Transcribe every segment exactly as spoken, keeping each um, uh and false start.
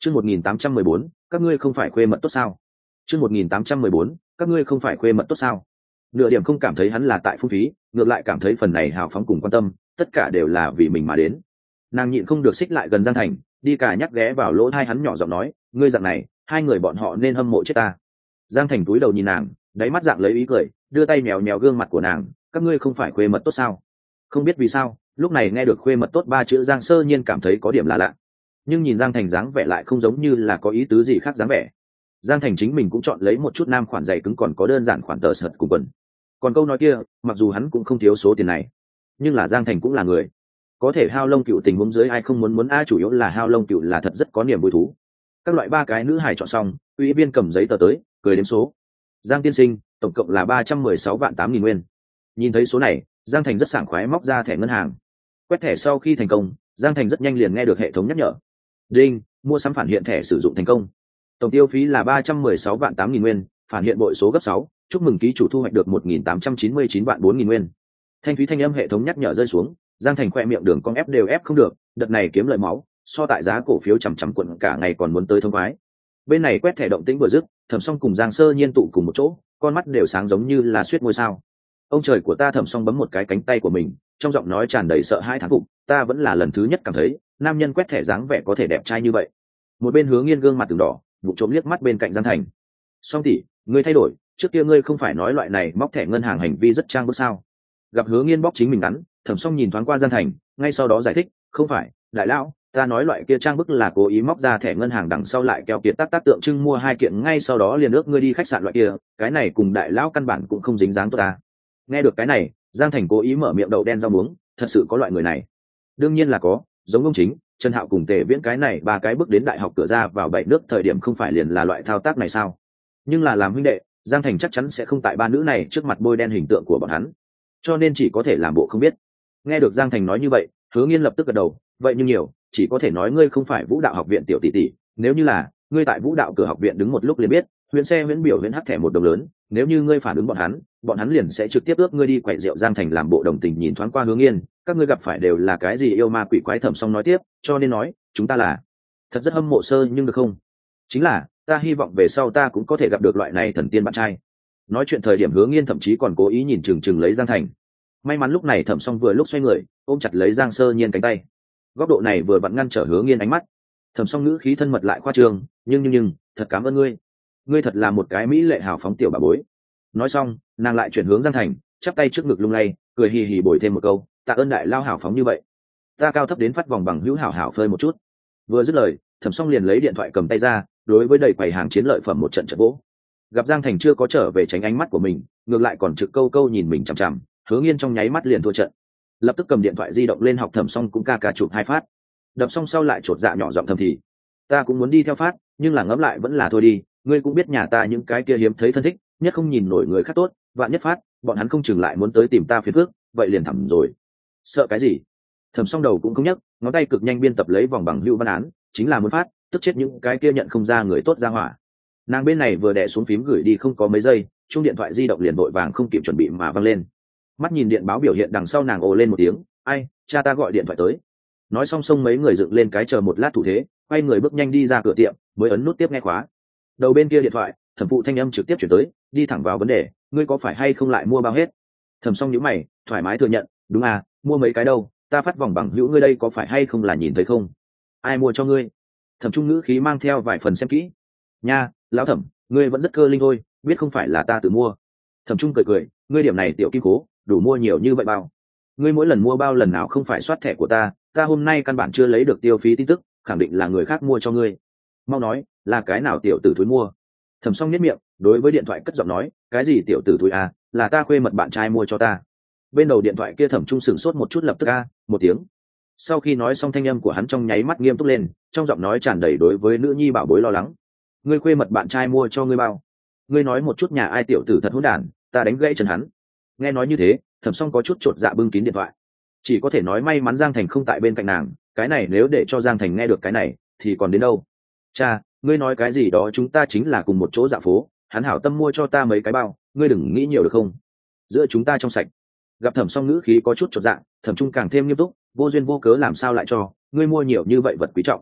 Chương một nghìn tám trăm mười bốn, các ngươi không phải khuê mật tốt sao? Chương một nghìn tám trăm mười bốn, các ngươi không phải khuê mật tốt sao? Nửa điểm không cảm thấy hắn là tại phung phí, ngược lại cảm thấy phần này hào phóng cùng quan tâm, tất cả đều là vì mình mà đến. Nàng nhịn không được xích lại gần Giang Thành, đi cả nhắc ghé vào lỗ tai hắn nhỏ giọng nói, ngươi dạng này, hai người bọn họ nên hâm mộ chết ta. Giang Thành cúi đầu nhìn nàng, đáy mắt dạng lấy ý cười, đưa tay mèo mèo gương mặt của nàng, các ngươi không phải khuê mật tốt sao? Không biết vì sao, lúc này nghe được khuê mật tốt ba chữ Giang Sơ Nhiên cảm thấy có điểm là lạ, nhưng nhìn Giang Thành dáng vẻ lại không giống như là có ý tứ gì khác dáng vẻ. Giang Thành chính mình cũng chọn lấy một chút nam khoản giày cứng, còn có đơn giản khoản tờ sợt cùng quần. Còn câu nói kia, mặc dù hắn cũng không thiếu số tiền này, nhưng là Giang Thành cũng là người, có thể hao lông cựu tình huống dưới ai không muốn muốn a, chủ yếu là hao lông cựu là thật rất có niềm vui thú. Các loại ba cái nữ hài chọn xong, ủy viên cầm giấy tờ tới, cười đếm số. Giang tiên sinh, tổng cộng là ba trăm mười sáu vạn tám nghìn nguyên. Nhìn thấy số này, Giang Thành rất sảng khoái móc ra thẻ ngân hàng. Quét thẻ sau khi thành công, Giang Thành rất nhanh liền nghe được hệ thống nhắc nhở. Đinh, mua sắm phản hiện thẻ sử dụng thành công. Tổng tiêu phí là ba trăm mười sáu vạn tám nghìn nguyên, phản hiện bội số gấp sáu, chúc mừng ký chủ thu hoạch được một nghìn tám trăm chín mươi chín vạn bốn nghìn nguyên. Thanh thúy thanh âm hệ thống nhắc nhở rơi xuống, Giang Thành khoe miệng đường cong ép đều ép không được, đợt này kiếm lợi máu, so tại giá cổ phiếu chằm chằm quận cả ngày còn muốn tới thông khoái. Bên này quét thẻ động tĩnh vừa dứt, Thẩm Song cùng Giang Sơ Nhiên tụ cùng một chỗ, con mắt đều sáng giống như là xuyết ngôi sao. Ông trời của ta! Thẩm Song bấm một cái cánh tay của mình, trong giọng nói tràn đầy sợ hãi thán phục, ta vẫn là lần thứ nhất cảm thấy nam nhân quét thẻ dáng vẻ có thể đẹp trai như vậy. Một bên Hứa Nghiên gương mặt từng đỏ, vụ trộm liếc mắt bên cạnh Giang Thành. Song tỷ, ngươi thay đổi, trước kia ngươi không phải nói loại này móc thẻ ngân hàng hành vi rất trang bức sao? Gặp Hứa Nghiên bóc chính mình ngắn, Thẩm Song nhìn thoáng qua Giang Thành, ngay sau đó giải thích, không phải, đại lão, ta nói loại kia trang bức là cố ý móc ra thẻ ngân hàng đằng sau lại keo kiệt tác tác tượng trưng mua hai kiện ngay sau đó liền ước ngươi đi khách sạn loại kia, cái này cùng đại lão căn bản cũng không dính dáng tốt ta. Nghe được cái này, Giang Thành cố ý mở miệng đậu đen rau muống, thật sự có loại người này? Đương nhiên là có, giống ông chính, Trần Hạo cùng Tề Viễn cái này ba cái bước đến đại học cửa ra vào bảy nước thời điểm không phải liền là loại thao tác này sao? Nhưng là làm huynh đệ, Giang Thành chắc chắn sẽ không tại ba nữ này trước mặt bôi đen hình tượng của bọn hắn, cho nên chỉ có thể làm bộ không biết. Nghe được Giang Thành nói như vậy, Hứa Nghiên lập tức gật đầu, vậy nhưng nhiều, chỉ có thể nói ngươi không phải Vũ Đạo học viện tiểu tỷ tỷ, nếu như là, ngươi tại Vũ Đạo cửa học viện đứng một lúc liền biết, huyễn xe huyễn biểu huyễn hắc thẻ một đồng lớn, nếu như ngươi phản ứng bọn hắn, bọn hắn liền sẽ trực tiếp ước ngươi đi quậy rượu. Giang Thành làm bộ đồng tình nhìn thoáng qua Hứa Nghiên, các ngươi gặp phải đều là cái gì yêu ma quỷ quái. Thẩm Song nói tiếp, cho nên nói, chúng ta là thật rất hâm mộ sơ nhưng được không? Chính là, ta hy vọng về sau ta cũng có thể gặp được loại này thần tiên bạn trai. Nói chuyện thời điểm Hứa Nghiên thậm chí còn cố ý nhìn chừng chừng lấy Giang Thành. May mắn lúc này Thẩm Song vừa lúc xoay người, ôm chặt lấy Giang Sơ Nhiên cánh tay. Góc độ này vừa vặn ngăn trở Hứa Nghiên ánh mắt. Thẩm Song ngữ khí thân mật lại khoa trương, nhưng nhưng nhưng, thật cảm ơn ngươi, ngươi thật là một cái mỹ lệ hào phóng tiểu bà bối. Nói xong, nàng lại chuyển hướng Giang Thành, chắp tay trước ngực lung lay, cười hì hì bồi thêm một câu, tạ ơn đại lao hào phóng như vậy, ta cao thấp đến phát vòng bằng hữu hảo hảo phơi một chút. Vừa dứt lời, Thẩm Song liền lấy điện thoại cầm tay ra, đối với đầy quầy hàng chiến lợi phẩm một trận trận vỗ. Gặp Giang Thành chưa có trở về tránh ánh mắt của mình, ngược lại còn trực câu câu nhìn mình chằm chằm, Hứa Nghiên trong nháy mắt liền thua trận, lập tức cầm điện thoại di động lên học Thẩm Song cũng ca ca chụp hai phát. Đập xong sau lại chột dạ nhỏ giọng thầm thì, ta cũng muốn đi theo phát, nhưng là ngẫm lại vẫn là thôi đi, ngươi cũng biết nhà ta những cái kia hiếm thấy thân thích, nhất không nhìn nổi người khác tốt, vạn nhất phát, bọn hắn không chừng lại muốn tới tìm ta phiền phức, vậy liền thầm rồi. Sợ cái gì? Thẩm Song đầu cũng không nhấc, ngón tay cực nhanh biên tập lấy vòng bằng hữu văn án, chính là muốn phát, tức chết những cái kia nhận không ra người tốt ra hỏa. Nàng bên này vừa đè xuống phím gửi đi không có mấy giây, chuông điện thoại di động liền vội vàng không kịp chuẩn bị mà văng lên. Mắt nhìn điện báo biểu hiện đằng sau, nàng ồ lên một tiếng, ai, cha ta gọi điện thoại tới. Nói xong xong mấy người dựng lên cái chờ một lát thủ thế, quay người bước nhanh đi ra cửa tiệm, mới ấn nút tiếp nghe khóa. Đầu bên kia điện thoại, thẩm phụ thanh âm trực tiếp chuyển tới, đi thẳng vào vấn đề, ngươi có phải hay không lại mua bao hết? Thẩm Song nhíu mày, thoải mái thừa nhận, đúng à, mua mấy cái đâu, ta phát vòng bằng hữu ngươi đây có phải hay không là nhìn thấy không? Ai mua cho ngươi? Thẩm Trung ngữ khí mang theo vài phần xem kỹ. Nha, lão Thẩm, ngươi vẫn rất cơ linh thôi, biết không phải là ta tự mua. Thẩm Trung cười cười, ngươi điểm này tiểu kim cố, đủ mua nhiều như vậy bao? Ngươi mỗi lần mua bao lần nào không phải soát thẻ của ta, ta hôm nay căn bản chưa lấy được tiêu phí tin tức, khẳng định là người khác mua cho ngươi. Mau nói, là cái nào tiểu tử thúi mua? Thẩm Song nhếch miệng, đối với điện thoại cất giọng nói, cái gì tiểu tử thúi à, là ta khuê mật bạn trai mua cho ta. Bên đầu điện thoại kia Thẩm Trung sửng sốt một chút, lập tức a một tiếng. Sau khi nói xong thanh âm của hắn trong nháy mắt nghiêm túc lên, trong giọng nói tràn đầy đối với nữ nhi bảo bối lo lắng. Ngươi khuê mật bạn trai mua cho ngươi bao? Ngươi nói một chút nhà ai tiểu tử thật hỗn đản, ta đánh gãy chân hắn. Nghe nói như thế, Thẩm Song có chút chột dạ bưng kín điện thoại. Chỉ có thể nói may mắn Giang Thành không tại bên cạnh nàng, cái này nếu để cho Giang Thành nghe được cái này thì còn đến đâu. Cha, ngươi nói cái gì đó, chúng ta chính là cùng một chỗ dạ phố, hắn hảo tâm mua cho ta mấy cái bao, ngươi đừng nghĩ nhiều được không? Giữa chúng ta trong sạch. Gặp Thẩm Song ngữ khí có chút chột dạ, Thẩm Trung càng thêm nghiêm túc, vô duyên vô cớ làm sao lại cho, ngươi mua nhiều như vậy vật quý trọng,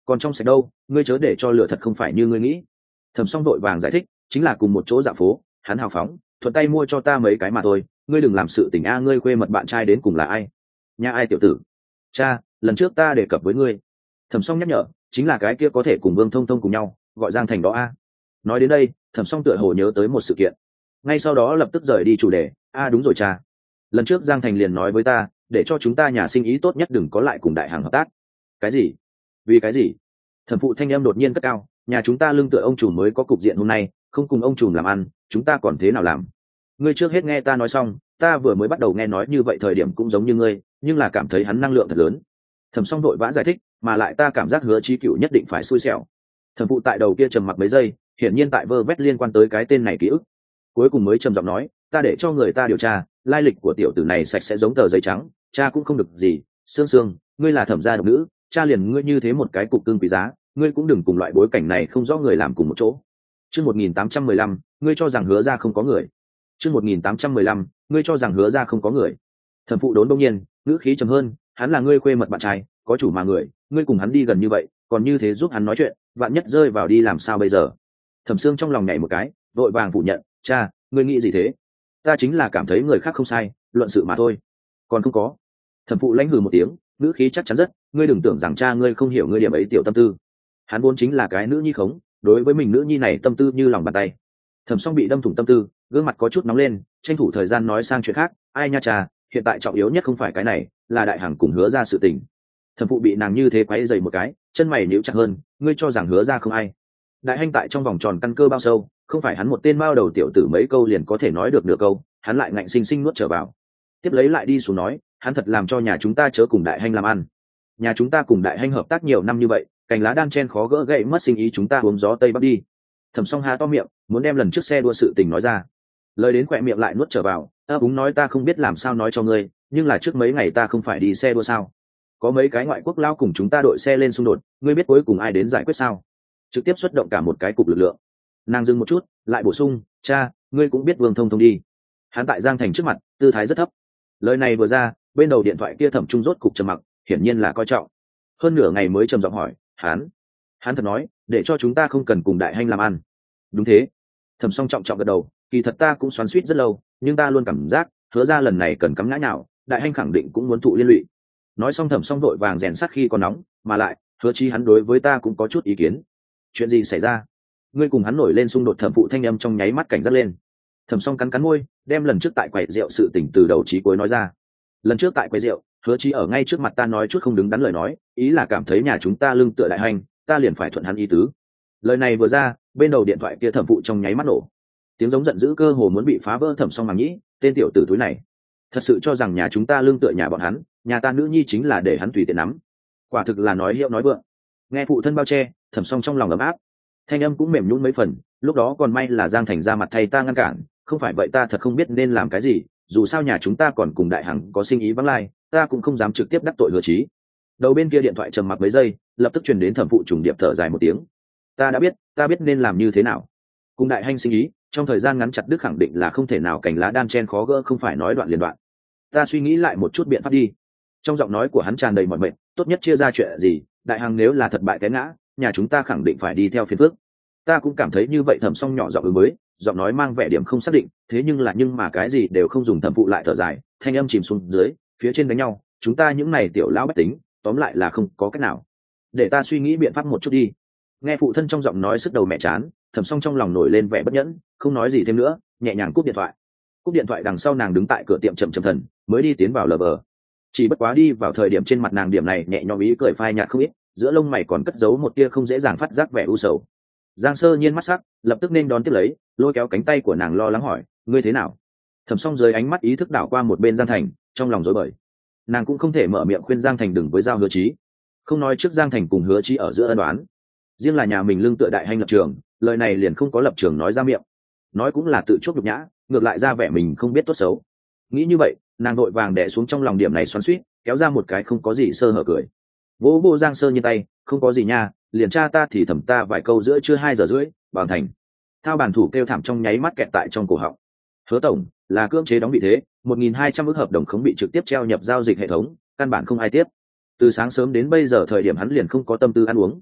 còn trong sạch đâu, ngươi chớ để cho lửa thật không phải như ngươi nghĩ. Thẩm Song đội vàng giải thích, chính là cùng một chỗ dạo phố, hắn hào phóng thuận tay mua cho ta mấy cái mà thôi, ngươi đừng làm sự tình a. Ngươi khuê mật bạn trai đến cùng là ai? Nhà ai tiểu tử? Cha, lần trước ta đề cập với ngươi. Thẩm Song nhắc nhở, chính là cái kia có thể cùng Vương Thông Thông cùng nhau gọi Giang Thành đó a. Nói đến đây, Thẩm Song tựa hồ nhớ tới một sự kiện, ngay sau đó lập tức rời đi chủ đề. A đúng rồi cha, lần trước Giang Thành liền nói với ta để cho chúng ta nhà sinh ý tốt nhất đừng có lại cùng đại hàng hợp tác. Cái gì? Vì cái gì? Thẩm phụ thanh em đột nhiên cất cao, nhà chúng ta lương tựa ông chủ mới có cục diện hôm nay, không cùng ông chủ làm ăn chúng ta còn thế nào làm? Ngươi trước hết nghe ta nói xong, ta vừa mới bắt đầu nghe nói như vậy thời điểm cũng giống như ngươi, nhưng là cảm thấy hắn năng lượng thật lớn. Thẩm Song đội vã giải thích, mà lại ta cảm giác Hứa Chí Cựu nhất định phải xui xẻo. Thẩm phụ tại đầu kia trầm mặc mấy giây, hiển nhiên tại vơ vét liên quan tới cái tên này ký ức, cuối cùng mới trầm giọng nói, ta để cho người ta điều tra lai lịch của tiểu tử này sạch sẽ giống tờ giấy trắng, cha cũng không được gì. Sương Sương, ngươi là thẩm gia độc nữ, cha liền ngươi như thế một cái cục cưng quý giá, ngươi cũng đừng cùng loại bối cảnh này không rõ người làm cùng một chỗ. Chương một nghìn tám trăm mười lăm, ngươi cho rằng Hứa gia không có người. Chương một nghìn tám trăm mười lăm, ngươi cho rằng Hứa gia không có người. Thẩm phụ đốn đông nhiên, ngữ khí trầm hơn, hắn là ngươi khuê mật bạn trai, có chủ mà người, ngươi cùng hắn đi gần như vậy, còn như thế giúp hắn nói chuyện, vạn nhất rơi vào đi làm sao bây giờ? Thẩm Sương trong lòng nhảy một cái, vội vàng phủ nhận, cha, ngươi nghĩ gì thế? Ta chính là cảm thấy người khác không sai, luận sự mà thôi. Còn không có. Thẩm phụ lãnh hừ một tiếng, ngữ khí chắc chắn rất, ngươi đừng tưởng rằng cha ngươi không hiểu ngươi điểm ấy tiểu tâm tư. Hắn vốn chính là cái nữ nhi khống, đối với mình nữ nhi này tâm tư như lòng bàn tay. Thẩm Song bị đâm thủng tâm tư, gương mặt có chút nóng lên, tranh thủ thời gian nói sang chuyện khác, ai nha cha, hiện tại trọng yếu nhất không phải cái này, là đại hàng cùng Hứa ra sự tình. Thẩm phụ bị nàng như thế quấy dày một cái, chân mày nhíu chặt hơn, ngươi cho rằng Hứa ra không ai? Đại Hành tại trong vòng tròn căn cơ bao sâu, không phải hắn một tên mao đầu tiểu tử mấy câu liền có thể nói được nửa câu, hắn lại ngạnh sinh sinh nuốt trở vào. Tiếp lấy lại đi xuống nói, hắn thật làm cho nhà chúng ta chớ cùng Đại Hành làm ăn. Nhà chúng ta cùng Đại Hành hợp tác nhiều năm như vậy, cành lá đan chen khó gỡ gậy mất sinh ý, chúng ta uống gió tây bắc đi. Thẩm Song há to miệng, muốn đem lần trước xe đua sự tình nói ra, lời đến khỏe miệng lại nuốt trở vào, ấp úng nói, ta không biết làm sao nói cho ngươi, nhưng là trước mấy ngày ta không phải đi xe đua sao? Có mấy cái ngoại quốc lao cùng chúng ta đội xe lên xung đột, ngươi biết cuối cùng ai đến giải quyết sao? Trực tiếp xuất động cả một cái cục lực lượng. Nàng dừng một chút, lại bổ sung, cha, ngươi cũng biết Vương Thông Thông đi. Hắn tại Giang Thành trước mặt, tư thái rất thấp. Lời này vừa ra, bên đầu điện thoại kia Thẩm Trung rốt cục trầm mặc, hiển nhiên là coi trọng. Hơn nửa ngày mới trầm giọng hỏi, hắn, hắn thật nói, để cho chúng ta không cần cùng Đại Hành làm ăn. Đúng thế. Thẩm Song trọng trọng gật đầu, kỳ thật ta cũng xoắn xuýt rất lâu, nhưng ta luôn cảm giác, Hứa ra lần này cần cắm ngã nào, Đại Hành khẳng định cũng muốn thụ liên lụy. Nói xong Thẩm Song đội vàng rèn sắt khi còn nóng, mà lại, Hứa Chí hắn đối với ta cũng có chút ý kiến. Chuyện gì xảy ra? Ngươi cùng hắn nổi lên xung đột? Thẩm phụ thanh âm trong nháy mắt cảnh giác lên. Thẩm Song cắn cắn môi, đem lần trước tại quầy rượu sự tình từ đầu chí cuối nói ra. Lần trước tại quầy rượu, Hứa Chí ở ngay trước mặt ta nói chút không đứng đắn lời nói, ý là cảm thấy nhà chúng ta lưng tựa Đại Hành, ta liền phải thuận hắn ý tứ. Lời này vừa ra, bên đầu điện thoại kia Thẩm phụ trong nháy mắt nổ, tiếng giống giận dữ cơ hồ muốn bị phá vỡ. Thẩm Song màng nhĩ, tên tiểu tử túi này, thật sự cho rằng nhà chúng ta lưng tựa nhà bọn hắn, nhà ta nữ nhi chính là để hắn tùy tiện nắm, quả thực là nói hiệu nói vượng. Nghe phụ thân bao che, Thẩm Song trong lòng ấm áp, thanh âm cũng mềm nhũn mấy phần, lúc đó còn may là Giang Thành ra mặt thay ta ngăn cản, không phải vậy ta thật không biết nên làm cái gì, dù sao nhà chúng ta còn cùng Đại Hằng có sinh ý vắng lai, ta cũng không dám trực tiếp đắc tội Hứa Chí. Đầu bên kia điện thoại trầm mặc mấy giây, lập tức truyền đến Thẩm phụ trùng điệp thở dài một tiếng, ta đã biết, ta biết nên làm như thế nào. Cùng Đại Hành sinh ý, trong thời gian ngắn chặt đứt khẳng định là không thể nào, cành lá đan chen khó gỡ, không phải nói đoạn liền đoạn. Ta suy nghĩ lại một chút biện pháp đi. Trong giọng nói của hắn tràn đầy mọi mệt, tốt nhất chia ra chuyện gì, Đại Hằng nếu là thật bại té ngã, nhà chúng ta khẳng định phải đi theo phiền phức. Ta cũng cảm thấy như vậy. Thẩm Song nhỏ giọng ứng với, giọng nói mang vẻ điểm không xác định, thế nhưng là nhưng mà cái gì đều không dùng. Thẩm phụ lại thở dài, thanh âm chìm xuống dưới, phía trên đánh nhau, chúng ta những này tiểu lão bách tính, tóm lại là không có cách nào. Để ta suy nghĩ biện pháp một chút đi. Nghe phụ thân trong giọng nói sức đầu mẹ chán, Thẩm Song trong lòng nổi lên vẻ bất nhẫn, không nói gì thêm nữa, nhẹ nhàng cúp điện thoại. Cúp điện thoại đằng sau nàng đứng tại cửa tiệm chậm chậm thần, mới đi tiến vào lờ vờ. Chỉ bất quá đi vào thời điểm trên mặt nàng điểm này nhẹ nhõm ý cười phai nhạt không ít, giữa lông mày còn cất giấu một tia không dễ dàng phát giác vẻ u sầu. Giang Sơ Nhiên mắt sắc, lập tức nên đón tiếp lấy, lôi kéo cánh tay của nàng lo lắng hỏi, ngươi thế nào? Thẩm Song dưới ánh mắt ý thức đảo qua một bên Giang Thành, trong lòng rối bời. Nàng cũng không thể mở miệng khuyên Giang Thành đừng với giao Hứa Chí, không nói trước Giang Thành cùng Hứa Chí ở giữa ân đoán, riêng là nhà mình lưng tựa Đại Hành lập trường, lời này liền không có lập trường nói ra miệng, nói cũng là tự chuốc nhục nhã, ngược lại ra vẻ mình không biết tốt xấu. Nghĩ như vậy, nàng đội vàng đè xuống trong lòng điểm này xoắn xuýt, kéo ra một cái không có gì sơ hở cười, vỗ vỗ Giang Sơ Nhiên tay, không có gì nha, liền cha ta thì thầm ta vài câu giữa trưa hai giờ rưỡi, bằng thành. Thao bản thủ kêu thảm trong nháy mắt kẹt tại trong cổ họng. Hứa tổng là cưỡng chế đóng vị thế, một nghìn hai trăm ức hợp đồng không bị trực tiếp treo nhập giao dịch hệ thống, căn bản không ai tiếp. Từ sáng sớm đến bây giờ thời điểm hắn liền không có tâm tư ăn uống,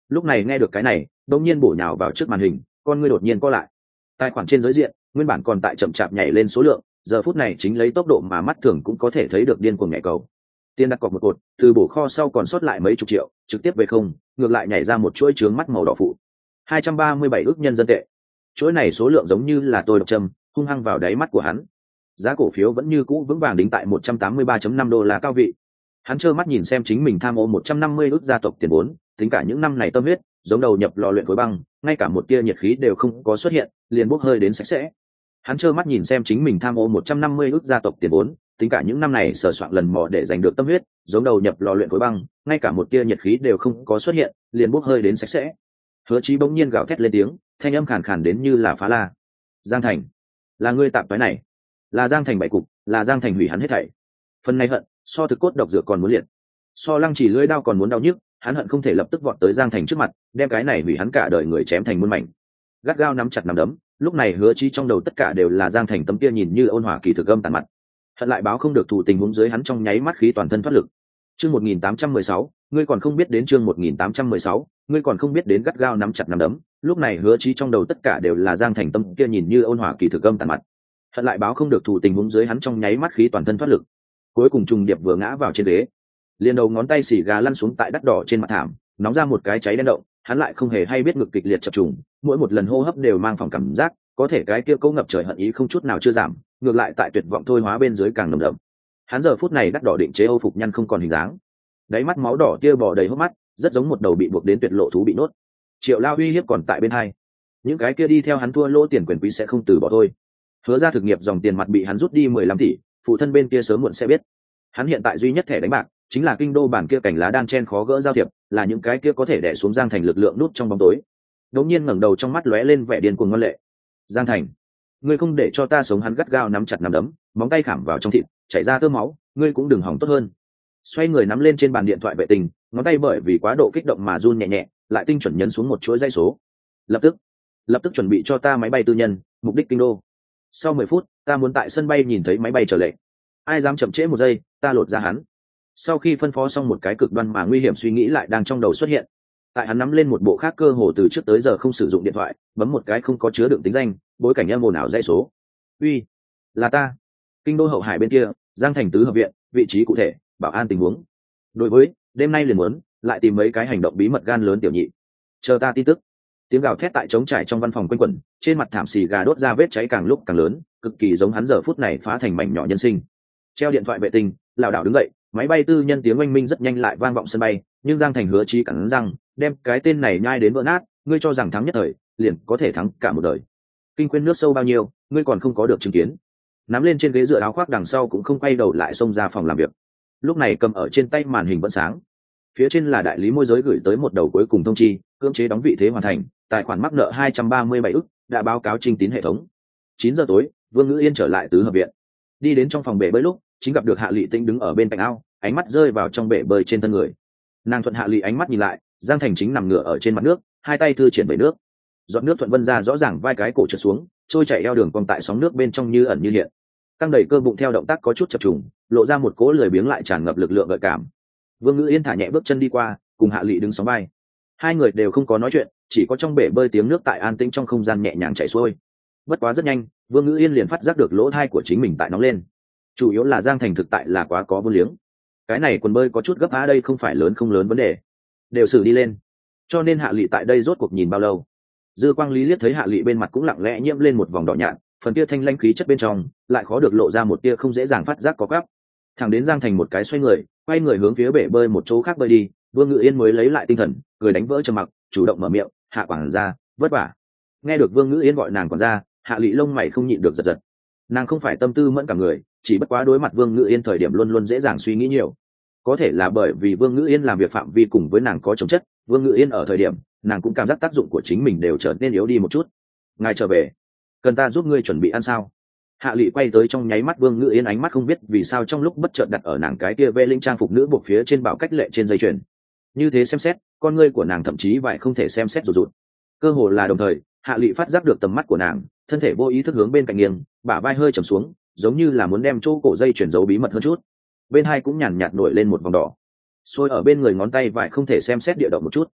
lúc này nghe được cái này đông nhiên bổ nhào vào trước màn hình, con ngươi đột nhiên co lại. Tài khoản trên giới diện nguyên bản còn tại chậm chạp nhảy lên số lượng, giờ phút này chính lấy tốc độ mà mắt thường cũng có thể thấy được điên cuồng nhảy cầu. Tiền đặt cọc một cột, từ bổ kho sau còn sót lại mấy chục triệu, trực tiếp về không, ngược lại nhảy ra một chuỗi trướng mắt màu đỏ phụ. hai trăm ba mươi bảy ức nhân dân tệ. Chuỗi này số lượng giống như là tôi độc châm, hung hăng vào đáy mắt của hắn. Giá cổ phiếu vẫn như cũ vững vàng đính tại một trăm tám mươi ba phẩy năm đô la cao vị. Hắn trơ mắt nhìn xem chính mình tham ô một trăm năm mươi ức gia tộc tiền vốn, tính cả những năm này tâm huyết, giống đầu nhập lò luyện khối băng, ngay cả một tia nhiệt khí đều không có xuất hiện, liền bốc hơi đến sạch sẽ. Hắn trơ mắt nhìn xem chính mình tham ô một trăm năm mươi ức gia tộc tiền vốn, tính cả những năm này sờ soạn lần mò để giành được tâm huyết, giống đầu nhập lò luyện khối băng, ngay cả một tia nhiệt khí đều không có xuất hiện, liền bốc hơi đến sạch sẽ. Hứa Chí bỗng nhiên gào thét lên tiếng, thanh âm khàn khàn đến như là phá la. Giang Thành, là ngươi tạm cái này, là Giang Thành bại cục, là Giang Thành hủy hắn hết thảy. Phần này hận, so thực cốt độc dược còn muốn liệt, so lăng chỉ lưỡi đao còn muốn đau nhức, hắn hận không thể lập tức vọt tới Giang Thành trước mặt, đem cái này hủy hắn cả đời người chém thành muôn mảnh. Gắt gao nắm chặt nắm đấm, lúc này Hứa Chí trong đầu tất cả đều là Giang Thành tấm kia nhìn như ôn hòa kỳ thực âm tàn mặt. Hận lại báo không được thủ tình huống dưới hắn trong nháy mắt khí toàn thân thoát lực. Chương một nghìn tám trăm mười sáu, ngươi còn không biết đến chương một nghìn tám trăm mười sáu, ngươi còn không biết đến gắt gao nắm chặt nắm đấm, lúc này Hứa Chí trong đầu tất cả đều là Giang Thành tâm kia nhìn như ôn hòa kỳ thực âm tàn mặt. Hận lại báo không được thủ tình huống dưới hắn trong nháy mắt khí toàn thân thoát lực. Cuối cùng trùng điệp vừa ngã vào trên ghế, liền đầu ngón tay xì gà lăn xuống tại đắt đỏ trên mặt thảm, nóng ra một cái cháy đen động, hắn lại không hề hay biết ngực kịch liệt chập trùng, mỗi một lần hô hấp đều mang phòng cảm giác, có thể cái kia cố ngập trời hận ý không chút nào chưa giảm, ngược lại tại tuyệt vọng thôi hóa bên dưới càng nồng đậm. Hắn giờ phút này đắt đỏ định chế Âu phục nhăn không còn hình dáng, đáy mắt máu đỏ tia bò đầy hốc mắt, rất giống một đầu bị buộc đến tuyệt lộ thú bị nốt. Triệu Lao uy hiếp còn tại bên hai, những cái kia đi theo hắn thua lỗ tiền quyền quý sẽ không từ bỏ thôi. Hứa ra thực nghiệp dòng tiền mặt bị hắn rút đi mười lăm tỷ, phụ thân bên kia sớm muộn sẽ biết. Hắn hiện tại duy nhất thẻ đánh bạc chính là kinh đô bản kia cảnh lá đan chen khó gỡ giao thiệp, là những cái kia có thể đè xuống Giang Thành lực lượng nút trong bóng tối. Đột nhiên ngẩng đầu trong mắt lóe lên vẻ điên cuồng ngoan lệ. Giang Thành, ngươi không để cho ta sống, hắn gắt gao nắm chặt nắm đấm, móng tay khảm vào trong thịt, chảy ra tơ máu, ngươi cũng đừng hỏng tốt hơn. Xoay người nắm lên trên bàn điện thoại vệ tinh, ngón tay bởi vì quá độ kích động mà run nhẹ nhẹ, lại tinh chuẩn nhấn xuống một chuỗi dãy số. Lập tức, lập tức chuẩn bị cho ta máy bay tư nhân, mục đích kinh đô. Sau mười phút, ta muốn tại sân bay nhìn thấy máy bay trở lệnh. Ai dám chậm trễ một giây, ta lột ra hắn. Sau khi phân phó xong, một cái cực đoan mà nguy hiểm suy nghĩ lại đang trong đầu xuất hiện. Tại hắn nắm lên một bộ khác cơ hồ từ trước tới giờ không sử dụng điện thoại, bấm một cái không có chứa đựng tính danh, bối cảnh âm ồn ào dãy số. Uy, là ta. Kinh đô hậu hải bên kia, Giang Thành tứ hợp viện, vị trí cụ thể, bảo an tình huống. Đối với, đêm nay liền muốn lại tìm mấy cái hành động bí mật gan lớn tiểu nhị. Chờ ta tin tức. Tiếng gào thét tại trống trải trong văn phòng quanh quẩn, trên mặt thảm xì gà đốt ra vết cháy càng lúc càng lớn, cực kỳ giống hắn giờ phút này phá thành mảnh nhỏ nhân sinh. Treo điện thoại vệ tinh, lảo đảo đứng dậy, máy bay tư nhân tiếng oanh minh rất nhanh lại vang vọng sân bay, nhưng Giang Thành Hứa Chí cắn răng, đem cái tên này nhai đến vỡ nát, ngươi cho rằng thắng nhất thời, liền có thể thắng cả một đời. Kinh khuyên nước sâu bao nhiêu, ngươi còn không có được chứng kiến. Nắm lên trên ghế dựa áo khoác đằng sau cũng không quay đầu lại xông ra phòng làm việc. Lúc này cầm ở trên tay màn hình vẫn sáng. Phía trên là đại lý môi giới gửi tới một đầu cuối cùng thông chi, cưỡng chế đóng vị thế hoàn thành, tài khoản mắc nợ hai trăm ba mươi bảy ức, đã báo cáo trinh tín hệ thống. chín giờ tối, Vương Ngữ Yên trở lại tứ hợp viện. Đi đến trong phòng bể bơi lúc, chính gặp được Hạ Lệ Tĩnh đứng ở bên cạnh ao, ánh mắt rơi vào trong bể bơi trên thân người. Nàng thuận Hạ Lệ ánh mắt nhìn lại, Giang Thành chính nằm ngửa ở trên mặt nước, hai tay thư triển bể nước. Giọt nước thuận vân ra rõ ràng vai cái cổ trượt xuống, trôi chảy eo đường cong tại sóng nước bên trong như ẩn như hiện. Căng đầy cơ bụng theo động tác có chút chập trùng, lộ ra một cỗ lười biếng lại tràn ngập lực lượng gợi cảm. Vương Ngữ Yên thả nhẹ bước chân đi qua, cùng Hạ Lệ đứng sóng vai. Hai người đều không có nói chuyện, chỉ có trong bể bơi tiếng nước tại an tĩnh trong không gian nhẹ nhàng chảy xuôi. Bất quá rất nhanh, Vương Ngữ Yên liền phát giác được lỗ tai của chính mình tại nóng lên. Chủ yếu là Giang Thành thực tại là quá có vô liếng. Cái này quần bơi có chút gấp á, đây không phải lớn không lớn vấn đề, đều xử đi lên. Cho nên Hạ Lệ tại đây rốt cuộc nhìn bao lâu. Dư Quang Lý liếc thấy Hạ Lệ bên mặt cũng lặng lẽ nhiễm lên một vòng đỏ nhạt, phần kia thanh lãnh khí chất bên trong lại khó được lộ ra một tia không dễ dàng phát giác có gấp. Thẳng đến Giang Thành một cái xoay người, quay người hướng phía bể bơi một chỗ khác bơi đi, Vương Ngữ Yên mới lấy lại tinh thần, cười đánh vỡ trầm mặc, chủ động mở miệng, "Hạ quản gia, vất vả." Nghe được Vương Ngữ Yên gọi nàng quản gia, Hạ Lệ lông mày không nhịn được giật giật. Nàng không phải tâm tư mẫn cả người, chỉ bất quá đối mặt Vương Ngữ Yên thời điểm luôn luôn dễ dàng suy nghĩ nhiều. Có thể là bởi vì Vương Ngữ Yên làm việc phạm vi cùng với nàng có chồng chất, Vương Ngữ Yên ở thời điểm, nàng cũng cảm giác tác dụng của chính mình đều trở nên yếu đi một chút. "Ngài trở về, cần ta giúp ngươi chuẩn bị ăn sao?" Hạ Lệ quay tới trong nháy mắt, Vương Ngữ Yên ánh mắt không biết vì sao trong lúc bất chợt đặt ở nàng cái kia vê linh trang phục nữ buộc phía trên bảo cách lệ trên dây chuyền. Như thế xem xét, con ngươi của nàng thậm chí vài không thể xem xét rụt rụt. Cơ hồ là đồng thời, Hạ Lệ phát giác được tầm mắt của nàng, thân thể vô ý thức hướng bên cạnh nghiêng, bả vai hơi trầm xuống, giống như là muốn đem chỗ cổ dây chuyển giấu bí mật hơn chút. Bên hai cũng nhàn nhạt nổi lên một vòng đỏ, xôi ở bên người ngón tay vài không thể xem xét địa động một chút.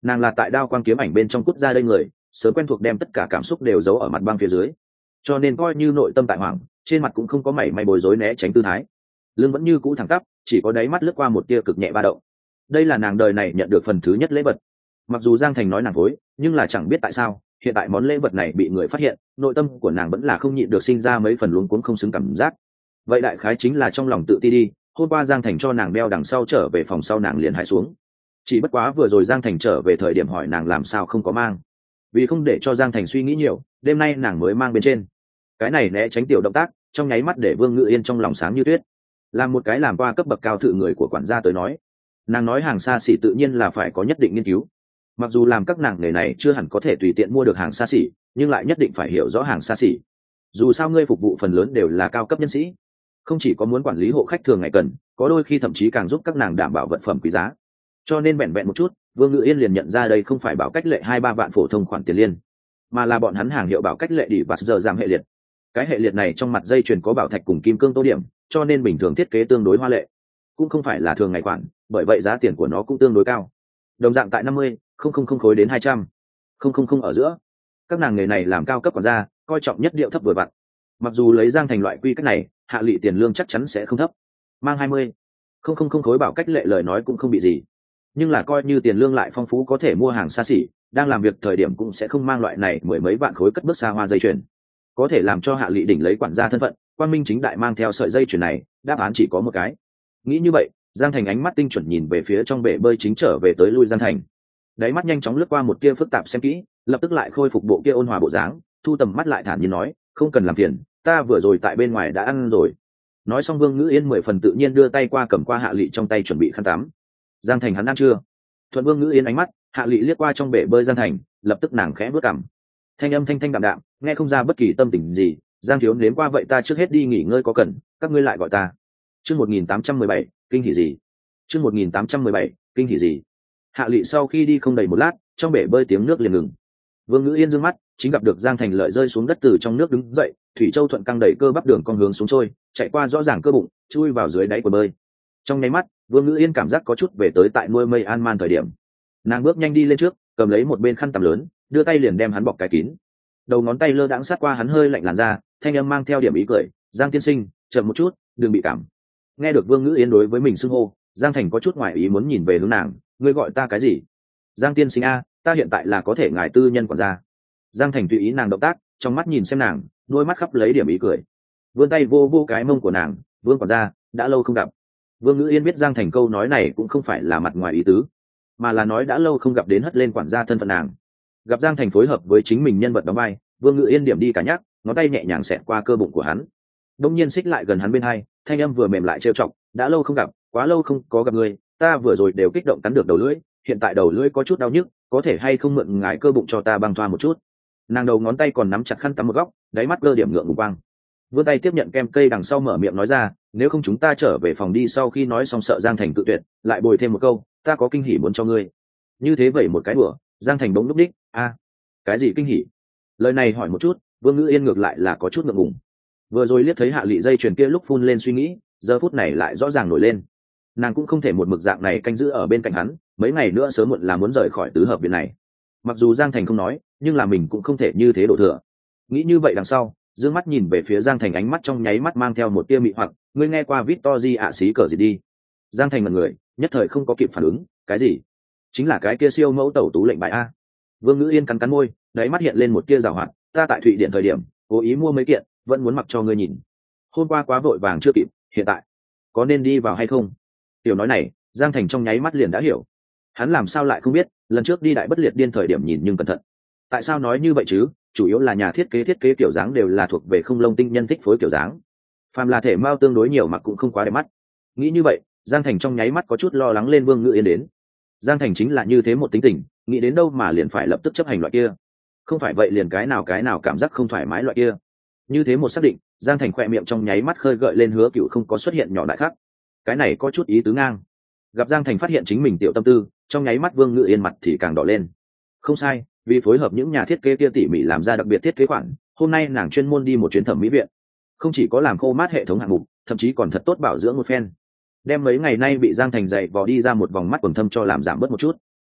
nàng là tại đao quang kiếm ảnh bên trong cút ra đây người, sớm quen thuộc đem tất cả cảm xúc đều giấu ở mặt băng phía dưới, cho nên coi như nội tâm tại hoảng, trên mặt cũng không có mảy may bối rối né tránh tư thái, lưng vẫn như cũ thẳng tắp, chỉ có đáy mắt lướt qua một tia cực nhẹ ba động. Đây là nàng đời này nhận được phần thứ nhất lễ vật. Mặc dù Giang Thành nói nàng phối, nhưng là chẳng biết tại sao hiện tại món lễ vật này bị người phát hiện, nội tâm của nàng vẫn là không nhịn được sinh ra mấy phần luống cuống không xứng cảm giác. Vậy đại khái chính là trong lòng tự ti đi. Hôm qua Giang Thành cho nàng đeo đằng sau trở về phòng sau nàng liền hái xuống, chỉ bất quá vừa rồi Giang Thành trở về thời điểm hỏi nàng làm sao không có mang, vì không để cho Giang Thành suy nghĩ nhiều, đêm nay nàng mới mang bên trên. Cái này né tránh tiểu động tác trong nháy mắt để Vương Ngự Yên trong lòng sáng như tuyết. Làm một cái làm qua cấp bậc cao thự người của quản gia tới nói, nàng nói hàng xa xỉ tự nhiên là phải có nhất định nghiên cứu. Mặc dù làm các nàng nghề này chưa hẳn có thể tùy tiện mua được hàng xa xỉ, nhưng lại nhất định phải hiểu rõ hàng xa xỉ. Dù sao ngươi phục vụ phần lớn đều là cao cấp nhân sĩ, không chỉ có muốn quản lý hộ khách thường ngày cần, có đôi khi thậm chí càng giúp các nàng đảm bảo vật phẩm quý giá. Cho nên vẹn vẹn một chút, Vương Ngự Yên liền nhận ra đây không phải bảo cách lệ hai ba vạn phổ thông khoản tiền liên, mà là bọn hắn hàng hiệu bảo cách lệ đi và giờ giảm hệ liệt. Cái hệ liệt này trong mặt dây chuyền có bảo thạch cùng kim cương tô điểm, cho nên bình thường thiết kế tương đối hoa lệ, cũng không phải là thường ngày khoản, bởi vậy giá tiền của nó cũng tương đối cao. Đồng dạng tại năm mươi không không không khối đến hai trăm không không không ở giữa. Các nàng nghề này làm cao cấp quản gia, coi trọng nhất điệu thấp vừa vặn. Mặc dù lấy Giang Thành loại quy cách này, hạ lị tiền lương chắc chắn sẽ không thấp. Mang hai mươi không không không khối bảo cách lệ lời nói cũng không bị gì. Nhưng là coi như tiền lương lại phong phú có thể mua hàng xa xỉ, đang làm việc thời điểm cũng sẽ không mang loại này mười mấy vạn khối cất bước xa hoa dây chuyền. Có thể làm cho hạ lị đỉnh lấy quản gia thân phận, quang minh chính đại mang theo sợi dây chuyền này, đáp án chỉ có một cái. Nghĩ như vậy, Giang Thành ánh mắt tinh chuẩn nhìn về phía trong bể bơi chính trở về tới lui Giang Thành. Đáy mắt nhanh chóng lướt qua một tia phức tạp xem kỹ, lập tức lại khôi phục bộ kia ôn hòa bộ dáng, thu tầm mắt lại thản nhiên nói, không cần làm phiền, ta vừa rồi tại bên ngoài đã ăn rồi. Nói xong Vương Ngữ Yên mười phần tự nhiên đưa tay qua cầm qua hạ lị trong tay chuẩn bị khăn tắm. Giang Thành hắn ăn chưa? Thuận Vương Ngữ Yên ánh mắt, hạ lị liếc qua trong bể bơi Giang Thành, lập tức nàng khẽ bước cằm. Thanh âm thanh thanh đạm đạm, nghe không ra bất kỳ tâm tình gì. Giang thiếu nếm qua vậy ta trước hết đi nghỉ ngơi có cần, các ngươi lại gọi ta. Chương một nghìn tám trăm mười bảy, kinh hỉ gì? Chương một nghìn tám trăm mười bảy, kinh hỉ gì? Hạ lị sau khi đi không đầy một lát, trong bể bơi tiếng nước liền ngừng. Vương Ngữ Yên dương mắt, chính gặp được Giang Thành lợi rơi xuống đất từ trong nước đứng dậy, thủy châu thuận căng đẩy cơ bắp đường con hướng xuống trôi, chạy qua rõ ràng cơ bụng, chui vào dưới đáy của bơi. Trong nháy mắt, Vương Ngữ Yên cảm giác có chút về tới tại nuôi mây an man thời điểm. Nàng bước nhanh đi lên trước, cầm lấy một bên khăn tắm lớn, đưa tay liền đem hắn bọc cái kín. Đầu ngón tay lơ đãng sát qua hắn hơi lạnh làn da, thanh âm mang theo điểm ý cười, "Giang tiên sinh, chậm một chút, đừng bị cảm." Nghe được Vương Ngữ Yên đối với mình xưng hô, Giang Thành có chút ngoài ý muốn nhìn về hướng nàng, "Ngươi gọi ta cái gì?" "Giang tiên sinh a, ta hiện tại là có thể ngài tư nhân quản gia." Giang Thành tùy ý nàng động tác, trong mắt nhìn xem nàng, đôi mắt khắp lấy điểm ý cười, vươn tay vô vô cái mông của nàng, "Vương quản gia, đã lâu không gặp." Vương Ngữ Yên biết Giang Thành câu nói này cũng không phải là mặt ngoài ý tứ, mà là nói đã lâu không gặp đến hất lên quản gia thân phận nàng. Gặp Giang Thành phối hợp với chính mình nhân vật đóng vai, Vương Ngữ Yên điểm đi cả nhắc, ngón tay nhẹ nhàng xẹt qua cơ bụng của hắn, đông nhiên xích lại gần hắn bên hai, thanh âm vừa mềm lại trêu chọc, "Đã lâu không gặp, quá lâu không có gặp người, ta vừa rồi đều kích động cắn được đầu lưỡi, hiện tại đầu lưỡi có chút đau nhức, có thể hay không mượn ngài cơ bụng cho ta băng thoa một chút." Nàng đầu ngón tay còn nắm chặt khăn tắm một góc, đáy mắt cơ điểm ngượng ngùng quang, vươn tay tiếp nhận kem cây đằng sau mở miệng nói ra, "Nếu không chúng ta trở về phòng đi." Sau khi nói xong sợ Giang Thành tự tuyệt, lại bồi thêm một câu, "Ta có kinh hỉ muốn cho ngươi." Như thế vậy một cái đùa, Giang Thành bỗng lúc đích, "A, cái gì kinh hỉ?" Lời này hỏi một chút, Vương Ngữ Yên ngược lại là có chút ngượng ngùng. Vừa rồi liếc thấy hạ lị dây chuyền kia lúc phun lên suy nghĩ, giờ phút này lại rõ ràng nổi lên. Nàng cũng không thể một mực dạng này canh giữ ở bên cạnh hắn, mấy ngày nữa sớm muộn là muốn rời khỏi tứ hợp viện này. Mặc dù Giang Thành không nói, nhưng là mình cũng không thể như thế đổ thừa. Nghĩ như vậy đằng sau, dương mắt nhìn về phía Giang Thành, ánh mắt trong nháy mắt mang theo một tia mị hoặc, "Ngươi nghe qua Victory ạ xí cờ gì đi?" Giang Thành ngẩn người, nhất thời không có kịp phản ứng, "Cái gì?" "Chính là cái kia siêu mẫu tẩu tú lệnh bài a." Vương Ngữ Yên cắn cắn môi, đáy mắt hiện lên một tia giảo hoạt, "Ta tại Thụy Điển thời điểm, cố ý mua mấy kiện, vẫn muốn mặc cho ngươi nhìn. Hôm qua quá vội vàng chưa kịp, hiện tại có nên đi vào hay không?" Tiểu nói này, Giang Thành trong nháy mắt liền đã hiểu. Hắn làm sao lại không biết, lần trước đi Đại Bất Liệt Điên thời điểm nhìn nhưng cẩn thận. Tại sao nói như vậy chứ? Chủ yếu là nhà thiết kế thiết kế kiểu dáng đều là thuộc về không lông tinh nhân thích phối kiểu dáng. Phàm là thể mao tương đối nhiều mặc cũng không quá đẹp mắt. Nghĩ như vậy, Giang Thành trong nháy mắt có chút lo lắng lên Vương Ngữ Yên đến. Giang Thành chính là như thế một tính tình, nghĩ đến đâu mà liền phải lập tức chấp hành loại kia. Không phải vậy liền cái nào cái nào cảm giác không thoải mái loại kia. Như thế một xác định, Giang Thành khỏe miệng trong nháy mắt khơi gợi lên Hứa Cựu không có xuất hiện nhỏ đại khác. Cái này có chút ý tứ ngang. Gặp Giang Thành phát hiện chính mình tiểu tâm tư, trong nháy mắt Vương Ngữ Yên mặt thì càng đỏ lên. Không sai, vì phối hợp những nhà thiết kế kia tỉ mỉ làm ra đặc biệt thiết kế khoản, hôm nay nàng chuyên môn đi một chuyến thẩm mỹ viện, không chỉ có làm khô mát hệ thống hạng mục, thậm chí còn thật tốt bảo dưỡng một phen, đem mấy ngày nay bị Giang Thành dày vò đi ra một vòng mắt quầng thâm cho làm giảm bớt một chút.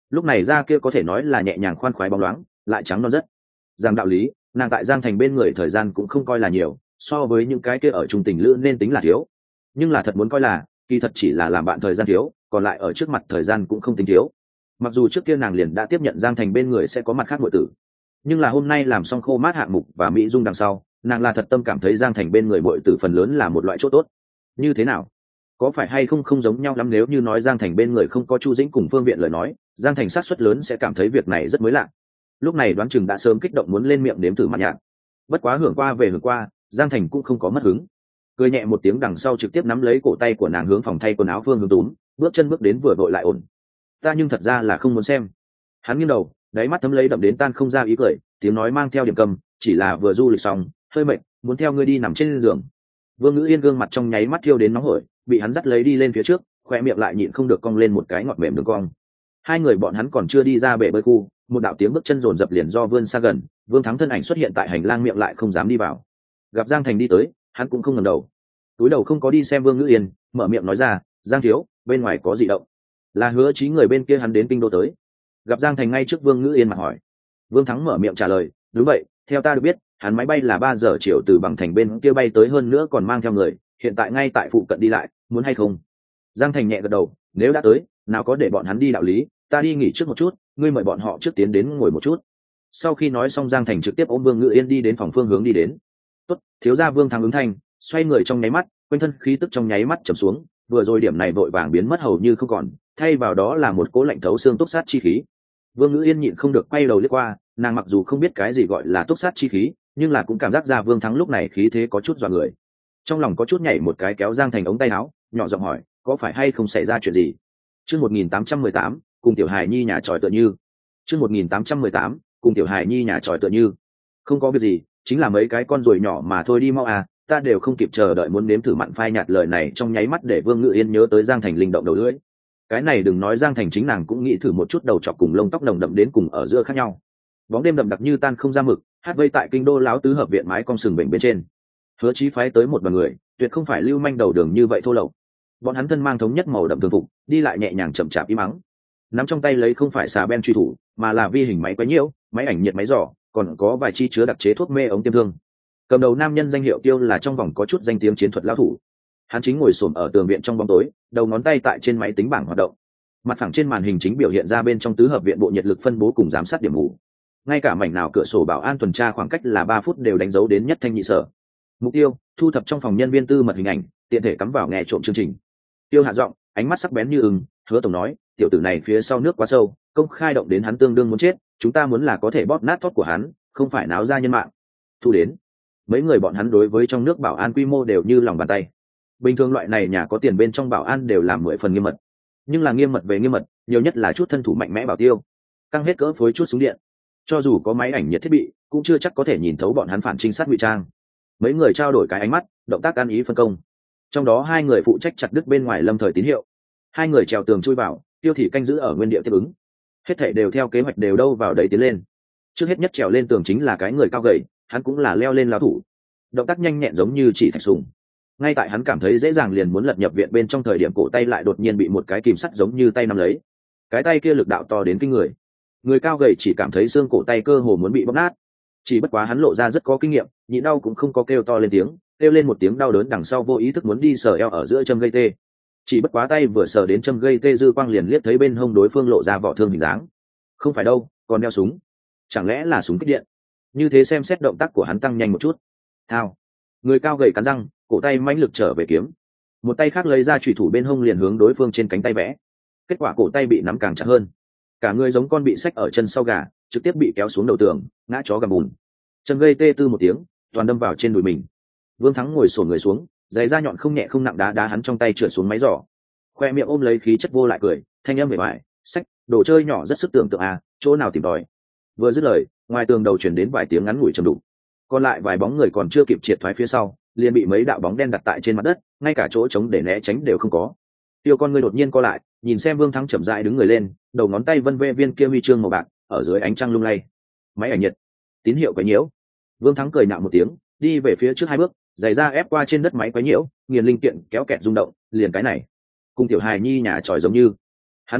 lúc này da kia có thể nói là nhẹ nhàng khoan khoái bóng loáng, lại trắng non rất. Giang đạo lý, nàng tại Giang Thành bên người thời gian cũng không coi là nhiều, so với những cái kia ở trung tình lữ nên tính là thiếu, nhưng là thật muốn coi là kỳ thật chỉ là làm bạn thời gian thiếu, còn lại ở trước mặt thời gian cũng không tính thiếu. Mặc dù trước kia nàng liền đã tiếp nhận Giang Thành bên người sẽ có mặt khác muội tử, nhưng là hôm nay làm xong khô mát hạng mục và mỹ dung đằng sau, nàng là thật tâm cảm thấy Giang Thành bên người muội tử phần lớn là một loại chỗ tốt. Như thế nào, có phải hay không không giống nhau lắm? Nếu như nói Giang Thành bên người không có Chu Dĩnh cùng Phương Viện lời nói, Giang Thành xác suất lớn sẽ cảm thấy việc này rất mới lạ. Lúc này đoán chừng đã sớm kích động muốn lên miệng nếm thử mặt nhạt. Bất quá hưởng qua về hưởng qua, Giang Thành cũng không có mất hứng, cười nhẹ một tiếng đằng sau trực tiếp nắm lấy cổ tay của nàng hướng phòng thay quần áo phương hướng túm, bước chân bước đến vừa vội lại ổn. Ta nhưng thật ra là không muốn xem. Hắn nghiêng đầu, đáy mắt thấm lấy đậm đến tan không ra ý cười, tiếng nói mang theo điểm cầm, chỉ là vừa du lịch xong, hơi mệt, muốn theo ngươi đi nằm trên giường. Vương Ngữ Yên gương mặt trong nháy mắt thiêu đến nóng hổi, bị hắn dắt lấy đi lên phía trước, khoe miệng lại nhịn không được cong lên một cái ngọt mềm đường cong. Hai người bọn hắn còn chưa đi ra bể bơi khu, một đạo tiếng bước chân rồn rập liền do vươn xa gần, Vương Thắng thân ảnh xuất hiện tại hành lang miệng lại không dám đi vào. Gặp Giang Thành đi tới, hắn cũng không ngẩng đầu, túi đầu không có đi xem Vương Ngữ Yên, mở miệng nói ra, Giang thiếu, bên ngoài có gì động? Là Hứa Chí người bên kia hắn đến kinh đô tới. Gặp Giang Thành ngay trước Vương Ngữ Yên mà hỏi. Vương Thắng mở miệng trả lời, đúng vậy, theo ta được biết, hắn máy bay là ba giờ chiều từ Bằng Thành bên kia bay tới, hơn nữa còn mang theo người, hiện tại ngay tại phụ cận đi lại, muốn hay không? Giang Thành nhẹ gật đầu, nếu đã tới, nào có để bọn hắn đi đạo lý, ta đi nghỉ trước một chút, ngươi mời bọn họ trước tiến đến ngồi một chút. Sau khi nói xong, Giang Thành trực tiếp ôm Vương Ngữ Yên đi đến phòng phương hướng đi đến. Tốt, thiếu gia. Vương Thắng ứng thanh, xoay người trong nháy mắt, quanh thân khí tức trong nháy mắt trầm xuống, vừa rồi điểm này vội vàng biến mất hầu như không còn, thay vào đó là một cố lạnh thấu xương túc sát chi khí. Vương Ngữ Yên nhịn không được quay đầu liếc qua, nàng mặc dù không biết cái gì gọi là túc sát chi khí, nhưng là cũng cảm giác ra Vương Thắng lúc này khí thế có chút dọa người. Trong lòng có chút nhảy một cái, kéo Giang Thành ống tay áo, nhỏ giọng hỏi, có phải hay không xảy ra chuyện gì? Chương một nghìn tám trăm mười tám, cùng tiểu hài nhi nhà tròi tựa như. Chương một nghìn tám trăm mười tám, cùng tiểu hài nhi nhà tròi tựa như. Không có việc gì, chính là mấy cái con ruồi nhỏ mà thôi, đi mau à, ta đều không kịp chờ đợi muốn nếm thử mặn phai nhạt. Lời này trong nháy mắt để Vương Ngữ Yên nhớ tới Giang Thành linh động đầu lưỡi. Cái này đừng nói Giang Thành, chính nàng cũng nghĩ thử một chút đầu chọc cùng lông tóc nồng đậm đến cùng ở giữa khác nhau. Bóng đêm đậm đặc như tan không ra mực, hát vây tại kinh đô láo tứ hợp viện mái cong sừng bệnh bên trên. Hứa Chí phái tới một đoàn người, tuyệt không phải lưu manh đầu đường như vậy thô lậu. Bọn hắn thân mang thống nhất màu đậm thường phục, đi lại nhẹ nhàng chậm chạp im mắng. Nắm trong tay lấy không phải xà ben truy thủ, mà là vi hình máy quấy nhiễu, máy ảnh nhiệt máy giỏ, còn có vài chi chứa đặc chế thuốc mê ống tiêm thương. Cầm đầu nam nhân danh hiệu Tiêu là trong vòng có chút danh tiếng chiến thuật lão thủ. Hắn chính ngồi xổm ở tường viện trong bóng tối, đầu ngón tay tại trên máy tính bảng hoạt động. Mặt phẳng trên màn hình chính biểu hiện ra bên trong tứ hợp viện bộ nhiệt lực phân bố cùng giám sát điểm ngủ. Ngay cả mảnh nào cửa sổ bảo an tuần tra khoảng cách là ba phút đều đánh dấu đến nhất thanh nhị sở. Mục tiêu, thu thập trong phòng nhân viên tư mật hình ảnh, tiện thể cắm vào nghe trộm chương trình. Tiêu hạ giọng, ánh mắt sắc bén như ưng, Hứa tổng nói, tiểu tử này phía sau nước quá sâu, công khai động đến hắn tương đương muốn chết, chúng ta muốn là có thể bóp nát thoát của hắn, không phải náo ra nhân mạng. Thu đến. Mấy người bọn hắn đối với trong nước bảo an quy mô đều như lòng bàn tay. Bình thường loại này nhà có tiền bên trong bảo an đều làm mười phần nghiêm mật, nhưng là nghiêm mật về nghiêm mật, nhiều nhất là chút thân thủ mạnh mẽ bảo tiêu, căng hết cỡ phối chút súng điện, cho dù có máy ảnh nhiệt thiết bị cũng chưa chắc có thể nhìn thấu bọn hắn phản trinh sát ngụy trang. Mấy người trao đổi cái ánh mắt, động tác ăn ý phân công. Trong đó hai người phụ trách chặt đứt bên ngoài lâm thời tín hiệu, hai người trèo tường chui vào, Tiêu thì canh giữ ở nguyên địa tiếp ứng. Hết thảy đều theo kế hoạch đều đâu vào đấy tiến lên. Trước hết nhất trèo lên tường chính là cái người cao gầy, hắn cũng là leo lên lao thủ, động tác nhanh nhẹn giống như chỉ thạch sùng. Ngay tại hắn cảm thấy dễ dàng liền muốn lật nhập viện bên trong thời điểm, cổ tay lại đột nhiên bị một cái kìm sắt giống như tay nắm lấy. Cái tay kia lực đạo to đến kinh người, người cao gầy chỉ cảm thấy xương cổ tay cơ hồ muốn bị bóp nát. Chỉ bất quá hắn lộ ra rất có kinh nghiệm, nhịn đau cũng không có kêu to lên tiếng, kêu lên một tiếng đau đớn đằng sau vô ý thức muốn đi sờ eo ở giữa châm gây tê. Chỉ bất quá tay vừa sờ đến châm gây tê, dư quang liền liếc thấy bên hông đối phương lộ ra vỏ thương hình dáng. Không phải đâu, còn đeo súng, chẳng lẽ là súng kích điện? Như thế xem xét động tác của hắn tăng nhanh một chút. Thao. Người cao gầy cắn răng, cổ tay mãnh lực trở về kiếm, một tay khác lấy ra chủy thủ bên hông liền hướng đối phương trên cánh tay vẽ. Kết quả cổ tay bị nắm càng chặt hơn, cả người giống con bị xách ở chân sau gà, trực tiếp bị kéo xuống đầu tường, ngã chó gầm bùn. Chân gây tê tư một tiếng, toàn đâm vào trên đùi mình. Vương Thắng ngồi xổm người xuống, giày da nhọn không nhẹ không nặng đá đá hắn trong tay trượt xuống máy giỏ, khoe miệng ôm lấy khí chất vô lại cười, thanh âm mệt mỏi, sách, đồ chơi nhỏ rất sức tưởng tượng à, chỗ nào tìm tòi. Vừa dứt lời, ngoài tường đầu chuyển đến vài tiếng ngắn ngủi trầm đục, còn lại vài bóng người còn chưa kịp triệt thoái phía sau, liền bị mấy đạo bóng đen đặt tại trên mặt đất, ngay cả chỗ trống để né tránh đều không có. Tiêu con ngươi đột nhiên co lại, nhìn xem Vương Thắng chậm rãi đứng người lên, đầu ngón tay vân vê viên kia huy chương màu bạc, ở dưới ánh trăng lung lay. Máy ảnh nhiệt, tín hiệu quấy nhiễu. Vương Thắng cười nhạo một tiếng, đi về phía trước hai bước, giày ra ép qua trên đất máy quấy nhiễu, nghiền linh kiện kéo kẹt rung động, liền cái này, cùng tiểu hài nhi nhà tròi giống như. Hắn ngẩng đầu,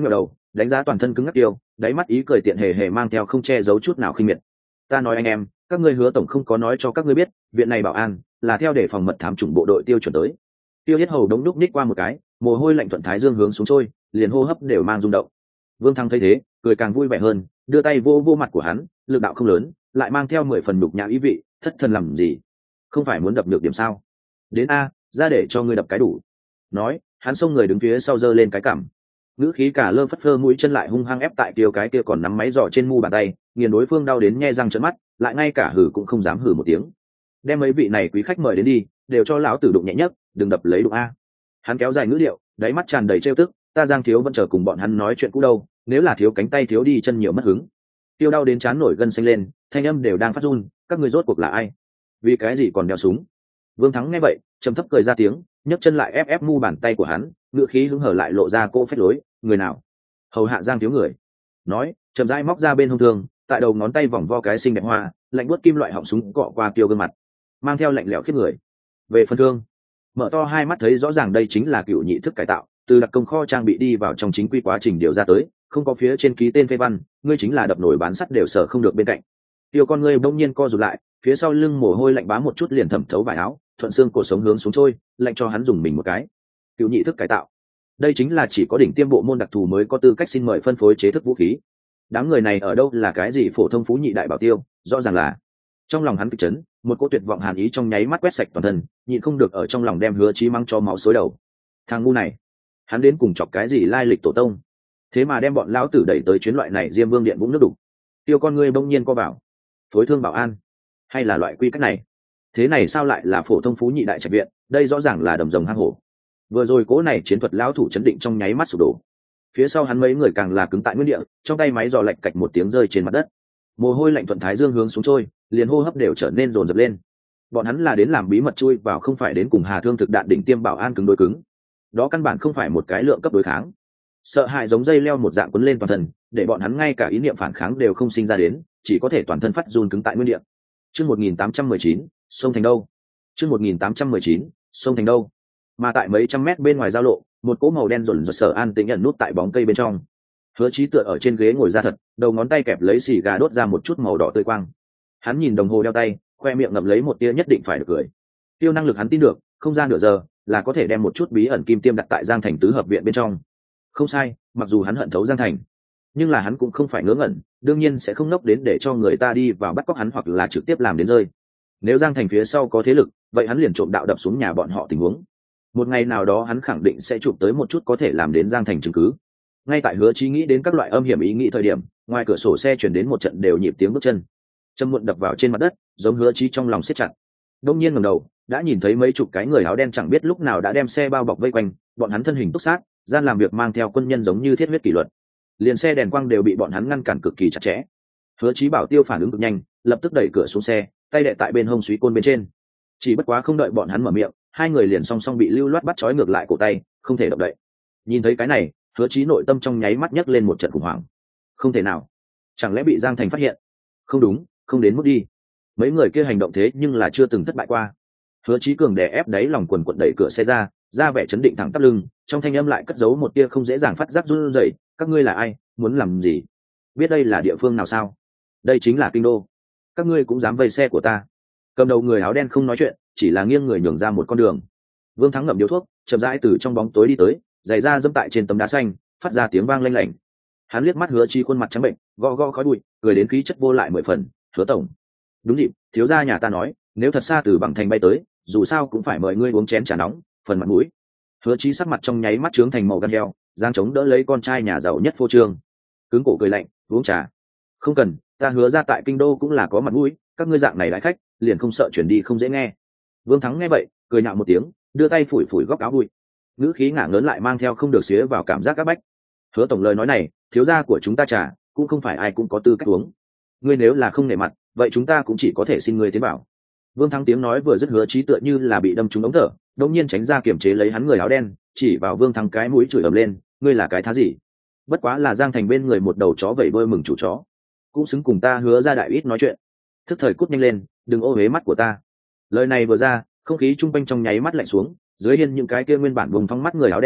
đánh giá toàn thân cứng ngắc tiêu, đáy mắt ý cười tiện hề hề mang theo không che giấu chút nào khinh miệt. Ta nói anh em, các ngươi Hứa tổng không có nói cho các ngươi biết, viện này bảo an là theo để phòng mật thám chủng bộ đội tiêu chuẩn tới. Tiêu Yết Hầu đống đúc ních qua một cái, mồ hôi lạnh thuận thái dương hướng xuống trôi, liền hô hấp đều mang rung động. Vương Thăng thấy thế, cười càng vui vẻ hơn, đưa tay vô vô mặt của hắn, lực đạo không lớn, lại mang theo mười phần nhục nhã ý vị, thất thần làm gì? Không phải muốn đập được điểm sao? Đến a, ra để cho ngươi đập cái đủ. Nói, hắn xông người đứng phía sau giơ lên cái cằm. Ngữ khí cả lơ phất phơ mũi chân lại hung hăng ép tại Tiêu cái kia còn nắm máy giỏ trên mu bàn tay, nghiền đối phương đau đến nhe răng trợn mắt, lại ngay cả hử cũng không dám hử một tiếng. Đem mấy vị này quý khách mời đến đi, đều cho lão tử đụng nhẹ nhất, đừng đập lấy đụng a. Hắn kéo dài ngữ điệu, đáy mắt tràn đầy trêu tức, ta Giang thiếu vẫn chờ cùng bọn hắn nói chuyện cũ đâu, nếu là thiếu cánh tay thiếu đi chân nhiều mất hứng. Tiêu đau đến trán nổi gân xanh lên, thanh âm đều đang phát run, các người rốt cuộc là ai? Vì cái gì còn đeo súng? Vương Thắng nghe vậy, trầm thấp cười ra tiếng, nhấc chân lại ép ép mu bàn tay của hắn, ngựa khí hứng hở lại lộ ra cô phép lối, người nào? Hầu hạ Giang thiếu người. Nói, chậm rãi móc ra bên hông thương, tại đầu ngón tay vòng vo cái xinh đẹp hoa, lạnh buốt kim loại họng súng cọ qua Tiêu gương mặt, mang theo lạnh lẽo khiếp người. Về phần thương, mở to hai mắt thấy rõ ràng đây chính là cựu nhị thức cải tạo, từ đặc công kho trang bị đi vào trong chính quy quá trình điều ra tới, không có phía trên ký tên phê văn, ngươi chính là đập nổi bán sắt đều sở không được bên cạnh. Tiêu con ngươi bỗng nhiên co rụt lại, phía sau lưng mồ hôi lạnh bám một chút liền thẩm thấu vải áo, thuận xương cổ sống hướng xuống trôi, lạnh cho hắn dùng mình một cái. Cựu nhị thức cải tạo, đây chính là chỉ có đỉnh tiêm bộ môn đặc thù mới có tư cách xin mời phân phối chế thức vũ khí. Đám người này ở đâu là cái gì phổ thông phú nhị đại bảo tiêu, rõ ràng là. Trong lòng hắn kịch chấn, một cỗ tuyệt vọng hàn ý trong nháy mắt quét sạch toàn thân, nhịn không được ở trong lòng đem Hứa Chí mắng cho máu xối đầu. Thằng ngu này, hắn đến cùng chọc cái gì lai lịch tổ tông, thế mà đem bọn lão tử đẩy tới chuyến loại này Diêm Vương điện vũng nước đục. Tiêu con ngươi bỗng nhiên co vào, phối thương bảo an, hay là loại quy cách này? Thế này sao lại là phổ thông phú nhị đại trạch viện, đây rõ ràng là đầm rồng hang hổ. Vừa rồi cố này chiến thuật lão thủ chấn định trong nháy mắt sụp đổ. Phía sau hắn mấy người càng là cứng tại nguyên địa, trong tay máy dò lạch cạch một tiếng rơi trên mặt đất. Mồ hôi lạnh thuận thái dương hướng xuống trôi, liền hô hấp đều trở nên dồn dập lên. Bọn hắn là đến làm bí mật chui vào, không phải đến cùng Hà Thương thực đạn đỉnh tiêm bảo an cứng đối cứng. Đó căn bản không phải một cái lượng cấp đối kháng. Sợ hãi giống dây leo một dạng quấn lên toàn thân, để bọn hắn ngay cả ý niệm phản kháng đều không sinh ra đến, chỉ có thể toàn thân phát run cứng tại nguyên địa. Chương một nghìn tám trăm mười chín, sông thành đâu? Chương một nghìn tám trăm mười chín, sông thành đâu? Mà tại mấy trăm mét bên ngoài giao lộ, một cỗ màu đen rồn rợn Sở An tĩnh ẩn nút tại bóng cây bên trong. Hứa Chí tựa ở trên ghế ngồi ra thật, đầu ngón tay kẹp lấy xì gà đốt ra một chút màu đỏ tươi quang. Hắn nhìn đồng hồ đeo tay, khoe miệng ngậm lấy một tia nhất định phải được cười. Tiêu năng lực hắn tin được, không ra nửa giờ là có thể đem một chút bí ẩn kim tiêm đặt tại Giang Thành tứ hợp viện bên trong. Không sai, mặc dù hắn hận thấu Giang Thành, nhưng là hắn cũng không phải ngớ ngẩn, đương nhiên sẽ không nốc đến để cho người ta đi vào bắt cóc hắn hoặc là trực tiếp làm đến rơi. Nếu Giang Thành phía sau có thế lực, vậy hắn liền trộm đạo đập xuống nhà bọn họ tình huống. Một ngày nào đó hắn khẳng định sẽ chụp tới một chút có thể làm đến Giang Thành chứng cứ. Ngay tại Hứa Chí nghĩ đến các loại âm hiểm ý nghĩ thời điểm, ngoài cửa sổ xe chuyển đến một trận đều nhịp tiếng bước chân. Trầm muộn đập vào trên mặt đất, giống Hứa Chí trong lòng siết chặt. Đông nhiên ngẩng đầu, đã nhìn thấy mấy chục cái người áo đen chẳng biết lúc nào đã đem xe bao bọc vây quanh, bọn hắn thân hình túc sát, gian làm việc mang theo quân nhân giống như thiết huyết kỷ luật. Liền xe đèn quang đều bị bọn hắn ngăn cản cực kỳ chặt chẽ. Hứa Chí bảo Tiêu phản ứng cực nhanh, lập tức đẩy cửa xuống xe, tay đè tại bên hông suý côn bên trên. Chỉ bất quá không đợi bọn hắn mở miệng, hai người liền song song bị lưu loát bắt trói ngược lại cổ tay, không thể động đậy. Nhìn thấy cái này, Hứa Chí nội tâm trong nháy mắt nhấc lên một trận khủng hoảng. Không thể nào, chẳng lẽ bị Giang Thành phát hiện? Không đúng, không đến mức đi. Mấy người kia hành động thế nhưng là chưa từng thất bại qua. Hứa Chí cường đè ép đáy lòng quần quật đẩy cửa xe ra, ra vẻ chấn định thẳng tắp lưng, trong thanh âm lại cất giấu một tia không dễ dàng phát giác run rẩy, các ngươi là ai, muốn làm gì? Biết đây là địa phương nào sao? Đây chính là kinh đô. Các ngươi cũng dám vây xe của ta? Cầm đầu người áo đen không nói chuyện, chỉ là nghiêng người nhường ra một con đường. Vương Thắng ngậm điếu thuốc, chậm rãi từ trong bóng tối đi tới, giày da dẫm tại trên tấm đá xanh, phát ra tiếng vang lanh lảnh. Hắn liếc mắt Hứa Chí khuôn mặt trắng bệnh, gõ gõ khói bụi, cười đến khí chất vô lại mười phần. Hứa tổng, đúng dịp, thiếu gia nhà ta nói, nếu thật xa từ Bằng Thành bay tới, dù sao cũng phải mời ngươi uống chén trà nóng, phần mặt mũi. Hứa Chí sắc mặt trong nháy mắt trướng thành màu gan heo, giang chống đỡ lấy con trai nhà giàu nhất phô trương, cứng cổ cười lạnh, uống trà. Không cần, ta Hứa ra tại kinh đô cũng là có mặt mũi, các ngươi dạng này đãi khách, liền không sợ chuyển đi không dễ nghe. Vương Thắng nghe vậy, cười nhạo một tiếng, đưa tay phủi phủi góc áo bụi, ngữ khí ngả ngớn lại mang theo không được xía vào cảm giác các bách. Hứa tổng lời nói này, thiếu gia của chúng ta trà cũng không phải ai cũng có tư cách uống, ngươi nếu là không nể mặt, vậy chúng ta cũng chỉ có thể xin ngươi tiến bảo. Vương Thắng tiếng nói vừa dứt, Hứa Chí tựa như là bị đâm trúng ống thở, đột nhiên tránh ra kiềm chế lấy hắn người áo đen, chỉ vào Vương Thắng cái mũi chửi ầm lên, ngươi là cái thá gì? Bất quá là Giang Thành bên người một đầu chó vẩy đuôi mừng chủ chó, cũng xứng cùng ta Hứa ra đại ít nói chuyện. Thức thời cút nhanh lên, đừng ô uế mắt của ta. Lời này vừa ra, không khí trung quanh trong nháy mắt lạnh xuống, dưới hiên những cái kia nguyên bản vùng thong mắt người áo đen,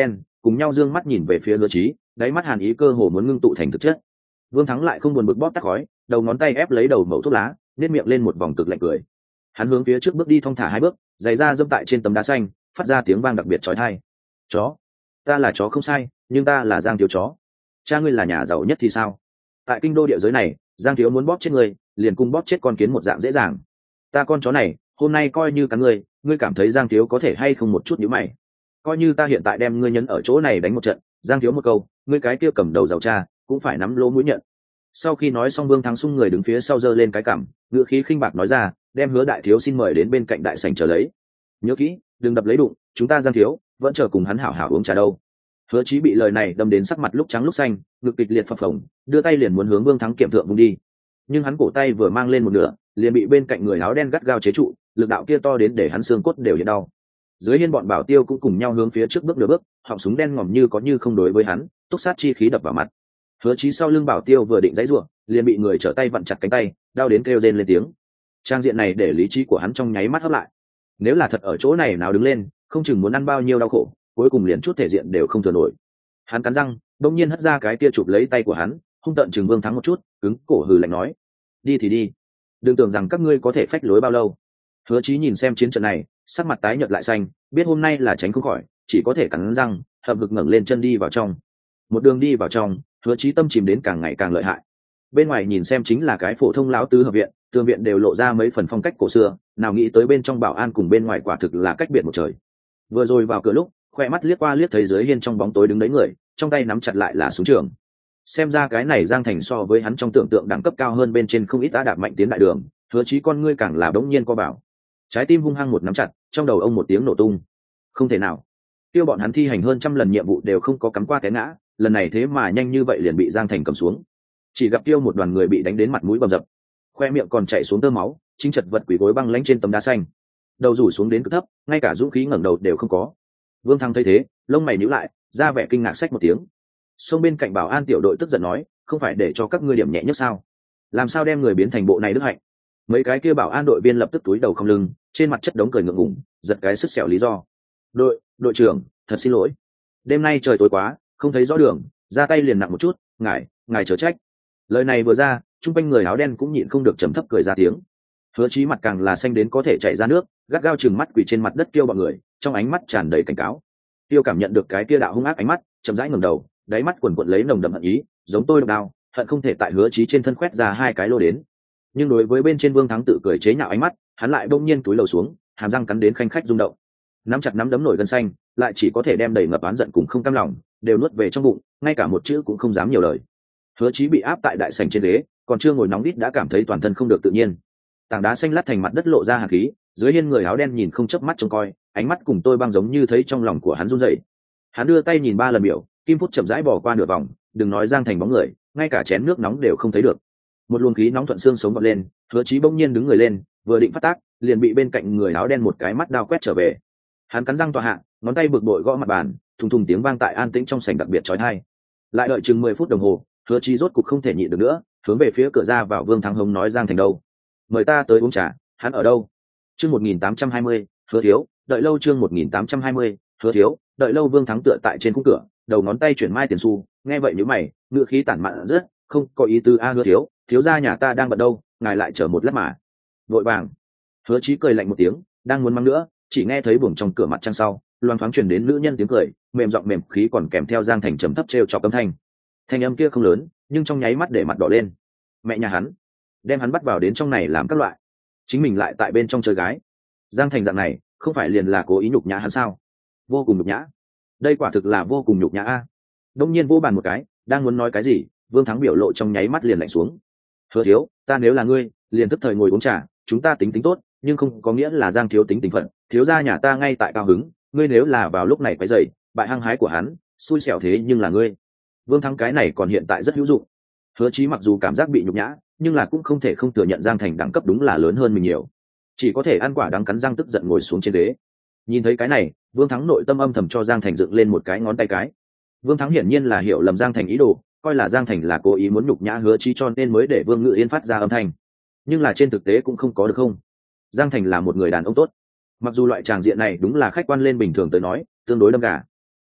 cùng nhau dương mắt nhìn về phía Hứa Chí, đáy mắt hàn ý cơ hồ muốn ngưng tụ thành thực chất. Vương Thắng lại không buồn bực bóp tắt khói, đầu ngón tay ép lấy đầu mẩu thuốc lá, nét miệng lên một vòng cực lạnh cười. Hắn hướng phía trước bước đi thong thả hai bước, giày da dẫm tại trên tấm đá xanh, phát ra tiếng vang đặc biệt chói tai. Chó, ta là chó không sai, nhưng ta là Giang Thiếu chó. Cha ngươi là nhà giàu nhất thì sao? Tại kinh đô địa giới này, Giang Thiếu muốn bóp chết ngươi, liền cùng bóp chết con kiến một dạng dễ dàng. Ta con chó này, hôm nay coi như cắn ngươi, ngươi cảm thấy Giang Thiếu có thể hay không một chút nhíu mày? Coi như ta hiện tại đem ngươi nhấn ở chỗ này đánh một trận, Giang Thiếu một câu, ngươi cái kia cầm đầu giàu cha, cũng phải nắm lỗ mũi nhận. Sau khi nói xong, Vương Thắng xung người đứng phía sau giơ lên cái cằm, ngữ khí khinh bạc nói ra, đem Hứa đại thiếu xin mời đến bên cạnh đại sảnh chờ lấy. Nhớ kỹ, đừng đập lấy đụng, chúng ta Giang Thiếu vẫn chờ cùng hắn hảo hảo uống trà đâu. Hứa Chí bị lời này đâm đến sắc mặt lúc trắng lúc xanh, ngực kịch liệt phập phồng, đưa tay liền muốn hướng Vương Thắng kiểm thượng vung đi. Nhưng hắn cổ tay vừa mang lên một nửa, liền bị bên cạnh người áo đen gắt gao chế trụ, lực đạo kia to đến để hắn xương cốt đều hiện đau. Dưới hiên bọn bảo tiêu cũng cùng nhau hướng phía trước bước nửa bước, họng súng đen ngòm như có như không đối với hắn, túc sát chi khí đập vào mặt. Hứa Chí sau lưng bảo tiêu vừa định giãy giụa, liền bị người trở tay vặn chặt cánh tay, đau đến kêu rên lên tiếng. Trang diện này để lý trí của hắn trong nháy mắt hấp lại. Nếu là thật ở chỗ này nào đứng lên, không chừng muốn ăn bao nhiêu đau khổ, cuối cùng liền chút thể diện đều không thừa nổi. Hắn cắn răng, đông nhiên hất ra cái kia chụp lấy tay của hắn, hung tợn chừng Vương Thắng một chút, cứng cổ hừ lạnh nói: đi thì đi, đừng tưởng rằng các ngươi có thể phách lối bao lâu. Hứa Chí nhìn xem chiến trận này, sắc mặt tái nhợt lại xanh, biết hôm nay là tránh không khỏi, chỉ có thể cắn răng, hậm hực ngẩng lên chân đi vào trong. Một đường đi vào trong, Hứa Chí tâm chìm đến càng ngày càng lợi hại. Bên ngoài nhìn xem chính là cái phổ thông lão tứ hợp viện, tường viện đều lộ ra mấy phần phong cách cổ xưa, nào nghĩ tới bên trong bảo an cùng bên ngoài quả thực là cách biệt một trời. Vừa rồi vào cửa lúc, khoe mắt liếc qua liếc thấy dưới hiên trong bóng tối đứng đấy người, trong tay nắm chặt lại là súng trường. Xem ra cái này Giang Thành so với hắn trong tưởng tượng đẳng cấp cao hơn bên trên không ít, đã đạp mạnh tiến đại đường. Hứa Chí con ngươi càng là đống nhiên co bảo, trái tim hung hăng một nắm chặt, trong đầu ông một tiếng nổ tung. Không thể nào, tiêu bọn hắn thi hành hơn trăm lần nhiệm vụ đều không có cắm qua té ngã, lần này thế mà nhanh như vậy liền bị Giang Thành cầm xuống. Chỉ gặp tiêu một đoàn người bị đánh đến mặt mũi bầm dập, khoe miệng còn chảy xuống tơ máu, chính chật vật quỳ gối băng lãnh trên tấm đá xanh, đầu rủ xuống đến cực thấp, ngay cả dũng khí ngẩng đầu đều không có. Vương Thăng thấy thế, lông mày nhíu lại, ra vẻ kinh ngạc xách một tiếng. Xông bên cạnh bảo an tiểu đội tức giận nói, không phải để cho các ngươi điểm nhẹ nhất sao? Làm sao đem người biến thành bộ này đức hạnh? Mấy cái kia bảo an đội viên lập tức túi đầu không lưng, trên mặt chất đống cười ngượng ngùng, giật cái sứt sẹo lý do. Đội, đội trưởng, thật xin lỗi. Đêm nay trời tối quá, không thấy rõ đường, ra tay liền nặng một chút, ngài, ngài chớ trách. Lời này vừa ra, chung quanh người áo đen cũng nhịn không được trầm thấp cười ra tiếng. Hứa Chí mặt càng là xanh đến có thể chảy ra nước, gắt gao chừng mắt quỳ trên mặt đất kêu bọn người, trong ánh mắt tràn đầy cảnh cáo. Tiêu cảm nhận được cái kia đạo hung ác ánh mắt, chậm rãi ngẩng đầu, đáy mắt quần quật lấy nồng đậm hận ý, giống tôi độc đao, hận không thể tại Hứa Chí trên thân khoét ra hai cái lô đến. Nhưng đối với bên trên Vương Thắng tự cười chế nhạo ánh mắt, hắn lại bỗng nhiên túi lầu xuống, hàm răng cắn đến khanh khách rung động, nắm chặt nắm đấm nổi gân xanh, lại chỉ có thể đem đầy ngập oán giận cùng không cam lòng đều nuốt về trong bụng, ngay cả một chữ cũng không dám nhiều lời. Hứa Chí bị áp tại đại sảnh trên ghế, còn chưa ngồi nóng đít đã cảm thấy toàn thân không được tự nhiên. Tảng đá xanh lát thành mặt đất lộ ra hàn khí, dưới hiên người áo đen nhìn không chớp mắt trông coi, ánh mắt cùng tôi băng giống như thấy trong lòng của hắn run rẩy. Hắn đưa tay nhìn ba lần biểu, kim phút chậm rãi bỏ qua nửa vòng, đừng nói Giang Thành bóng người, ngay cả chén nước nóng đều không thấy được. Một luồng khí nóng thuận xương sống bật lên, Hứa Chí bỗng nhiên đứng người lên, vừa định phát tác, liền bị bên cạnh người áo đen một cái mắt đao quét trở về. Hắn cắn răng tọa hạ, ngón tay bực bội gõ mặt bàn, thùng thùng tiếng vang tại an tĩnh trong sảnh đặc biệt chói tai. Lại đợi chừng mười phút đồng hồ, Hứa Chí rốt cục không thể nhịn được nữa, hướng về phía cửa ra vào Vương Thắng Hồng nói Giang Thành đâu? Mời ta tới uống trà, hắn ở đâu? Chương một nghìn tám trăm hai mươi, Hứa thiếu, đợi lâu chương một nghìn tám trăm hai mươi, Hứa thiếu, đợi lâu Vương Thắng tựa tại trên khung cửa, đầu ngón tay chuyển mai tiền xu, nghe vậy nhíu mày, ngữ khí tản mạn rất, không có ý tứ a Hứa thiếu, thiếu gia nhà ta đang bận đâu, ngài lại chờ một lát mà. Vội vàng. Hứa Chí cười lạnh một tiếng, đang muốn mắng nữa, chỉ nghe thấy buồng trong cửa mặt trăng sau, loang thoáng truyền đến nữ nhân tiếng cười, mềm giọng mềm khí còn kèm theo Giang Thành trầm thấp trêu chọc âm thanh. Thanh âm kia không lớn, nhưng trong nháy mắt để mặt đỏ lên. Mẹ nhà hắn, đem hắn bắt vào đến trong này làm các loại, chính mình lại tại bên trong chơi gái. Giang Thành dạng này, không phải liền là cố ý nhục nhã hắn sao? Vô cùng nhục nhã. Đây quả thực là vô cùng nhục nhã a. Đông nhiên vô bàn một cái, đang muốn nói cái gì, Vương Thắng biểu lộ trong nháy mắt liền lạnh xuống. Hứa thiếu, ta nếu là ngươi, liền tức thời ngồi uống trà, chúng ta tính tính tốt, nhưng không có nghĩa là Giang thiếu tính tình phận, thiếu gia nhà ta ngay tại cao hứng, ngươi nếu là vào lúc này quấy rầy, bại hăng hái của hắn, xui xẻo thế nhưng là ngươi. Vương Thắng cái này còn hiện tại rất hữu dụng. Hứa Chí mặc dù cảm giác bị nhục nhã, nhưng là cũng không thể không thừa nhận Giang Thành đẳng cấp đúng là lớn hơn mình nhiều, chỉ có thể ăn quả đắng cắn răng tức giận ngồi xuống trên ghế. Nhìn thấy cái này, Vương Thắng nội tâm âm thầm cho Giang Thành dựng lên một cái ngón tay cái. Vương Thắng hiển nhiên là hiểu lầm Giang Thành ý đồ, coi là Giang Thành là cố ý muốn nhục nhã Hứa Chí cho nên mới để Vương Ngự Yên phát ra âm thanh. Nhưng là trên thực tế cũng không có được không. Giang Thành là một người đàn ông tốt, mặc dù loại tràng diện này đúng là khách quan lên bình thường tới nói tương đối đâm gà,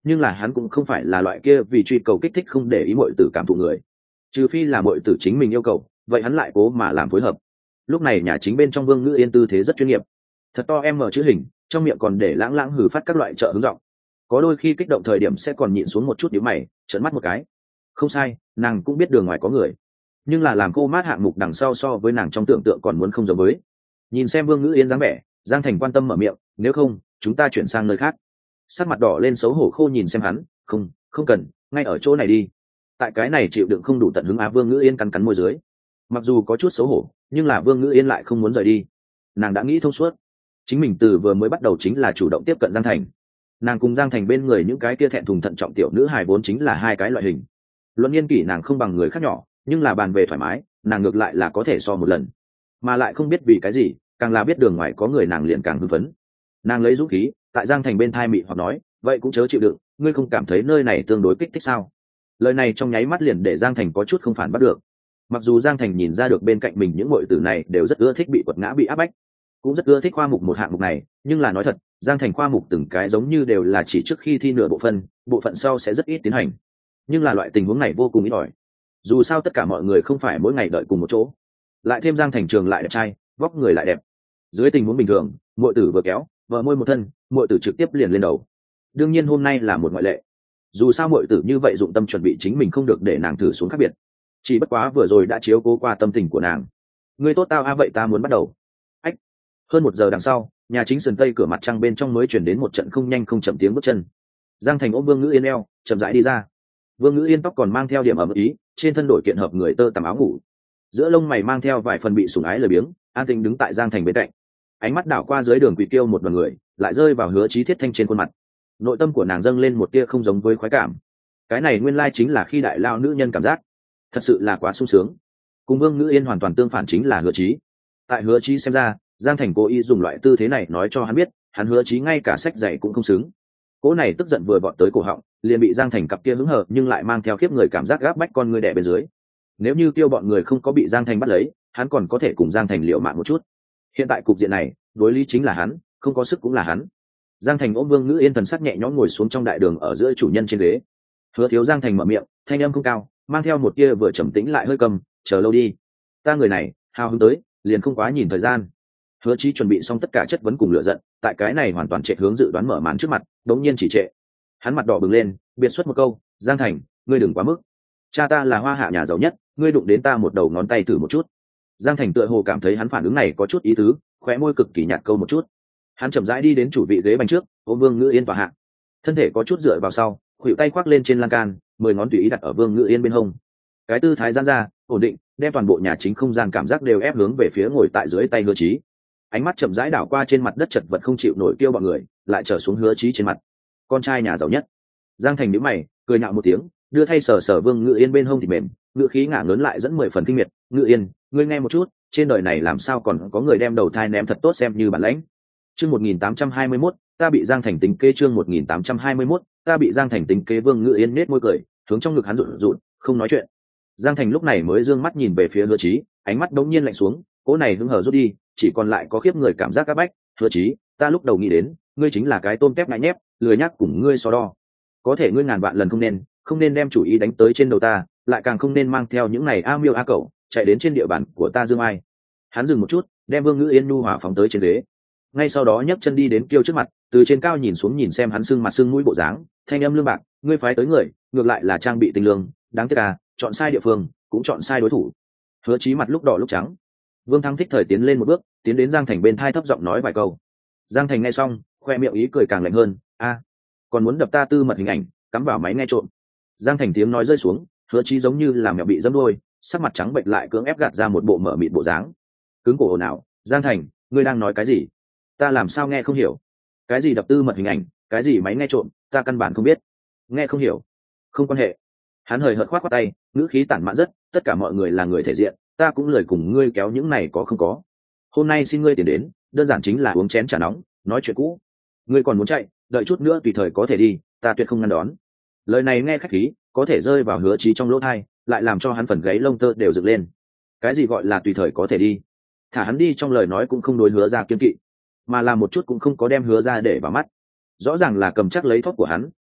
nhưng là hắn cũng không phải là loại kia vì truy cầu kích thích không để ý mọi tử cảm thụ người, trừ phi là mọi tử chính mình yêu cầu, vậy hắn lại cố mà làm phối hợp. Lúc này nhà chính bên trong Vương Ngữ Yên tư thế rất chuyên nghiệp, thật to em mở chữ hình, trong miệng còn để lãng lãng hừ phát các loại trợ hứng giọng, có đôi khi kích động thời điểm sẽ còn nhịn xuống một chút nhíu mày trợn mắt một cái. Không sai, nàng cũng biết đường ngoài có người, nhưng là làm cô mát hạng mục đằng sau so với nàng trong tưởng tượng còn muốn không giống với. Nhìn xem Vương Ngữ Yên dáng vẻ, Giang Thành quan tâm mở miệng, nếu không chúng ta chuyển sang nơi khác. Sắc mặt đỏ lên xấu hổ khô nhìn xem hắn, không không cần, ngay ở chỗ này đi. Tại cái này chịu đựng không đủ tận hứng á. Vương Ngữ Yên cắn cắn môi dưới, mặc dù có chút xấu hổ nhưng là Vương Ngữ Yên lại không muốn rời đi. Nàng đã nghĩ thông suốt, chính mình từ vừa mới bắt đầu chính là chủ động tiếp cận Giang Thành. Nàng cùng Giang Thành bên người những cái kia thẹn thùng thận trọng tiểu nữ hài vốn chính là hai cái loại hình. Luận niên kỷ nàng không bằng người khác nhỏ, nhưng là bàn về thoải mái nàng ngược lại là có thể so một lần, mà lại không biết vì cái gì càng là biết đường ngoài có người nàng liền càng hưng phấn. Nàng lấy dũng khí tại Giang Thành bên thai mị hoặc nói, vậy cũng chớ chịu đựng, ngươi không cảm thấy nơi này tương đối kích thích sao? Lời này trong nháy mắt liền để Giang Thành có chút không phản bắt được. Mặc dù Giang Thành nhìn ra được bên cạnh mình những muội tử này đều rất ưa thích bị quật ngã bị áp bách, cũng rất ưa thích khoa mục một hạng mục này, nhưng là nói thật, Giang Thành khoa mục từng cái giống như đều là chỉ trước khi thi nửa bộ phận, bộ phận sau sẽ rất ít tiến hành. Nhưng là loại tình huống này vô cùng ít ỏi. Dù sao tất cả mọi người không phải mỗi ngày đợi cùng một chỗ, lại thêm Giang Thành trường lại đẹp trai, vóc người lại đẹp, dưới tình huống bình thường muội tử vừa kéo vợ môi một thân, muội tử trực tiếp liền lên đầu. Đương nhiên hôm nay là một ngoại lệ, dù sao muội tử như vậy dụng tâm chuẩn bị chính mình không được để nàng thử xuống khác biệt, chỉ bất quá vừa rồi đã chiếu cố qua tâm tình của nàng. Ngươi tốt tao a, vậy ta muốn bắt đầu. Ách. Hơn một giờ đằng sau, nhà chính sườn tây cửa mặt trăng bên trong mới chuyển đến một trận không nhanh không chậm tiếng bước chân. Giang Thành ôm Vương Ngữ Yên eo chậm rãi đi ra. Vương Ngữ Yên tóc còn mang theo điểm ẩm ý, trên thân đổi kiện hợp người tơ tằm áo ngủ, giữa lông mày mang theo vài phần bị sủng ái lười biếng, an tĩnh đứng tại Giang Thành bên cạnh. Ánh mắt đảo qua dưới đường quỳ tiêu một đoàn người, lại rơi vào Hứa Chí Thiết Thanh trên khuôn mặt. Nội tâm của nàng dâng lên một tia không giống với khoái cảm. Cái này nguyên lai chính là khi đại lao nữ nhân cảm giác, thật sự là quá sung sướng. Cùng Vương Ngữ Yên hoàn toàn tương phản chính là Hứa Chí. Tại Hứa Chí xem ra, Giang Thành cố ý dùng loại tư thế này nói cho hắn biết, hắn Hứa Chí ngay cả sách dạy cũng không xứng. Cố này tức giận vừa vọt tới cổ họng, liền bị Giang Thành cặp kia hứng hờ nhưng lại mang theo khiếp người cảm giác gáp bách con người đè bên dưới. Nếu như tiêu bọn người không có bị Giang Thành bắt lấy, hắn còn có thể cùng Giang Thành liều mạng một chút. Hiện tại cục diện này, đối lý chính là hắn, không có sức cũng là hắn. Giang Thành ôm Vương Ngữ Yên thần sắc nhẹ nhõm ngồi xuống trong đại đường ở giữa chủ nhân trên ghế. Hứa Thiếu Giang Thành mở miệng, thanh âm không cao, mang theo một tia vừa trầm tĩnh lại hơi cầm, chờ lâu đi. Ta người này, hào hứng tới, liền không quá nhìn thời gian. Hứa Chí chuẩn bị xong tất cả chất vấn cùng lửa giận, tại cái này hoàn toàn trệ hướng dự đoán mở màn trước mặt, đống nhiên chỉ trệ. Hắn mặt đỏ bừng lên, biệt xuất một câu, Giang Thành, ngươi đừng quá mức. Cha ta là hoa hạ nhà giàu nhất, ngươi đụng đến ta một đầu ngón tay thử một chút. Giang Thành tựa hồ cảm thấy hắn phản ứng này có chút ý tứ, khóe môi cực kỳ nhạt câu một chút. Hắn chậm rãi đi đến chủ vị ghế bành trước, ôm Vương Ngữ Yên tòa hạ, thân thể có chút dựa vào sau, khuỷu tay khoác lên trên lan can, mười ngón tùy ý đặt ở Vương Ngữ Yên bên hông. Cái tư thái giãn ra, ổn định, đem toàn bộ nhà chính không gian cảm giác đều ép hướng về phía ngồi tại dưới tay Hứa Chí. Ánh mắt chậm rãi đảo qua trên mặt đất chật vật không chịu nổi kêu bọn người, lại trở xuống Hứa Chí trên mặt. Con trai nhà giàu nhất. Giang Thành nhíu mày, cười nhạo một tiếng, đưa thay sờ sờ Vương Ngữ Yên bên hông thì mềm, ngữ khí ngả ngớn lại dẫn mười phần kinh miệt. Ngữ Yên, ngươi nghe một chút, trên đời này làm sao còn có người đem đầu thai ném thật tốt xem như bản lãnh. Chương một nghìn tám trăm hai mươi mốt, ta bị Giang Thành tính kế. Chương một nghìn tám trăm hai mươi mốt, ta bị Giang Thành tính kế. Vương Ngữ Yên nết môi cười, hướng trong ngực hắn rụt rụt, không nói chuyện. Giang Thành lúc này mới dương mắt nhìn về phía Hứa Chí, ánh mắt đống nhiên lạnh xuống, cỗ này hứng hờ rút đi, chỉ còn lại có khiếp người cảm giác áp bách. Hứa Chí, ta lúc đầu nghĩ đến, ngươi chính là cái tôm tép ngại nhép, lười nhác cùng ngươi so đo. Có thể ngươi ngàn vạn lần không nên, không nên đem chủ ý đánh tới trên đầu ta, lại càng không nên mang theo những này a miêu a cẩu chạy đến trên địa bàn của ta dương ai. Hắn dừng một chút, đem Vương Ngữ Yên nhu hòa phóng tới trên ghế, ngay sau đó nhấc chân đi đến Kiêu trước mặt, từ trên cao nhìn xuống nhìn xem hắn sưng mặt sưng mũi bộ dáng, thanh âm lương bạc, ngươi phái tới người, ngược lại là trang bị tinh lương, đáng tiếc à, chọn sai địa phương, cũng chọn sai đối thủ. Hứa Chí mặt lúc đỏ lúc trắng. Vương Thăng thích thời tiến lên một bước, tiến đến Giang Thành bên thai thấp giọng nói vài câu. Giang Thành nghe xong, khoe miệng ý cười càng lạnh hơn, a, còn muốn đập ta tư mật hình ảnh, cắm vào máy nghe trộm. Giang Thành tiếng nói rơi xuống, Hứa Chí giống như là mèo bị dẫm đuôi, sắc mặt trắng bệch lại cưỡng ép gạt ra một bộ mở mịt bộ dáng. Cứng cổ ồn ào, Giang Thành, ngươi đang nói cái gì? Ta làm sao nghe không hiểu? Cái gì đập tư mật hình ảnh, cái gì máy nghe trộm, ta căn bản không biết. Nghe không hiểu. Không quan hệ. Hắn hời hợt khoát khoát tay, ngữ khí tản mạn rất, tất cả mọi người là người thể diện, ta cũng lười cùng ngươi kéo những này có không có. Hôm nay xin ngươi tiền đến, đơn giản chính là uống chén trà nóng, nói chuyện cũ. Ngươi còn muốn chạy, đợi chút nữa tùy thời có thể đi, ta tuyệt không ngăn đón. Lời này nghe khách khí, có thể rơi vào Hứa Chí trong lỗ tai, lại làm cho hắn phần gáy lông tơ đều dựng lên. Cái gì gọi là tùy thời có thể đi? Thả hắn đi trong lời nói cũng không đối Hứa ra kiên kỵ, mà là một chút cũng không có đem Hứa ra để vào mắt. Rõ ràng là cầm chắc lấy thóp của hắn,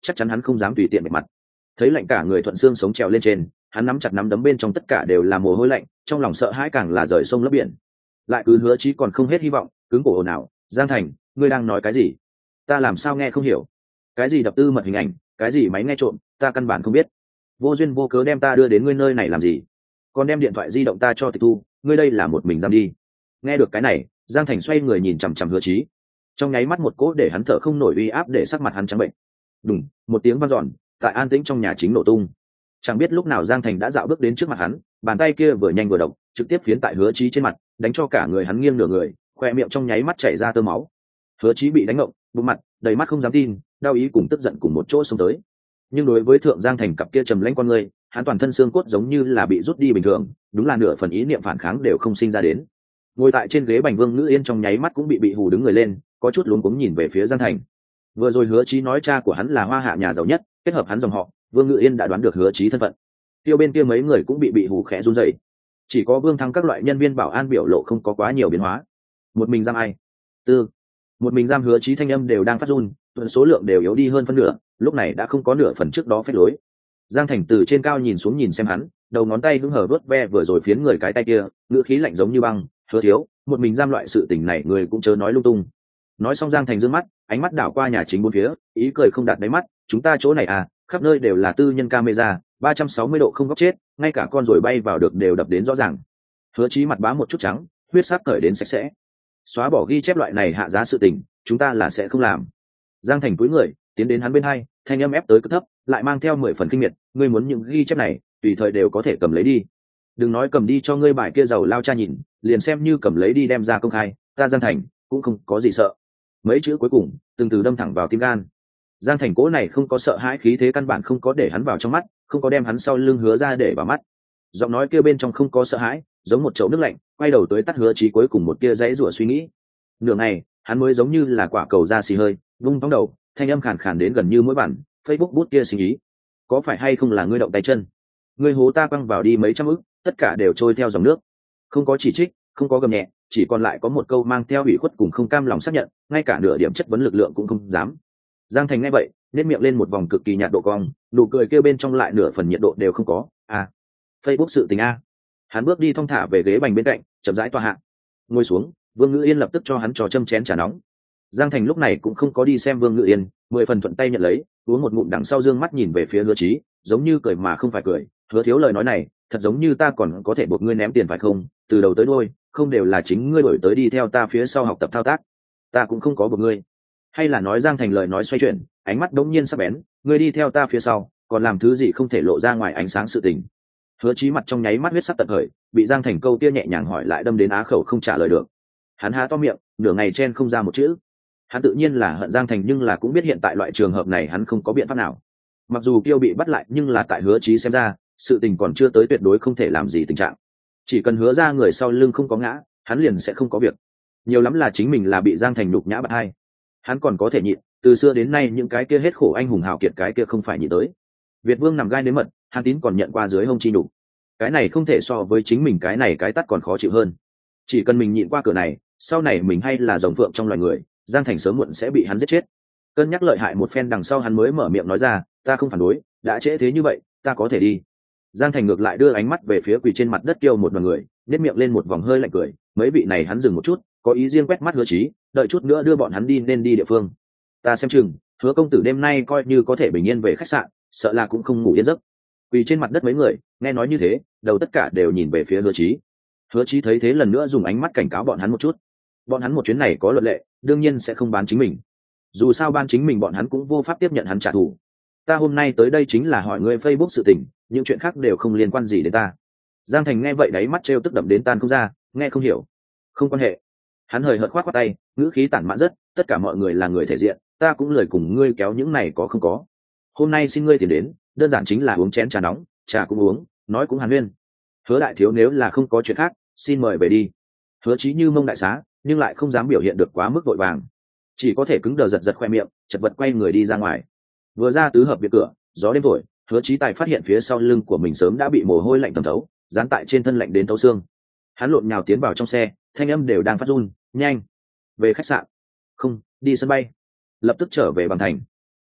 chắc chắn hắn không dám tùy tiện bề mặt. Thấy lạnh cả người thuận xương sống trèo lên trên, hắn nắm chặt nắm đấm bên trong tất cả đều là mồ hôi lạnh, trong lòng sợ hãi càng là rời sông lấp biển. Lại cứ Hứa Chí còn không hết hy vọng, cứng cổ ồn ào, Giang Thành, ngươi đang nói cái gì? Ta làm sao nghe không hiểu? Cái gì đập tư mật hình ảnh, cái gì máy nghe trộm, ta căn bản không biết. Vô duyên vô cớ đem ta đưa đến ngươi nơi này làm gì? Còn đem điện thoại di động ta cho tịch thu, ngươi đây là một mình giam đi. Nghe được cái này, Giang Thành xoay người nhìn chằm chằm Hứa Chí, trong nháy mắt một cỗ để hắn thở không nổi uy áp để sắc mặt hắn trắng bệnh. Đùng, một tiếng vang dọn, tại an tĩnh trong nhà chính nổ tung. Chẳng biết lúc nào Giang Thành đã dạo bước đến trước mặt hắn, bàn tay kia vừa nhanh vừa độc, trực tiếp phiến tại Hứa Chí trên mặt, đánh cho cả người hắn nghiêng nửa người, khoe miệng trong nháy mắt chảy ra tơ máu. Hứa Chí bị đánh ngộng, bụng mặt, đầy mắt không dám tin, đau ý cùng tức giận cùng một chỗ xông tới. Nhưng đối với Thượng Giang Thành cặp kia trầm lãnh con người, hắn toàn thân xương cốt giống như là bị rút đi bình thường, đúng là nửa phần ý niệm phản kháng đều không sinh ra đến. Ngồi tại trên ghế Bành Vương Ngữ Yên trong nháy mắt cũng bị bị hù đứng người lên, có chút luống cuống nhìn về phía Giang Thành. Vừa rồi Hứa Chí nói cha của hắn là Hoa Hạ nhà giàu nhất, kết hợp hắn dòng họ, Vương Ngữ Yên đã đoán được Hứa Chí thân phận. Tiêu bên kia mấy người cũng bị bị hù khẽ run rẩy. Chỉ có Vương Thăng các loại nhân viên bảo an biểu lộ không có quá nhiều biến hóa. Một mình giam ai? Tư. Một mình giam Hứa Chí thanh âm đều đang phát run, tuần số lượng đều yếu đi hơn phân nửa, lúc này đã không có nửa phần trước đó phép lối. Giang Thành từ trên cao nhìn xuống nhìn xem hắn, đầu ngón tay hứng hở vớt ve vừa rồi phiến người cái tay kia, ngữ khí lạnh giống như băng, Hứa thiếu, một mình giam loại sự tình này người cũng chớ nói lung tung. Nói xong Giang Thành dương mắt, ánh mắt đảo qua nhà chính bốn phía, ý cười không đạt đáy mắt, chúng ta chỗ này à, khắp nơi đều là tư nhân camera, ba trăm sáu mươi độ không góc chết, ngay cả con rồi bay vào được đều đập đến rõ ràng. Hứa Chí mặt bá một chút trắng, huyết sắc cởi đến sạch sẽ. Xóa bỏ ghi chép loại này hạ giá sự tình, chúng ta là sẽ không làm. Giang Thành cúi người, tiến đến hắn bên hai, thanh âm ép tới cực thấp, lại mang theo mười phần kinh miệt, ngươi muốn những ghi chép này, tùy thời đều có thể cầm lấy đi. Đừng nói cầm đi cho ngươi bài kia giàu lao cha nhìn, liền xem như cầm lấy đi đem ra công khai, ta Giang Thành cũng không có gì sợ. Mấy chữ cuối cùng từng từ đâm thẳng vào tim gan. Giang Thành cố này không có sợ hãi khí thế căn bản không có để hắn vào trong mắt, không có đem hắn sau lưng Hứa ra để vào mắt. Giọng nói kia bên trong không có sợ hãi, giống một chậu nước lạnh, quay đầu tới tắt Hứa Chí cuối cùng một tia dãy rủa suy nghĩ. Nửa ngày, hắn mới giống như là quả cầu ra xì hơi, vung thóng đầu, thanh âm khàn khàn đến gần như mỗi bản, Facebook bút kia suy nghĩ, có phải hay không là ngươi động tay chân? Ngươi hố ta quăng vào đi mấy trăm ức, tất cả đều trôi theo dòng nước. Không có chỉ trích, không có gầm nhẹ, chỉ còn lại có một câu mang theo ủy khuất cùng không cam lòng xác nhận, ngay cả nửa điểm chất vấn lực lượng cũng không dám. Giang Thành nghe vậy, nét miệng lên một vòng cực kỳ nhạt độ cong, nụ cười kia bên trong lại nửa phần nhiệt độ đều không có. À, Facebook sự tình a. Hắn bước đi thong thả về ghế bành bên cạnh, chậm rãi tọa hạ. Ngồi xuống, Vương Ngữ Yên lập tức cho hắn trò châm chén trà nóng. Giang Thành lúc này cũng không có đi xem Vương Ngữ Yên, mười phần thuận tay nhận lấy, uống một ngụm đằng sau dương mắt nhìn về phía Hứa Chí, giống như cười mà không phải cười. Hứa thiếu lời nói này, thật giống như ta còn có thể buộc ngươi ném tiền phải không? Từ đầu tới đuôi, không đều là chính ngươi đổi tới đi theo ta phía sau học tập thao tác, ta cũng không có buộc ngươi. Hay là nói Giang Thành lời nói xoay chuyển, ánh mắt đống nhiên sắc bén, ngươi đi theo ta phía sau, còn làm thứ gì không thể lộ ra ngoài ánh sáng sự tình. Hứa Chí mặt trong nháy mắt huyết sắc tận khởi, bị Giang Thành câu kia nhẹ nhàng hỏi lại đâm đến á khẩu không trả lời được. Hắn há to miệng, nửa ngày chen không ra một chữ. Hắn tự nhiên là hận Giang Thành, nhưng là cũng biết hiện tại loại trường hợp này hắn không có biện pháp nào. Mặc dù Kiêu bị bắt lại, nhưng là tại Hứa Chí xem ra, sự tình còn chưa tới tuyệt đối không thể làm gì tình trạng. Chỉ cần Hứa ra người sau lưng không có ngã, hắn liền sẽ không có việc. Nhiều lắm là chính mình là bị Giang Thành nhục nhã bại hai. Hắn còn có thể nhịn, từ xưa đến nay những cái kia hết khổ anh hùng hào kiệt cái kia không phải nhịn tới. Việt Vương nằm gai nếm mật, Hàn Tín còn nhận qua dưới hông chi nhục. Cái này không thể so với chính mình cái này cái tắt còn khó chịu hơn. Chỉ cần mình nhịn qua cửa này, sau này mình hay là rồng phượng trong loài người, Giang Thành sớm muộn sẽ bị hắn giết chết. Cân nhắc lợi hại một phen đằng sau hắn mới mở miệng nói ra, ta không phản đối, đã trễ thế như vậy, ta có thể đi. Giang Thành ngược lại đưa ánh mắt về phía quỳ trên mặt đất Kiêu một đoàn người, nét miệng lên một vòng hơi lạnh cười, mấy vị này hắn dừng một chút, có ý riêng quét mắt Hứa Chí, đợi chút nữa đưa bọn hắn đi nên đi địa phương. Ta xem chừng, Hứa công tử đêm nay coi như có thể bình yên về khách sạn, sợ là cũng không ngủ yên giấc. Quỳ trên mặt đất mấy người, nghe nói như thế, đầu tất cả đều nhìn về phía Hứa Chí. Hứa Chí thấy thế lần nữa dùng ánh mắt cảnh cáo bọn hắn một chút. Bọn hắn một chuyến này có luật lệ, đương nhiên sẽ không bán chính mình. Dù sao ban chính mình bọn hắn cũng vô pháp tiếp nhận hắn trả thù. Ta hôm nay tới đây chính là hỏi ngươi Facebook sự tình, những chuyện khác đều không liên quan gì đến ta. Giang Thành nghe vậy đáy mắt trêu tức đậm đến tan không ra, nghe không hiểu. Không quan hệ. Hắn hời hợt khoát khoát tay, ngữ khí tản mạn rất, tất cả mọi người là người thể diện, ta cũng lười cùng ngươi kéo những này có không có. Hôm nay xin ngươi tiền đến, đơn giản chính là uống chén trà nóng, trà cũng uống, nói cũng hàn huyên. Hứa đại thiếu nếu là không có chuyện khác, xin mời về đi. Hứa Chí như mông đại xá, nhưng lại không dám biểu hiện được quá mức vội vàng, chỉ có thể cứng đờ giật giật khoe miệng, chật vật quay người đi ra ngoài. Vừa ra tứ hợp biệt cửa, gió đêm thổi, Hứa Chí Tài phát hiện phía sau lưng của mình sớm đã bị mồ hôi lạnh thấm thấu, dán tại trên thân lạnh đến thấu xương. Hắn lộn nhào tiến vào trong xe, thanh âm đều đang phát run, nhanh về khách sạn, không đi sân bay, lập tức trở về bằng thành.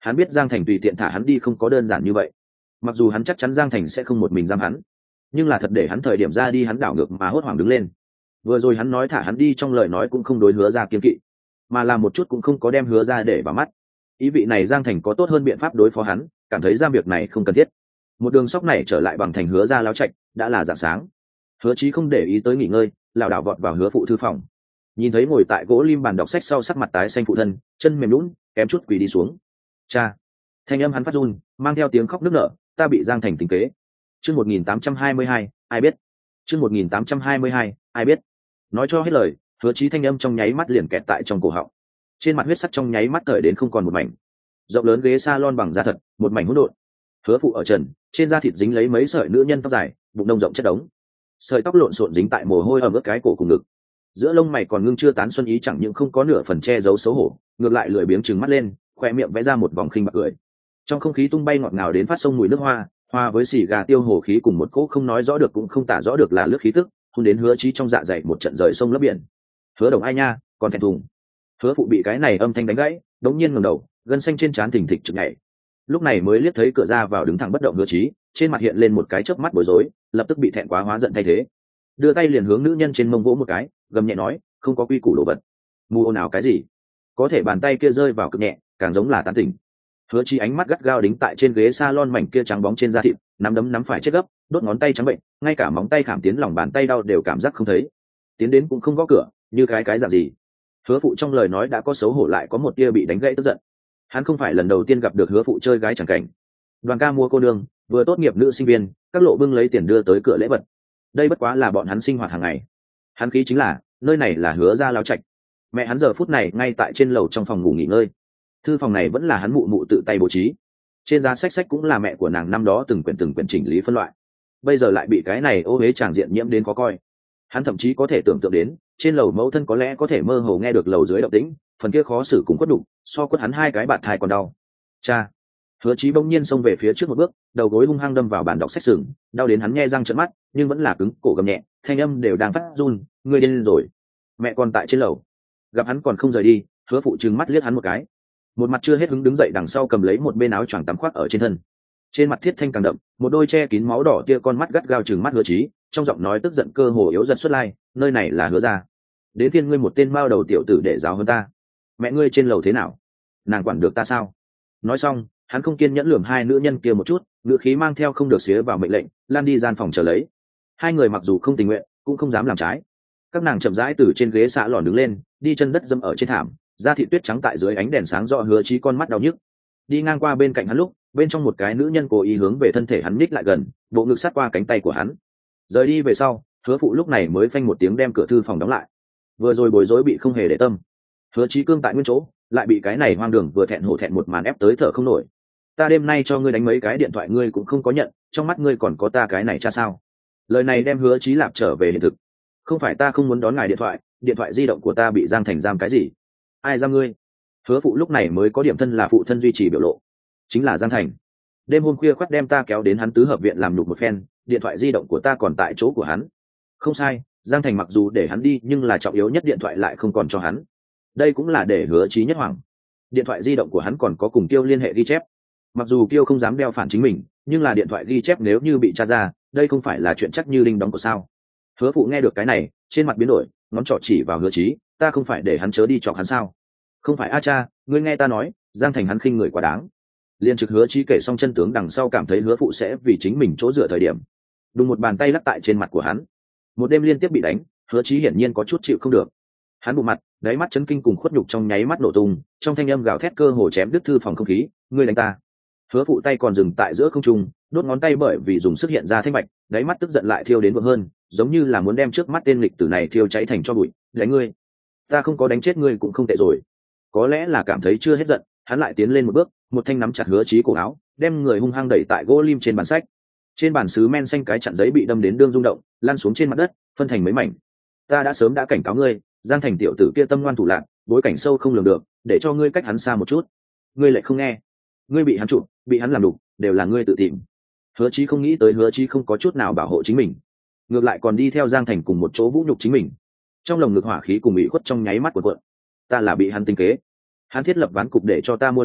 hắn biết Giang Thành tùy tiện thả hắn đi không có đơn giản như vậy. Mặc dù hắn chắc chắn Giang Thành sẽ không một mình giam hắn, nhưng là thật để hắn thời điểm ra đi hắn đảo ngược mà hốt hoảng đứng lên. Vừa rồi hắn nói thả hắn đi trong lời nói cũng không đối Hứa Ra kiên kỵ, mà là một chút cũng không có đem Hứa Ra để vào mắt. Ý vị này Giang Thành có tốt hơn biện pháp đối phó hắn, cảm thấy giam việc này không cần thiết. Một đường sóc này trở lại bằng thành Hứa Ra láo trạch, đã là rạng sáng. Hứa Chí không để ý tới nghỉ ngơi, lảo đảo vọt vào Hứa phụ thư phòng. Nhìn thấy ngồi tại gỗ lim bàn đọc sách sau sắc mặt tái xanh phụ thân, chân mềm nhũn, kém chút quỳ đi xuống. Cha! Thanh âm hắn phát run, mang theo tiếng khóc nức nở, ta bị Giang Thành tính kế. Chương một nghìn tám trăm hai mươi hai, ai biết? Chương một nghìn tám trăm hai mươi hai, ai biết? Nói cho hết lời, Hứa Chí thanh âm trong nháy mắt liền kẹt tại trong cổ họng. Trên mặt huyết sắc trong nháy mắt cởi đến không còn một mảnh. Rộng lớn ghế salon bằng da thật, một mảnh hỗn độn. Hứa phụ ở trần, trên da thịt dính lấy mấy sợi nữ nhân tóc dài, bụng đông rộng chất đống. Sợi tóc lộn xộn dính tại mồ hôi ẩm ướt cái cổ cùng ngực. Giữa lông mày còn ngưng chưa tán xuân ý chẳng những không có nửa phần che giấu xấu hổ, ngược lại lười biếng trừng mắt lên, khoe miệng vẽ ra một vòng khinh bạc cười. Trong không khí tung bay ngọt ngào đến phát sông mùi nước hoa, hoa với xì gà tiêu hổ khí cùng một cỗ không nói rõ được cũng không tả rõ được là lướt khí tức, hôn đến Hứa Chí trong dạ dày một trận rời sông lấp biển. Hứa Đồng ai nha, còn thẹn thùng. Hứa phụ bị cái này âm thanh đánh gãy, đống nhiên ngẩng đầu, gân xanh trên trán thình thịch trực nhảy. Lúc này mới liếc thấy cửa ra vào đứng thẳng bất động Hứa Chí, trên mặt hiện lên một cái chớp mắt bối rối, lập tức bị thẹn quá hóa giận thay thế. Đưa tay liền hướng nữ nhân trên mông vỗ một cái, gầm nhẹ nói, không có quy củ đồ vật. Mù ồn ào cái gì? Có thể bàn tay kia rơi vào cực nhẹ, càng giống là tán tỉnh. Hứa Chí ánh mắt gắt gao đính tại trên ghế salon mảnh kia trắng bóng trên da thịt, nắm đấm nắm phải chết gấp, đốt ngón tay trắng bệnh, ngay cả móng tay khảm tiến lòng bàn tay đau đều cảm giác không thấy. Tiến đến cũng không gõ cửa, như cái cái dạng gì. Hứa phụ trong lời nói đã có xấu hổ lại có một tia bị đánh gãy tức giận. Hắn không phải lần đầu tiên gặp được Hứa phụ chơi gái chẳng cảnh. Đoàn ca mua cô nương, vừa tốt nghiệp nữ sinh viên, các lộ bưng lấy tiền đưa tới cửa lễ vật. Đây bất quá là bọn hắn sinh hoạt hàng ngày. Hắn khí chính là, nơi này là Hứa Ra láo trạch. Mẹ hắn giờ phút này ngay tại trên lầu trong phòng ngủ nghỉ ngơi. Thư phòng này vẫn là hắn mụ mụ tự tay bố trí. Trên giá sách sách cũng là mẹ của nàng năm đó từng quyển từng quyển chỉnh lý phân loại. Bây giờ lại bị cái này ô uế tràng diện nhiễm đến khó coi. Hắn thậm chí có thể tưởng tượng đến, trên lầu mẫu thân có lẽ có thể mơ hồ nghe được lầu dưới động tĩnh, phần kia khó xử cũng quất đục, so quất hắn hai cái bạt thai còn đau. Cha! Hứa Chí bỗng nhiên xông về phía trước một bước, đầu gối hung hăng đâm vào bàn đọc sách sừng, đau đến hắn nhe răng trợn mắt, nhưng vẫn là cứng cổ gầm nhẹ, thanh âm đều đang phát run, ngươi điên rồi. Mẹ còn tại trên lầu. Gặp hắn còn không rời đi, Hứa phụ trừng mắt liếc hắn một cái. Một mặt chưa hết hứng đứng dậy đằng sau cầm lấy một bên áo choàng tắm khoác ở trên thân. Trên mặt thiết thanh càng đậm, một đôi che kín máu đỏ tia con mắt gắt gao trừng mắt Hứa Chí, trong giọng nói tức giận cơ hồ yếu dần xuất lai, nơi này là Hứa Ra. Đến thiên ngươi một tên mao đầu tiểu tử để giáo hơn ta. Mẹ ngươi trên lầu thế nào? Nàng quản được ta sao? Nói xong, hắn không kiên nhẫn lườm hai nữ nhân kia một chút, ngữ khí mang theo không được xía vào mệnh lệnh, lan đi gian phòng chờ lấy. Hai người mặc dù không tình nguyện, cũng không dám làm trái. Các nàng chậm rãi từ trên ghế xạ lòn đứng lên, đi chân đất dâm ở trên thảm, da thịt tuyết trắng tại dưới ánh đèn sáng rõ Hứa Chí con mắt đau nhức. Đi ngang qua bên cạnh hắn lúc, bên trong một cái nữ nhân cố ý hướng về thân thể hắn ních lại gần, bộ ngực sát qua cánh tay của hắn. Rời đi về sau, Hứa phụ lúc này mới phanh một tiếng đem cửa thư phòng đóng lại. Vừa rồi bối rối bị không hề để tâm. Hứa Chí cương tại nguyên chỗ, lại bị cái này hoang đường vừa thẹn hổ thẹn một màn ép tới thở không nổi. Ta đêm nay cho ngươi đánh mấy cái điện thoại ngươi cũng không có nhận, trong mắt ngươi còn có ta cái này cha sao? Lời này đem Hứa Chí lạp trở về hiện thực. Không phải ta không muốn đón ngài điện thoại, điện thoại di động của ta bị Giang Thành giam cái gì? Ai giam ngươi? Hứa phụ lúc này mới có điểm thân là phụ thân duy trì biểu lộ. Chính là Giang Thành. Đêm hôm khuya khoắt đem ta kéo đến hắn tứ hợp viện làm nhục một phen, điện thoại di động của ta còn tại chỗ của hắn. Không sai, Giang Thành mặc dù để hắn đi nhưng là trọng yếu nhất điện thoại lại không còn cho hắn. Đây cũng là để Hứa Chí nhất hoảng. Điện thoại di động của hắn còn có cùng Kiêu liên hệ ghi chép. Mặc dù Kiêu không dám đeo phản chính mình, nhưng là điện thoại ghi chép nếu như bị tra ra, đây không phải là chuyện chắc như đinh đóng của sao? Hứa phụ nghe được cái này, trên mặt biến đổi, ngón trỏ chỉ vào Hứa Chí, ta không phải để hắn chớ đi chọc hắn sao? Không phải a cha, ngươi nghe ta nói, Giang Thành hắn khinh người quá đáng. Liên trực Hứa Chí kể xong chân tướng đằng sau cảm thấy Hứa phụ sẽ vì chính mình chỗ dựa thời điểm, đùng một bàn tay lắc tại trên mặt của hắn. Một đêm liên tiếp bị đánh, Hứa Chí hiển nhiên có chút chịu không được. Hắn bụng mặt, đáy mắt chấn kinh cùng khuất nhục trong nháy mắt nổ tung, trong thanh âm gào thét cơ hồ chém đứt thư phòng không khí, ngươi đánh ta. Hứa phụ tay còn dừng tại giữa không trung, đốt ngón tay bởi vì dùng sức hiện ra thanh bạch, đáy mắt tức giận lại thiêu đến vượng hơn, giống như là muốn đem trước mắt tên lịch tử này thiêu cháy thành tro bụi. Đánh ngươi, ta không có đánh chết ngươi cũng không tệ rồi. Có lẽ là cảm thấy chưa hết giận, hắn lại tiến lên một bước, một thanh nắm chặt Hứa Chí cổ áo, đem người hung hăng đẩy tại gỗ lim trên bàn sách. Trên bàn sứ men xanh cái chặn giấy bị đâm đến đương rung động, lăn xuống trên mặt đất, phân thành mấy mảnh. Ta đã sớm đã cảnh cáo ngươi, Giang Thành tiểu tử kia tâm ngoan thủ lạn, bối cảnh sâu không lường được, để cho ngươi cách hắn xa một chút. Ngươi lại không nghe. Ngươi bị hắn chụp, bị hắn làm đục, đều là ngươi tự tìm. Hứa Chí không nghĩ tới Hứa Chí không có chút nào bảo hộ chính mình, ngược lại còn đi theo Giang Thành cùng một chỗ vũ nhục chính mình. Trong lồng ngực hỏa khí cùng ủy khuất trong nháy mắt của cuộn. Ta là bị hắn tính kế. Hắn thiết lập ván cục để cho ta mua lại,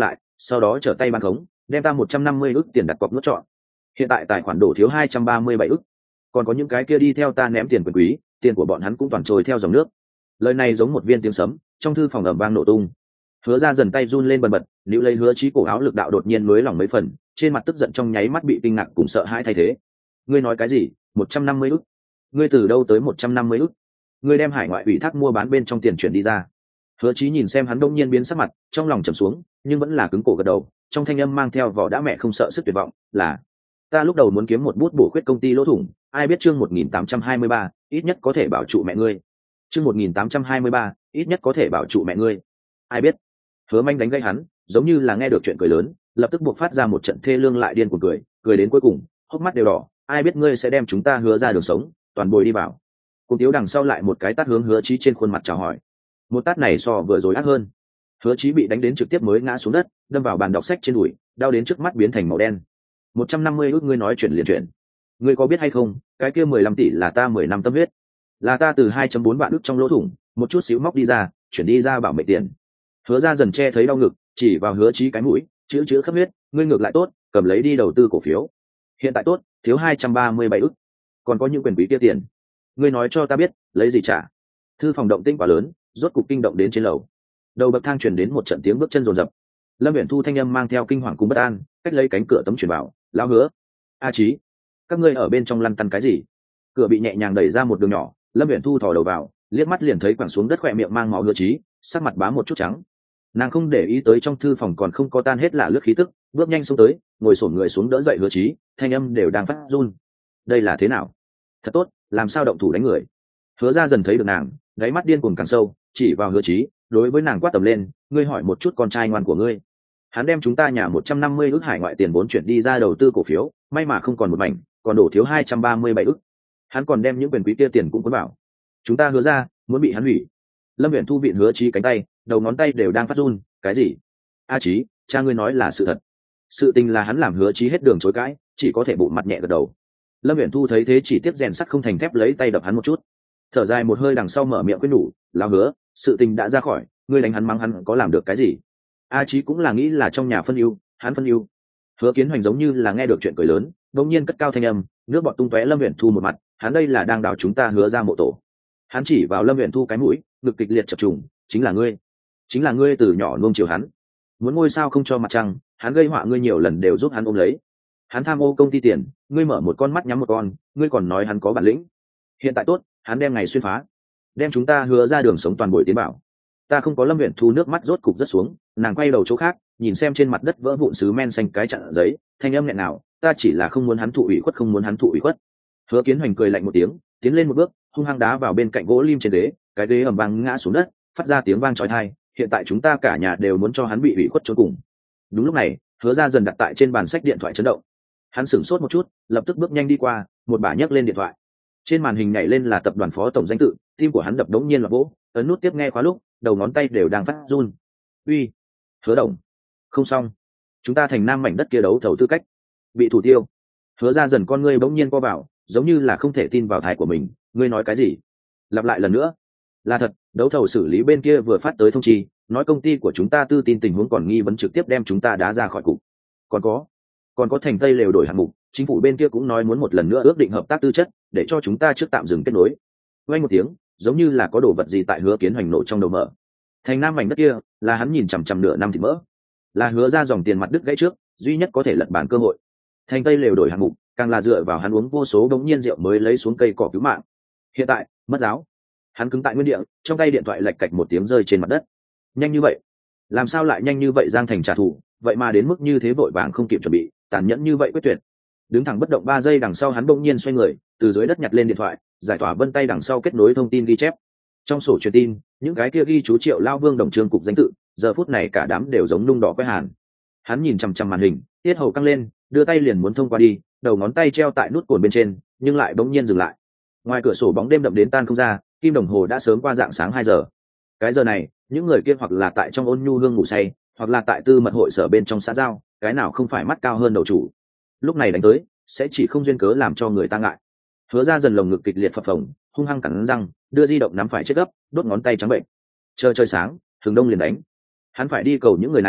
sau đó trở tay bán khống, đem ta một trăm năm mươi ức tiền đặt cọc nuốt trọn. Hiện tại tài khoản đổ thiếu hai trăm ba mươi bảy ức, còn có những cái kia đi theo ta ném tiền quyền quý, tiền của bọn hắn cũng toàn trôi theo dòng nước. Lời này giống một viên tiếng sấm, trong thư phòng ầm vang nổ tung. Hứa Ra dần tay run lên bần bật, níu lấy Hứa Chí cổ áo, lực đạo đột nhiên nối lỏng mấy phần, trên mặt tức giận trong nháy mắt bị kinh ngạc cùng sợ hãi thay thế. Ngươi nói cái gì? một trăm năm mươi ức? Ngươi từ đâu tới một trăm năm mươi ức? Ngươi đem hải ngoại ủy thác mua bán bên trong tiền chuyển đi ra? Hứa Chí nhìn xem hắn đông nhiên biến sắc mặt, trong lòng trầm xuống, nhưng vẫn là cứng cổ gật đầu, trong thanh âm mang theo vỏ đã mẹ không sợ sức tuyệt vọng, là ta lúc đầu muốn kiếm một bút bổ khuyết công ty lỗ thủng, ai biết chương một nghìn tám trăm hai mươi ba, ít nhất có thể bảo trụ mẹ ngươi. Chương một nghìn tám trăm hai mươi ba, ít nhất có thể bảo trụ mẹ ngươi. Ai biết? Hứa Manh đánh gây hắn, giống như là nghe được chuyện cười lớn, lập tức buộc phát ra một trận thê lương lại điên cuồng cười, cười đến cuối cùng, hốc mắt đều đỏ, ai biết ngươi sẽ đem chúng ta Hứa Ra đường sống, toàn bồi đi vào. Cùng Tiếu đằng sau lại một cái tát hướng Hứa Chí trên khuôn mặt chào hỏi. Một tát này so vừa rồi ác hơn. Hứa Chí bị đánh đến trực tiếp mới ngã xuống đất, đâm vào bàn đọc sách trên đùi, đau đến trước mắt biến thành màu đen. một trăm năm mươi ước ngươi nói chuyện liền chuyện. Ngươi có biết hay không, cái kia mười lăm tỷ là ta mười năm tâm huyết, là ta từ hai phẩy bốn vạn ức trong lỗ thủng, một chút xíu móc đi ra, chuyển đi ra bảo mệnh tiền. Hứa Ra dần che thấy đau ngực, chỉ vào Hứa Chí cái mũi, chữ chữ khắp huyết, ngươi ngược lại tốt, cầm lấy đi đầu tư cổ phiếu. Hiện tại tốt, thiếu hai trăm ba mươi bảy ức, còn có những quyền quý kia tiền, ngươi nói cho ta biết, lấy gì trả? Thư phòng động tĩnh quá lớn, rốt cục kinh động đến trên lầu. Đầu bậc thang truyền đến một trận tiếng bước chân rồn rập. Lâm Uyển Thu thanh âm mang theo kinh hoàng cùng bất an, cách lấy cánh cửa tấm truyền bảo, lão Hứa, A Chí, các ngươi ở bên trong lăn tăn cái gì? Cửa bị nhẹ nhàng đẩy ra một đường nhỏ, Lâm Uyển Thu thò đầu vào, liếc mắt liền thấy quẳng xuống đất khỏe miệng mang máu Hứa Chí, sắc mặt bá một chút trắng. Nàng không để ý tới trong thư phòng còn không có tan hết lạ lướt khí tức, bước nhanh xuống tới, ngồi xổm người xuống đỡ dậy Hứa Chí, thanh âm đều đang phát run. Đây là thế nào? Thật tốt, làm sao động thủ đánh người? Hứa Ra dần thấy được nàng, gáy mắt điên cuồng càng sâu, chỉ vào Hứa Chí, đối với nàng quát tầm lên, ngươi hỏi một chút con trai ngoan của ngươi. Hắn đem chúng ta nhà một trăm năm mươi ức hải ngoại tiền vốn chuyển đi ra đầu tư cổ phiếu, may mà không còn một mảnh, còn đổ thiếu hai trăm ba mươi bảy ức. Hắn còn đem những quyền quý kia tiền cũng cuốn vào. Chúng ta Hứa Ra muốn bị hắn hủy. Lâm Uyển Thu vịn Hứa Chí cánh tay, đầu ngón tay đều đang phát run, cái gì? A Chí, cha ngươi nói là sự thật. Sự tình là hắn làm Hứa Chí hết đường chối cãi, chỉ có thể bụng mặt nhẹ gật đầu. Lâm Uyển Thu thấy thế chỉ tiếp rèn sắt không thành thép, lấy tay đập hắn một chút. Thở dài một hơi đằng sau mở miệng khuyên nhủ, lão Hứa, sự tình đã ra khỏi, ngươi đánh hắn mắng hắn có làm được cái gì? A Chí cũng là nghĩ là trong nhà phân ưu, hắn phân ưu. Hứa Kiến Hoành giống như là nghe được chuyện cười lớn, đột nhiên cất cao thanh âm, nước bọt tung tóe Lâm Uyển Thu một mặt, hắn đây là đang đào chúng ta Hứa Ra mộ tổ. Hắn chỉ vào Lâm Uyển Thu cái mũi, ngực kịch liệt chập trùng, chính là ngươi, chính là ngươi từ nhỏ nuông chiều hắn, muốn ngôi sao không cho mặt trăng, hắn gây họa ngươi nhiều lần đều giúp hắn ôm lấy. Hắn tham ô công ty tiền, ngươi mở một con mắt nhắm một con, ngươi còn nói hắn có bản lĩnh. Hiện tại tốt, hắn đem ngày xuyên phá, đem chúng ta Hứa Ra đường sống toàn bộ tiến bảo. Ta không có. Lâm Uyển Thu nước mắt rốt cục rất xuống, nàng quay đầu chỗ khác, nhìn xem trên mặt đất vỡ vụn sứ men xanh cái chặn giấy, thanh âm nghẹn nào, ta chỉ là không muốn hắn thụ ủy khuất, không muốn hắn thụ ủy khuất. Hứa Kiến Hoành cười lạnh một tiếng, tiến lên một bước, hung hăng đá vào bên cạnh gỗ lim trên ghế, cái ghế ầm vang ngã xuống đất, phát ra tiếng vang chói tai. Hiện tại chúng ta cả nhà đều muốn cho hắn bị ủy khuất chôn cùng. Đúng lúc này, Hứa Ra dần đặt tại trên bàn sách điện thoại chấn động. Hắn sửng sốt một chút, lập tức bước nhanh đi qua, một bà nhấc lên điện thoại. Trên màn hình nhảy lên là tập đoàn phó tổng danh tự, tim của hắn đập đống nhiên là vỗ, ấn nút tiếp nghe khóa lúc, đầu ngón tay đều đang phát run. Uy, Hứa Đồng, không xong, chúng ta thành nam mảnh đất kia đấu thầu tư cách bị thủ tiêu. Hứa Ra dần con ngươi bỗng nhiên co vào, giống như là không thể tin vào tai của mình. Ngươi nói cái gì? Lặp lại lần nữa. Là thật, đấu thầu xử lý bên kia vừa phát tới thông chi, nói công ty của chúng ta tư tin tình huống còn nghi vấn, trực tiếp đem chúng ta đá ra khỏi cục. Còn có, còn có thành Tây lều đổi hạng mục, chính phủ bên kia cũng nói muốn một lần nữa ước định hợp tác tư chất, để cho chúng ta trước tạm dừng kết nối. Vang một tiếng, giống như là có đồ vật gì tại Hứa Kiến Hoành nổ trong đầu mở. Thành nam mảnh đất kia là hắn nhìn chằm chằm nửa năm thì mỡ, là Hứa Ra dòng tiền mặt đứt gãy trước duy nhất có thể lật bàn cơ hội. Thành Tây lều đổi hạng mục càng là dựa vào hắn uống vô số đống nhiên rượu mới lấy xuống cây cỏ cứu mạng. Hiện tại mất giáo, hắn cứng tại nguyên địa, trong tay điện thoại lạch cạch một tiếng rơi trên mặt đất. Nhanh như vậy? Làm sao lại nhanh như vậy? Giang Thành trả thù, vậy mà đến mức như thế, vội vàng không kịp chuẩn bị, tàn nhẫn như vậy quyết tuyệt. Đứng thẳng bất động ba giây đằng sau, hắn bỗng nhiên xoay người, từ dưới đất nhặt lên điện thoại, giải tỏa vân tay đằng sau kết nối thông tin ghi chép. Trong sổ truyền tin, những cái kia ghi chú Triệu Lao Vương Đồng Trương cục danh tự, giờ phút này cả đám đều giống nung đỏ quét hàn. Hắn nhìn chằm chằm màn hình, tiết hầu căng lên, đưa tay liền muốn thông qua đi, đầu ngón tay treo tại nút cồn bên trên, nhưng lại bỗng nhiên dừng lại. Ngoài cửa sổ bóng đêm đậm đến tan không ra, kim đồng hồ đã sớm qua dạng sáng hai giờ. Cái giờ này, những người kia hoặc là tại trong ôn nhu hương ngủ say, hoặc là tại tư mật hội sở bên trong xã giao, cái nào không phải mắt cao hơn đầu chủ. Lúc này đánh tới, sẽ chỉ không duyên cớ làm cho người ta ngại. Hứa Ra dần lồng ngực kịch liệt phập phồng, hung hăng cắn răng, đưa di động nắm phải chết gấp, đốt ngón tay trắng bệnh. Chờ trời sáng, thường đông liền đánh. Hắn phải đi cầu những người này,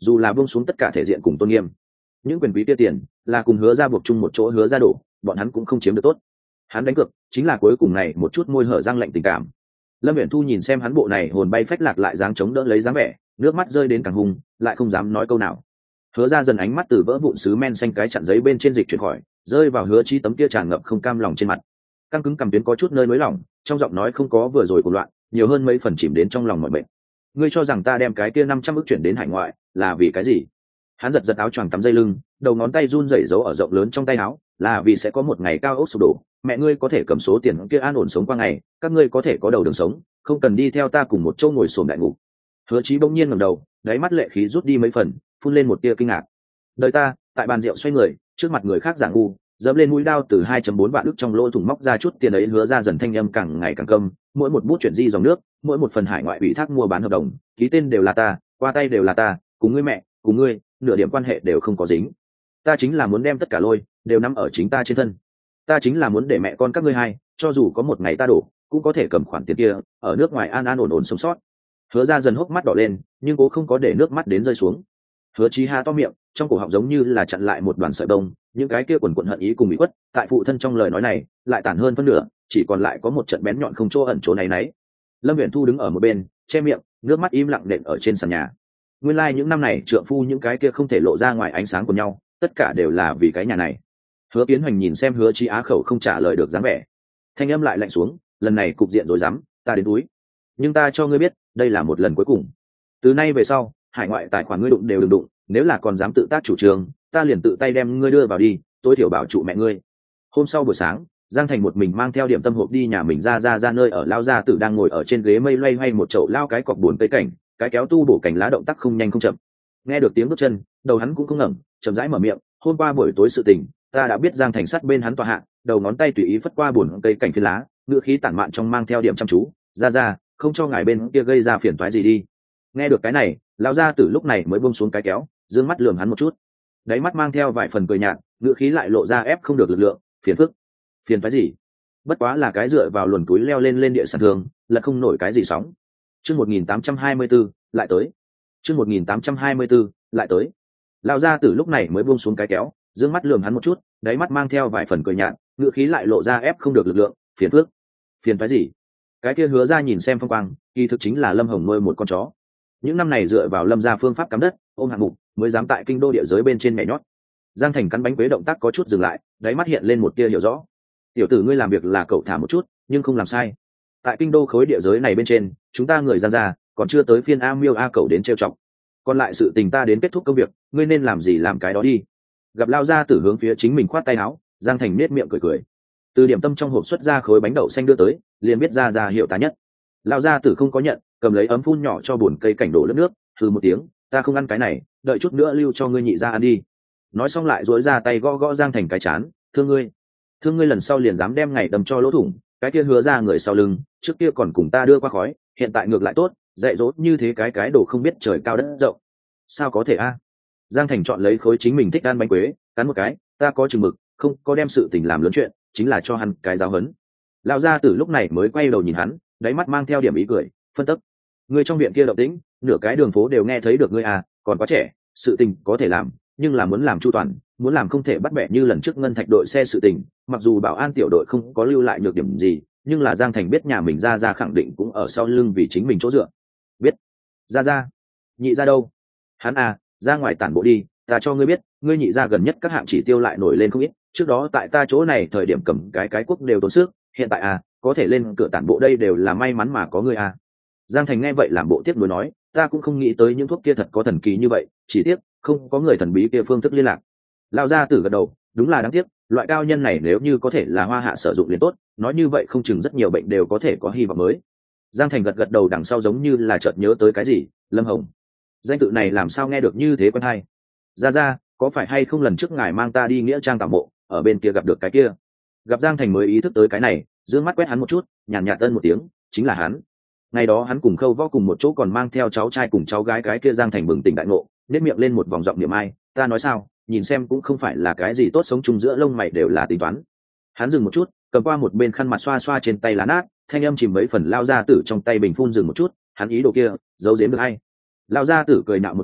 dù là buông xuống tất cả thể diện cùng tôn nghiêm. Những quyền quý kia tiền là cùng hứa ra buộc chung một chỗ hứa ra đổ, bọn hắn cũng không chiếm được tốt. Hắn đánh cược chính là cuối cùng này một chút môi hở răng lạnh tình cảm. Lâm Uyển Thu nhìn xem hắn bộ này hồn bay phách lạc lại dáng chống đỡ lấy dáng vẻ, nước mắt rơi đến càng hùng, lại không dám nói câu nào. Hứa ra dần ánh mắt từ vỡ vụn sứ men xanh cái chặn giấy bên trên dịch chuyển khỏi, rơi vào Hứa Chí tấm kia tràn ngập không cam lòng trên mặt. Căng cứng cầm tuyến có chút nơi nới lỏng, trong giọng nói không có vừa rồi của loạn, nhiều hơn mấy phần chìm đến trong lòng mọi mệnh. Ngươi cho rằng ta đem cái kia năm trăm ức chuyển đến hải ngoại là vì cái gì? Hắn giật giật áo choàng tắm dây lưng, đầu ngón tay run rẩy giấu ở rộng lớn trong tay áo, là vì sẽ có một ngày cao ốc sụp đổ, mẹ ngươi có thể cầm số tiền kia an ổn sống qua ngày, các ngươi có thể có đầu đường sống, không cần đi theo ta cùng một chỗ ngồi xổm đại ngục. Hứa Chí bỗng nhiên ngẩng đầu, đáy mắt lệ khí rút đi mấy phần, phun lên một tia kinh ngạc. Đời ta, tại bàn rượu xoay người, trước mặt người khác giảng ngu, dẫm lên mũi đao từ hai phẩy bốn vạn ức trong lỗ thủng móc ra chút tiền ấy, Hứa ra dần thanh âm càng ngày càng câm, mỗi một bút chuyển di dòng nước, mỗi một phần hải ngoại ủy thác mua bán hợp đồng, ký tên đều là ta, qua tay đều là ta, cùng ngươi mẹ, cùng ngươi, nửa điểm quan hệ đều không có dính. Ta chính là muốn đem tất cả lôi đều nắm ở chính ta trên thân. Ta chính là muốn để mẹ con các ngươi hai, cho dù có một ngày ta đổ, cũng có thể cầm khoản tiền kia, ở nước ngoài an an ổn ổn sống sót. Hứa ra dần hốc mắt đỏ lên, nhưng cố không có để nước mắt đến rơi xuống. Hứa Chí ha to miệng, trong cổ họng giống như là chặn lại một đoàn sợi bông, những cái kia quần quần hận ý cùng bị quất, tại phụ thân trong lời nói này, lại tản hơn phân nửa, chỉ còn lại có một trận bén nhọn không chỗ ẩn chỗ này nấy. Lâm Uyển Thu đứng ở một bên, che miệng, nước mắt im lặng nện ở trên sàn nhà. Nguyên lai like những năm này trượng phu những cái kia không thể lộ ra ngoài ánh sáng của nhau, tất cả đều là vì cái nhà này. Hứa Kiến Hoành nhìn xem Hứa Chí á khẩu không trả lời được dáng vẻ, thanh âm lại lạnh xuống, lần này cục diện rồi dám, ta đến túi. Nhưng ta cho ngươi biết, đây là một lần cuối cùng. Từ nay về sau, hải ngoại tài khoản ngươi đụng đều đừng đụng, nếu là còn dám tự tác chủ trương, ta liền tự tay đem ngươi đưa vào đi, tối thiểu bảo trụ mẹ ngươi. Hôm sau buổi sáng, Giang Thành một mình mang theo điểm tâm hộp đi nhà mình ra ra ra nơi ở. Lao gia tử đang ngồi ở trên ghế mây loay hoay một chậu lao cái cọc buồn cây cảnh, cái kéo tu bổ cành lá động tác không nhanh không chậm. Nghe được tiếng bước chân, đầu hắn cũng không ngẩng, chậm rãi mở miệng, hôm qua buổi tối sự tình, ta đã biết. Giang Thành sát bên hắn tọa hạ, đầu ngón tay tùy ý phất qua buồn cây cảnh phiến lá, ngựa khí tản mạn trong mang theo điểm chăm chú, ra ra, không cho ngài bên kia gây ra phiền toái gì đi. Nghe được cái này, lão gia tử lúc này mới buông xuống cái kéo, dương mắt lườm hắn một chút, đáy mắt mang theo vài phần cười nhạt, ngựa khí lại lộ ra ép không được lực lượng, phiền phức, phiền toái gì? Bất quá là cái dựa vào luồn túi leo lên lên địa sản thường, là không nổi cái gì sóng. Chương một nghìn tám trăm hai mươi tư lại tới. Chương một nghìn tám trăm hai mươi tư lại tới. Lão gia tử lúc này mới buông xuống cái kéo, dương mắt lườm hắn một chút, đáy mắt mang theo vài phần cười nhạt, ngựa khí lại lộ ra ép không được lực lượng, phiền phức, phiền toái gì? Cái kia Hứa ra nhìn xem phong quang, kỳ thực chính là Lâm Hồng nuôi một con chó. Những năm này dựa vào Lâm gia phương pháp cắm đất, ôm hạng mục, mới dám tại kinh đô địa giới bên trên nhảy nhót. Giang Thành cắn bánh quế động tác có chút dừng lại, đáy mắt hiện lên một tia hiểu rõ. Tiểu tử ngươi làm việc là cậu thả một chút, nhưng không làm sai. Tại kinh đô khối địa giới này bên trên, chúng ta người Giang gia còn chưa tới phiên A Miêu A cậu đến trêu chọc. Còn lại sự tình ta đến kết thúc công việc, ngươi nên làm gì làm cái đó đi. Gặp Lao gia tử hướng phía chính mình khoát tay áo, Giang Thành nết miệng cười cười. Từ điểm tâm trong hộp xuất ra khối bánh đậu xanh đưa tới, liền biết ra ra hiệu tá nhất. Lao gia tử không có nhận, cầm lấy ấm phun nhỏ cho bồn cây cảnh đổ lớp nước, hừ một tiếng, ta không ăn cái này, đợi chút nữa lưu cho ngươi nhị ra ăn đi. Nói xong lại duỗi ra tay gõ gõ Giang Thành cái chán, thương ngươi, thương ngươi lần sau liền dám đem ngày đâm cho lỗ thủng, cái kia Hứa ra người sau lưng, trước kia còn cùng ta đưa qua khói, hiện tại ngược lại tốt, dạy dỗ như thế cái cái đồ không biết trời cao đất rộng. Sao có thể a? Giang Thành chọn lấy khối chính mình thích ăn bánh quế, cắn một cái, ta có chừng mực, không có đem sự tình làm lớn chuyện, chính là cho hắn cái giáo huấn. Lão gia tử lúc này mới quay đầu nhìn hắn, đáy mắt mang theo điểm ý cười, phân tích, người trong viện kia động tĩnh, nửa cái đường phố đều nghe thấy được ngươi à, còn quá trẻ, sự tình có thể làm, nhưng là muốn làm chu toàn, muốn làm không thể bắt bẻ như lần trước ngân thạch đội xe sự tình. Mặc dù bảo an tiểu đội không có lưu lại nhược điểm gì, nhưng là Giang Thành biết nhà mình ra ra khẳng định cũng ở sau lưng vì chính mình chỗ dựa. Biết. Ra ra. Nhị ra đâu? Hắn à, ra ngoài tản bộ đi, ta cho ngươi biết, ngươi nhị ra gần nhất các hạng chỉ tiêu lại nổi lên không ít, trước đó tại ta chỗ này thời điểm cầm cái cái quốc đều tốn sức, hiện tại à, có thể lên cửa tản bộ đây đều là may mắn mà có ngươi à. Giang Thành nghe vậy làm bộ tiếp nối nói, ta cũng không nghĩ tới những thuốc kia thật có thần kỳ như vậy, chỉ tiếc không có người thần bí kia phương thức liên lạc. Lão gia tử gật đầu, đúng là đáng tiếc, loại cao nhân này nếu như có thể là Hoa Hạ sử dụng liền tốt, nói như vậy không chừng rất nhiều bệnh đều có thể có hy vọng mới. Giang Thành gật gật đầu, đằng sau giống như là chợt nhớ tới cái gì, Lâm Hồng, danh tự này làm sao nghe được như thế quen hay. Ra ra, có phải hay không lần trước ngài mang ta đi nghĩa trang tảo mộ, ở bên kia gặp được cái kia? Gặp Giang Thành mới ý thức tới cái này, dương mắt quét hắn một chút, nhàn nhạt tân một tiếng, chính là hắn. Ngày đó hắn cùng Khâu Võ cùng một chỗ còn mang theo cháu trai cùng cháu gái, cái kia Giang Thành bừng tỉnh đại ngộ, nét miệng lên một vòng giọng niệm ai, ta nói sao, nhìn xem cũng không phải là cái gì tốt, sống chung giữa lông mày đều là tính toán. Hắn dừng một chút, cầm qua một bên khăn mặt xoa xoa trên tay lá nát, thanh âm chìm mấy phần. Lao gia tử trong tay bình phun dừng một chút, hắn ý đồ kia giấu giếm được hay? Lao gia tử cười nạo một tiếng,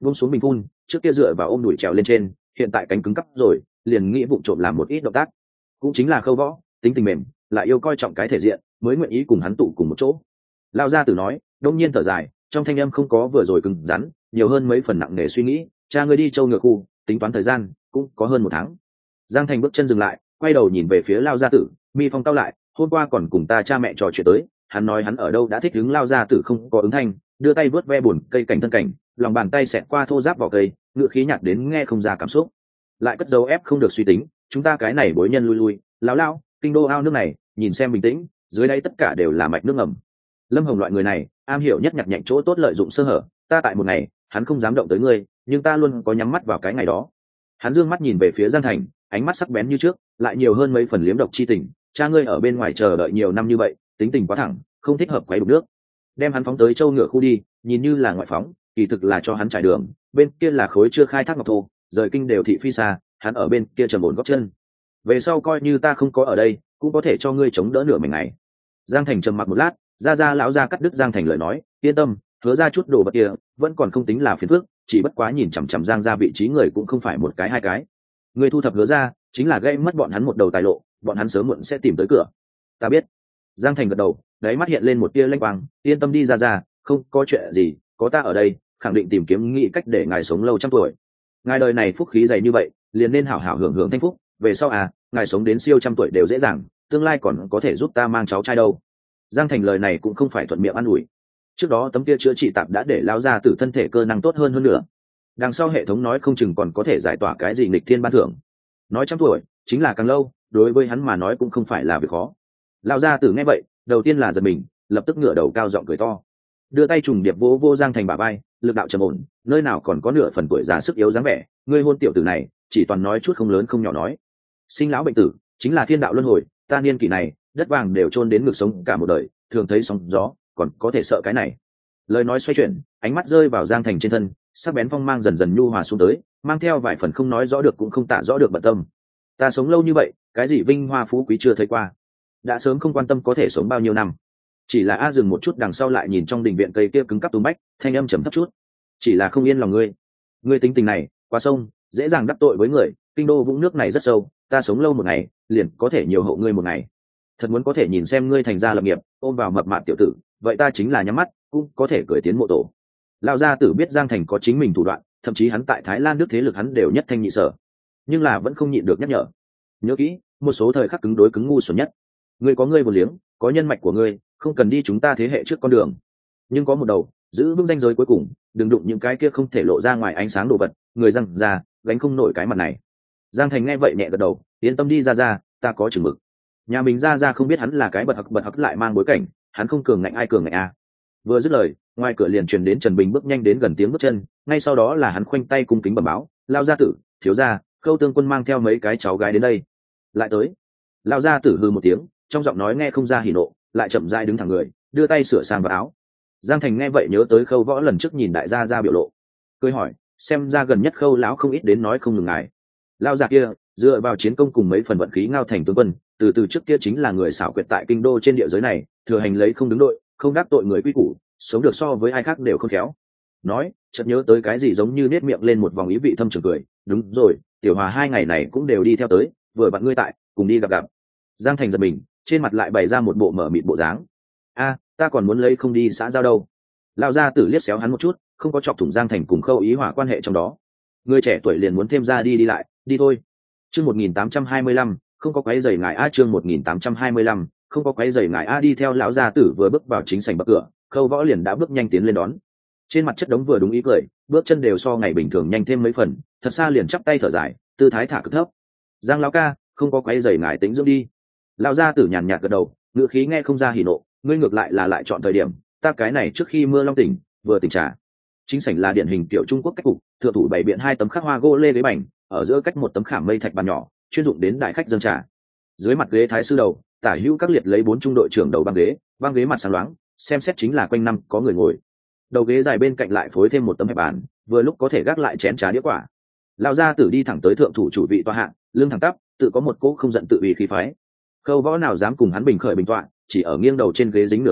buông xuống bình phun, trước kia dựa vào ôm đùi trèo lên trên, hiện tại cánh cứng cắp rồi, liền nghĩ vụng trộm làm một ít động tác. Cũng chính là Khâu Võ, tính tình mềm, lại yêu coi trọng cái thể diện, mới nguyện ý cùng hắn tụ cùng một chỗ. Lão gia tử nói, đông nhiên thở dài, trong thanh âm không có vừa rồi cứng rắn, nhiều hơn mấy phần nặng nề suy nghĩ. Cha ngươi đi châu ngựa khu, tính toán thời gian cũng có hơn một tháng. Giang Thành bước chân dừng lại, quay đầu nhìn về phía Lão gia tử, mi phong cau lại, hôm qua còn cùng ta cha mẹ trò chuyện tới, hắn nói hắn ở đâu đã thích đứng. Lão gia tử không có ứng thanh, đưa tay vớt ve buồn cây cảnh thân cảnh, lòng bàn tay xẹt qua thô giáp vỏ cây, ngựa khí nhạt đến nghe không ra cảm xúc, lại cất dấu ép không được suy tính. Chúng ta cái này bối nhân lui lui, lão lão, kinh đô ao nước này, nhìn xem bình tĩnh, dưới đây tất cả đều là mạch nước ngầm. Lâm Hồng loại người này, am hiểu nhất nhặt nhạnh chỗ tốt lợi dụng sơ hở. Ta tại một ngày, hắn không dám động tới ngươi, nhưng ta luôn có nhắm mắt vào cái ngày đó. Hắn dương mắt nhìn về phía Giang Thành, ánh mắt sắc bén như trước, lại nhiều hơn mấy phần liếm độc chi tình. Cha ngươi ở bên ngoài chờ đợi nhiều năm như vậy, tính tình quá thẳng, không thích hợp quấy đục nước. Đem hắn phóng tới châu ngựa khu đi, nhìn như là ngoại phóng, kỳ thực là cho hắn trải đường. Bên kia là khối chưa khai thác ngọc thô, rời kinh đều thị phi xa, hắn ở bên kia trầm ổn gót chân. Về sau coi như ta không có ở đây, cũng có thể cho ngươi chống đỡ nửa mảnh ngày. Giang Thành trầm mặc một lát, ra ra lão ra cắt đứt Giang Thành lời nói, yên tâm, hứa ra chút đồ vật kia vẫn còn không tính là phiền phức, chỉ bất quá nhìn chằm chằm Giang ra vị trí người cũng không phải một cái hai cái. Ngươi thu thập hứa ra, chính là gây mất bọn hắn một đầu tài lộ, bọn hắn sớm muộn sẽ tìm tới cửa. Ta biết. Giang Thành gật đầu, đáy mắt hiện lên một tia lanh quang, yên tâm đi ra ra, không có chuyện gì, có ta ở đây, khẳng định tìm kiếm nghĩ cách để ngài sống lâu trăm tuổi. Ngài đời này phúc khí dày như vậy, liền nên hảo hảo hưởng hưởng thanh phúc, về sau à, ngài sống đến siêu trăm tuổi đều dễ dàng, tương lai còn có thể giúp ta mang cháu trai đâu. Giang Thành lời này cũng không phải thuận miệng an ủi. Trước đó tấm kia chữa trị tạp đã để lao ra từ thân thể cơ năng tốt hơn hơn nữa. Đằng sau hệ thống nói không chừng còn có thể giải tỏa cái gì nghịch thiên ban thưởng. Nói trăm tuổi, chính là càng lâu, đối với hắn mà nói cũng không phải là việc khó. Lao ra từ nghe vậy, đầu tiên là giật mình, lập tức ngửa đầu cao giọng cười to. Đưa tay trùng điệp vỗ vô Giang Thành bả vai, lực đạo trầm ổn, nơi nào còn có nửa phần tuổi già sức yếu dáng vẻ, ngươi hôn tiểu tử này, chỉ toàn nói chút không lớn không nhỏ nói. Sinh lão bệnh tử, chính là thiên đạo luân hồi, ta niên kỷ này, đất vàng đều chôn đến ngược sống cả một đời, thường thấy sóng gió, còn có thể sợ cái này. Lời nói xoay chuyển, ánh mắt rơi vào Giang Thành trên thân, sắc bén phong mang dần dần nhu hòa xuống tới, mang theo vài phần không nói rõ được cũng không tả rõ được bận tâm. Ta sống lâu như vậy, cái gì vinh hoa phú quý chưa thấy qua, đã sớm không quan tâm có thể sống bao nhiêu năm. Chỉ là a dừng một chút, đằng sau lại nhìn trong đình viện cây kia cứng cắp túm bách, thanh âm trầm thấp chút. Chỉ là không yên lòng ngươi, ngươi tính tình này, qua sông, dễ dàng đắc tội với người, kinh đô vũng nước này rất sâu, ta sống lâu một ngày, liền có thể nhiều hộ ngươi một ngày. Thật muốn có thể nhìn xem ngươi thành gia lập nghiệp, ôm vào mập mạp tiểu tử, vậy ta chính là nhắm mắt, cũng có thể cởi tiến mộ tổ. Lão gia tử biết Giang Thành có chính mình thủ đoạn, thậm chí hắn tại Thái Lan nước thế lực hắn đều nhất thanh nhị sở, nhưng là vẫn không nhịn được nhắc nhở. Nhớ kỹ, một số thời khắc cứng đối cứng ngu xuẩn nhất. Ngươi có ngươi một liếng, có nhân mạch của ngươi, không cần đi chúng ta thế hệ trước con đường. Nhưng có một đầu, giữ vững ranh giới cuối cùng, đừng đụng những cái kia không thể lộ ra ngoài ánh sáng đồ vật, người răng ra, gánh không nổi cái mặt này. Giang Thành nghe vậy nhẹ gật đầu, yên tâm đi ra ra, ta có chừng mực. Nhà mình ra ra không biết hắn là cái bật hặc bật hặc lại mang bối cảnh, hắn không cường ngạnh ai cường ngạnh a. Vừa dứt lời, ngoài cửa liền truyền đến Trần Bình bước nhanh đến gần tiếng bước chân, ngay sau đó là hắn khoanh tay cung kính bẩm báo, lao gia tử, thiếu gia, Khâu Tương Quân mang theo mấy cái cháu gái đến đây. Lại tới. Lao gia tử hừ một tiếng, trong giọng nói nghe không ra hỉ nộ, lại chậm rãi đứng thẳng người, đưa tay sửa sang vào áo. Giang Thành nghe vậy nhớ tới Khâu Võ lần trước nhìn đại gia gia biểu lộ, cười hỏi, xem ra gần nhất Khâu lão không ít đến nói không ngừng ngài. Lao già kia dựa vào chiến công cùng mấy phần vận khí ngao thành tướng quân, từ từ trước kia chính là người xảo quyệt tại kinh đô trên địa giới này, thừa hành lấy không đứng đội, không đắc tội người quy củ, sống được so với ai khác đều không khéo. Nói, chợt nhớ tới cái gì giống như nết miệng lên một vòng ý vị thâm trường cười, đúng rồi, Tiểu Hòa hai ngày này cũng đều đi theo tới, vừa bạn ngươi tại, cùng đi gặp gặp. Giang Thành giật mình, trên mặt lại bày ra một bộ mở mịt bộ dáng. A, ta còn muốn lấy không đi xã giao đâu. Lão gia tử liếc xéo hắn một chút, không có chọc thủng Giang Thành cùng Khâu Ý Hòa quan hệ trong đó. Người trẻ tuổi liền muốn thêm ra đi đi lại, đi thôi. Chương một nghìn tám trăm hai mươi lăm, không có quấy rầy ngài a. Chương một nghìn tám trăm hai mươi lăm, không có quấy rầy ngài a. Đi theo lão gia tử vừa bước vào chính sảnh bậc cửa, Khâu Võ liền đã bước nhanh tiến lên đón. Trên mặt chất đống vừa đúng ý cười, bước chân đều so ngày bình thường nhanh thêm mấy phần, thật xa liền chắp tay thở dài, tư thái thả cực thấp. Giang lão ca, không có quấy rầy ngài tính dưỡng đi. Lão gia tử nhàn nhạt gật đầu, ngữ khí nghe không ra hỉ nộ, ngươi ngược lại là lại chọn thời điểm, ta cái này trước khi mưa long tỉnh, vừa tỉnh trà. Chính sảnh là điển hình tiểu Trung Quốc cách cục, thượng thủ bày biện hai tấm khắc hoa gỗ lê ghế bành, ở giữa cách một tấm khảm mây thạch bàn nhỏ, chuyên dụng đến đại khách dâng trà. Dưới mặt ghế thái sư đầu, tả hữu các liệt lấy bốn trung đội trưởng đầu băng ghế, băng ghế mặt sáng loáng, xem xét chính là quanh năm có người ngồi. Đầu ghế dài bên cạnh lại phối thêm một tấm hẹp bàn, vừa lúc có thể gác lại chén trà đĩa quả. Lão gia tử đi thẳng tới thượng thủ chủ vị tọa hạng, lưng thẳng tắp, tự có một cỗ không giận tự uy khí phái. Khâu Võ nào dám cùng hắn bình khởi bình tọa, chỉ ở nghiêng đầu trên ghế dính nửa người,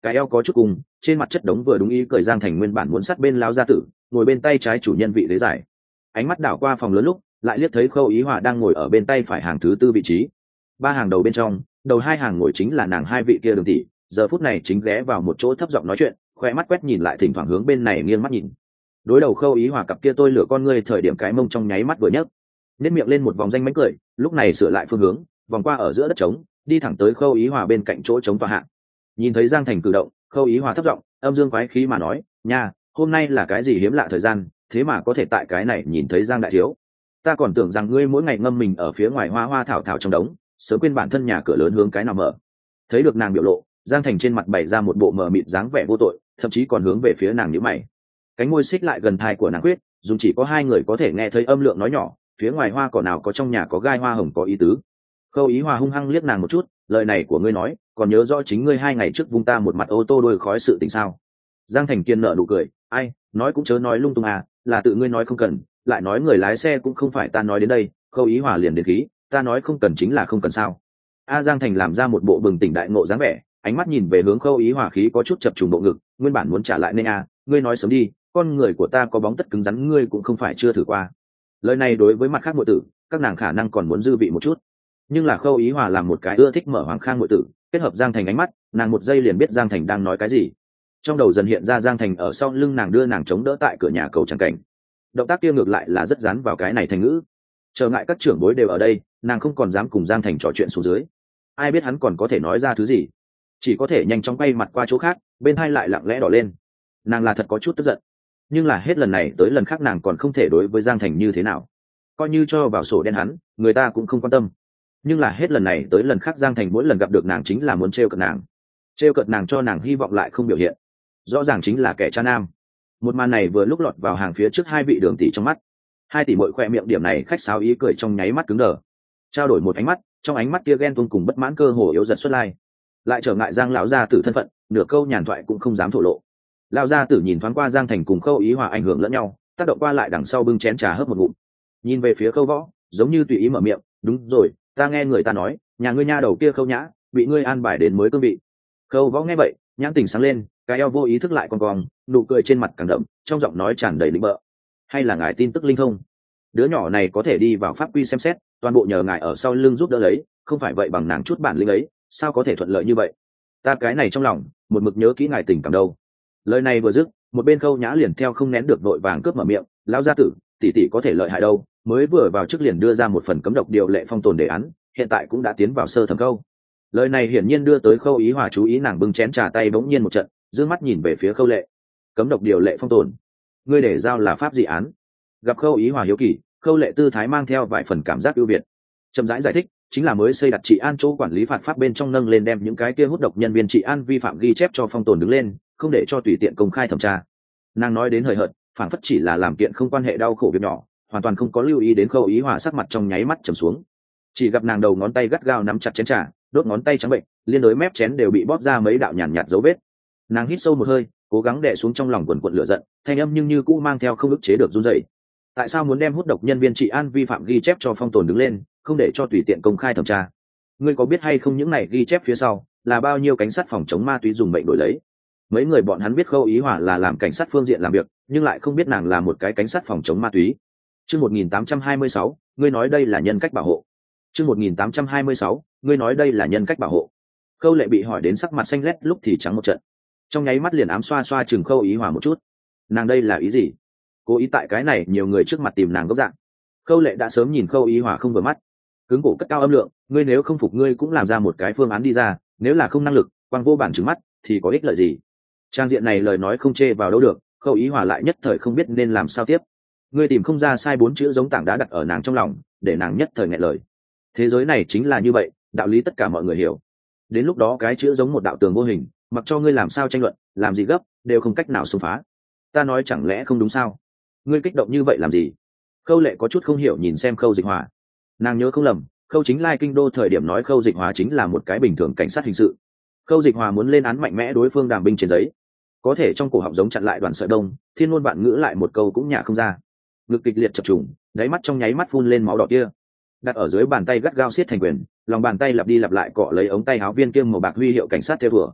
cái eo có chút cùng trên mặt chất đống vừa đúng ý cười Giang Thành nguyên bản muốn sát bên lão gia tử ngồi bên tay trái chủ nhân vị ghế dài, ánh mắt đảo qua phòng lớn lúc lại liếc thấy Khâu Ý Hòa đang ngồi ở bên tay phải hàng thứ tư vị trí. Ba hàng đầu bên trong, đầu hai hàng ngồi chính là nàng hai vị kia Đường tỷ, giờ phút này chính ghé vào một chỗ thấp giọng nói chuyện, khoe mắt quét nhìn lại thỉnh thoảng hướng bên này nghiêng mắt nhìn. Đối đầu Khâu Ý Hòa cặp kia tôi lửa con ngươi thời điểm cái mông trong nháy mắt vừa nhấc, nên miệng lên một vòng danh mánh cười, lúc này sửa lại phương hướng, vòng qua ở giữa đất trống, đi thẳng tới Khâu Ý Hòa bên cạnh chỗ trống tọa hạ. Nhìn thấy Giang Thành cử động, Khâu Ý Hòa thấp giọng, âm dương quái khí mà nói, nha, hôm nay là cái gì hiếm lạ thời gian, thế mà có thể tại cái này nhìn thấy Giang đại thiếu. Ta còn tưởng rằng ngươi mỗi ngày ngâm mình ở phía ngoài hoa hoa thảo thảo trong đống, sớm quên bản thân nhà cửa lớn hướng cái nào mở. Thấy được nàng biểu lộ, Giang Thành trên mặt bày ra một bộ mờ mịt dáng vẻ vô tội, thậm chí còn hướng về phía nàng nhíu mày. Cánh môi xích lại gần thai của nàng quyết, dùng chỉ có hai người có thể nghe thấy âm lượng nói nhỏ, phía ngoài hoa cỏ nào có trong nhà có gai hoa hồng có ý tứ. Khâu Ý Hòa hung hăng liếc nàng một chút, lời này của ngươi nói, còn nhớ rõ chính ngươi hai ngày trước vung ta một mặt ô tô đôi khói sự tình sao? Giang Thành Kiên nở nụ cười, ai, nói cũng chớ nói lung tung à, là tự ngươi nói không cần, lại nói người lái xe cũng không phải ta nói đến đây. Khâu Ý Hòa liền đến khí, ta nói không cần chính là không cần sao? A Giang Thành làm ra một bộ bừng tỉnh đại ngộ dáng vẻ, ánh mắt nhìn về hướng Khâu Ý Hòa khí có chút chập trùng bộ ngực, nguyên bản muốn trả lại nên a, ngươi nói sớm đi, con người của ta có bóng tất cứng rắn ngươi cũng không phải chưa thử qua. Lời này đối với mặt khác muội tử, các nàng khả năng còn muốn dư vị một chút, nhưng là Khâu Ý Hòa làm một cái ưa thích mở hoàng khang muội tử, kết hợp Giang Thành ánh mắt, nàng một giây liền biết Giang Thành đang nói cái gì. Trong đầu dần hiện ra Giang Thành ở sau lưng nàng đưa nàng chống đỡ tại cửa nhà cầu chẳng cảnh, động tác kia ngược lại là rất dán vào cái này thành ngữ. Trở ngại các trưởng bối đều ở đây, nàng không còn dám cùng Giang Thành trò chuyện xuống dưới, ai biết hắn còn có thể nói ra thứ gì, chỉ có thể nhanh chóng quay mặt qua chỗ khác, bên hai lại lặng lẽ đỏ lên. Nàng là thật có chút tức giận, nhưng là hết lần này tới lần khác nàng còn không thể đối với Giang Thành như thế nào, coi như cho vào sổ đen hắn, người ta cũng không quan tâm. Nhưng là hết lần này tới lần khác Giang Thành mỗi lần gặp được nàng chính là muốn trêu cợt nàng, trêu cợt nàng cho nàng hy vọng lại không biểu hiện, rõ ràng chính là kẻ cha nam. Một màn này vừa lúc lọt vào hàng phía trước hai vị Đường tỷ trong mắt, hai tỷ muội khoe miệng điểm này khách sáo ý cười trong nháy mắt cứng đờ, trao đổi một ánh mắt, trong ánh mắt kia ghen tuông cùng bất mãn cơ hồ yếu dần xuất lai. Lại trở ngại Giang lão gia tử thân phận, nửa câu nhàn thoại cũng không dám thổ lộ. Lão gia tử nhìn thoáng qua Giang Thành cùng Khâu Ý Hòa ảnh hưởng lẫn nhau, tác động qua lại đằng sau bưng chén trà hớp một ngụm, nhìn về phía Khâu Võ, giống như tùy ý mở miệng, đúng rồi, ta nghe người ta nói, nhà ngươi nha đầu kia Khâu Nhã bị ngươi an bài đến mới cương vị. Khâu Võ nghe vậy, nhãn tình sáng lên, cái eo vô ý thức lại con cong, nụ cười trên mặt càng đậm, trong giọng nói tràn đầy lĩnh bợ. Hay là ngài tin tức linh thông? Đứa nhỏ này có thể đi vào pháp quy xem xét, toàn bộ nhờ ngài ở sau lưng giúp đỡ lấy, không phải vậy bằng nàng chút bản lĩnh ấy, sao có thể thuận lợi như vậy? Ta cái này trong lòng, một mực nhớ kỹ ngài tình cảm đâu. Lời này vừa dứt, một bên Khâu Nhã liền theo không nén được vội vàng cướp mở miệng, lão gia tử, tỷ tỷ có thể lợi hại đâu, mới vừa vào trước liền đưa ra một phần cấm độc điều lệ phong tồn đề án, hiện tại cũng đã tiến vào sơ thẩm câu. Lời này hiển nhiên đưa tới Khâu Ý Hòa chú ý, nàng bưng chén trà tay bỗng nhiên một trận, dương mắt nhìn về phía Khâu Lệ. Cấm độc điều lệ phong tồn, ngươi để giao là pháp dị án? Gặp Khâu Ý Hòa hiếu kỳ, Khâu Lệ tư thái mang theo vài phần cảm giác ưu việt, chậm rãi giải, giải thích, chính là mới xây đặt trị an chỗ quản lý phạt pháp bên trong nâng lên đem những cái kia hút độc nhân viên trị an vi phạm ghi chép cho phong tồn đứng lên, không để cho tùy tiện công khai thẩm tra. Nàng nói đến hời hợt, phản phất chỉ là làm kiện không quan hệ đau khổ việc nhỏ, hoàn toàn không có lưu ý đến Khâu Ý Hòa sắc mặt trong nháy mắt trầm xuống. Chỉ gặp nàng đầu ngón tay gắt gao nắm chặt chén trà, đốt ngón tay trắng bệnh, liên đối mép chén đều bị bóp ra mấy đạo nhàn nhạt dấu vết. Nàng hít sâu một hơi, cố gắng đè xuống trong lòng quần quật lửa giận, thanh âm nhưng như cũ mang theo không ức chế được run rẩy. Tại sao muốn đem hút độc nhân viên trị an vi phạm ghi chép cho phong tồn đứng lên, không để cho tùy tiện công khai thẩm tra? Ngươi có biết hay không những này ghi chép phía sau là bao nhiêu cảnh sát phòng chống ma túy dùng mệnh đổi lấy? Mấy người bọn hắn biết Khâu Ý Hòa là làm cảnh sát phương diện làm việc, nhưng lại không biết nàng là một cái cảnh sát phòng chống ma túy. Chương một nghìn tám trăm hai mươi sáu, ngươi nói đây là nhân cách bảo hộ. Chương một nghìn tám trăm hai mươi sáu, ngươi nói đây là nhân cách bảo hộ. Khâu Lệ bị hỏi đến sắc mặt xanh lét lúc thì trắng một trận, trong nháy mắt liền ám xoa xoa chừng Khâu Ý Hòa một chút. Nàng đây là ý gì? Cố ý tại cái này nhiều người trước mặt tìm nàng gốc dạng. Khâu Lệ đã sớm nhìn Khâu Ý Hòa không vừa mắt, cứng cổ cất cao âm lượng, ngươi nếu không phục ngươi cũng làm ra một cái phương án đi ra, nếu là không năng lực, quang vô bản trừng mắt thì có ích lợi gì? Trang diện này lời nói không chê vào đâu được, Khâu Ý Hòa lại nhất thời không biết nên làm sao tiếp. Ngươi tìm không ra sai bốn chữ giống tảng đá đặt ở nàng trong lòng, để nàng nhất thời nghẹn lời. Thế giới này chính là như vậy, đạo lý tất cả mọi người hiểu. Đến lúc đó cái chữ giống một đạo tường vô hình, mặc cho ngươi làm sao tranh luận, làm gì gấp, đều không cách nào xông phá. Ta nói chẳng lẽ không đúng sao? Ngươi kích động như vậy làm gì? Khâu Lệ có chút không hiểu nhìn xem Khâu Dịch Hòa. Nàng nhớ không lầm, Khâu Chính Lai kinh đô thời điểm nói Khâu Dịch Hòa chính là một cái bình thường cảnh sát hình sự. Khâu Dịch Hòa muốn lên án mạnh mẽ đối phương đàm binh trên giấy, có thể trong cổ họng giống chặn lại đoàn sợi đông, thiên ngôn vạn ngữ lại một câu cũng nhả không ra. Ngực kịch liệt chập trùng, đáy mắt trong nháy mắt phun lên máu đỏ kia. Đặt ở dưới bàn tay gắt gao siết thành quyền, lòng bàn tay lặp đi lặp lại cọ lấy ống tay áo viên kiêm màu bạc huy hiệu cảnh sát theo thùa.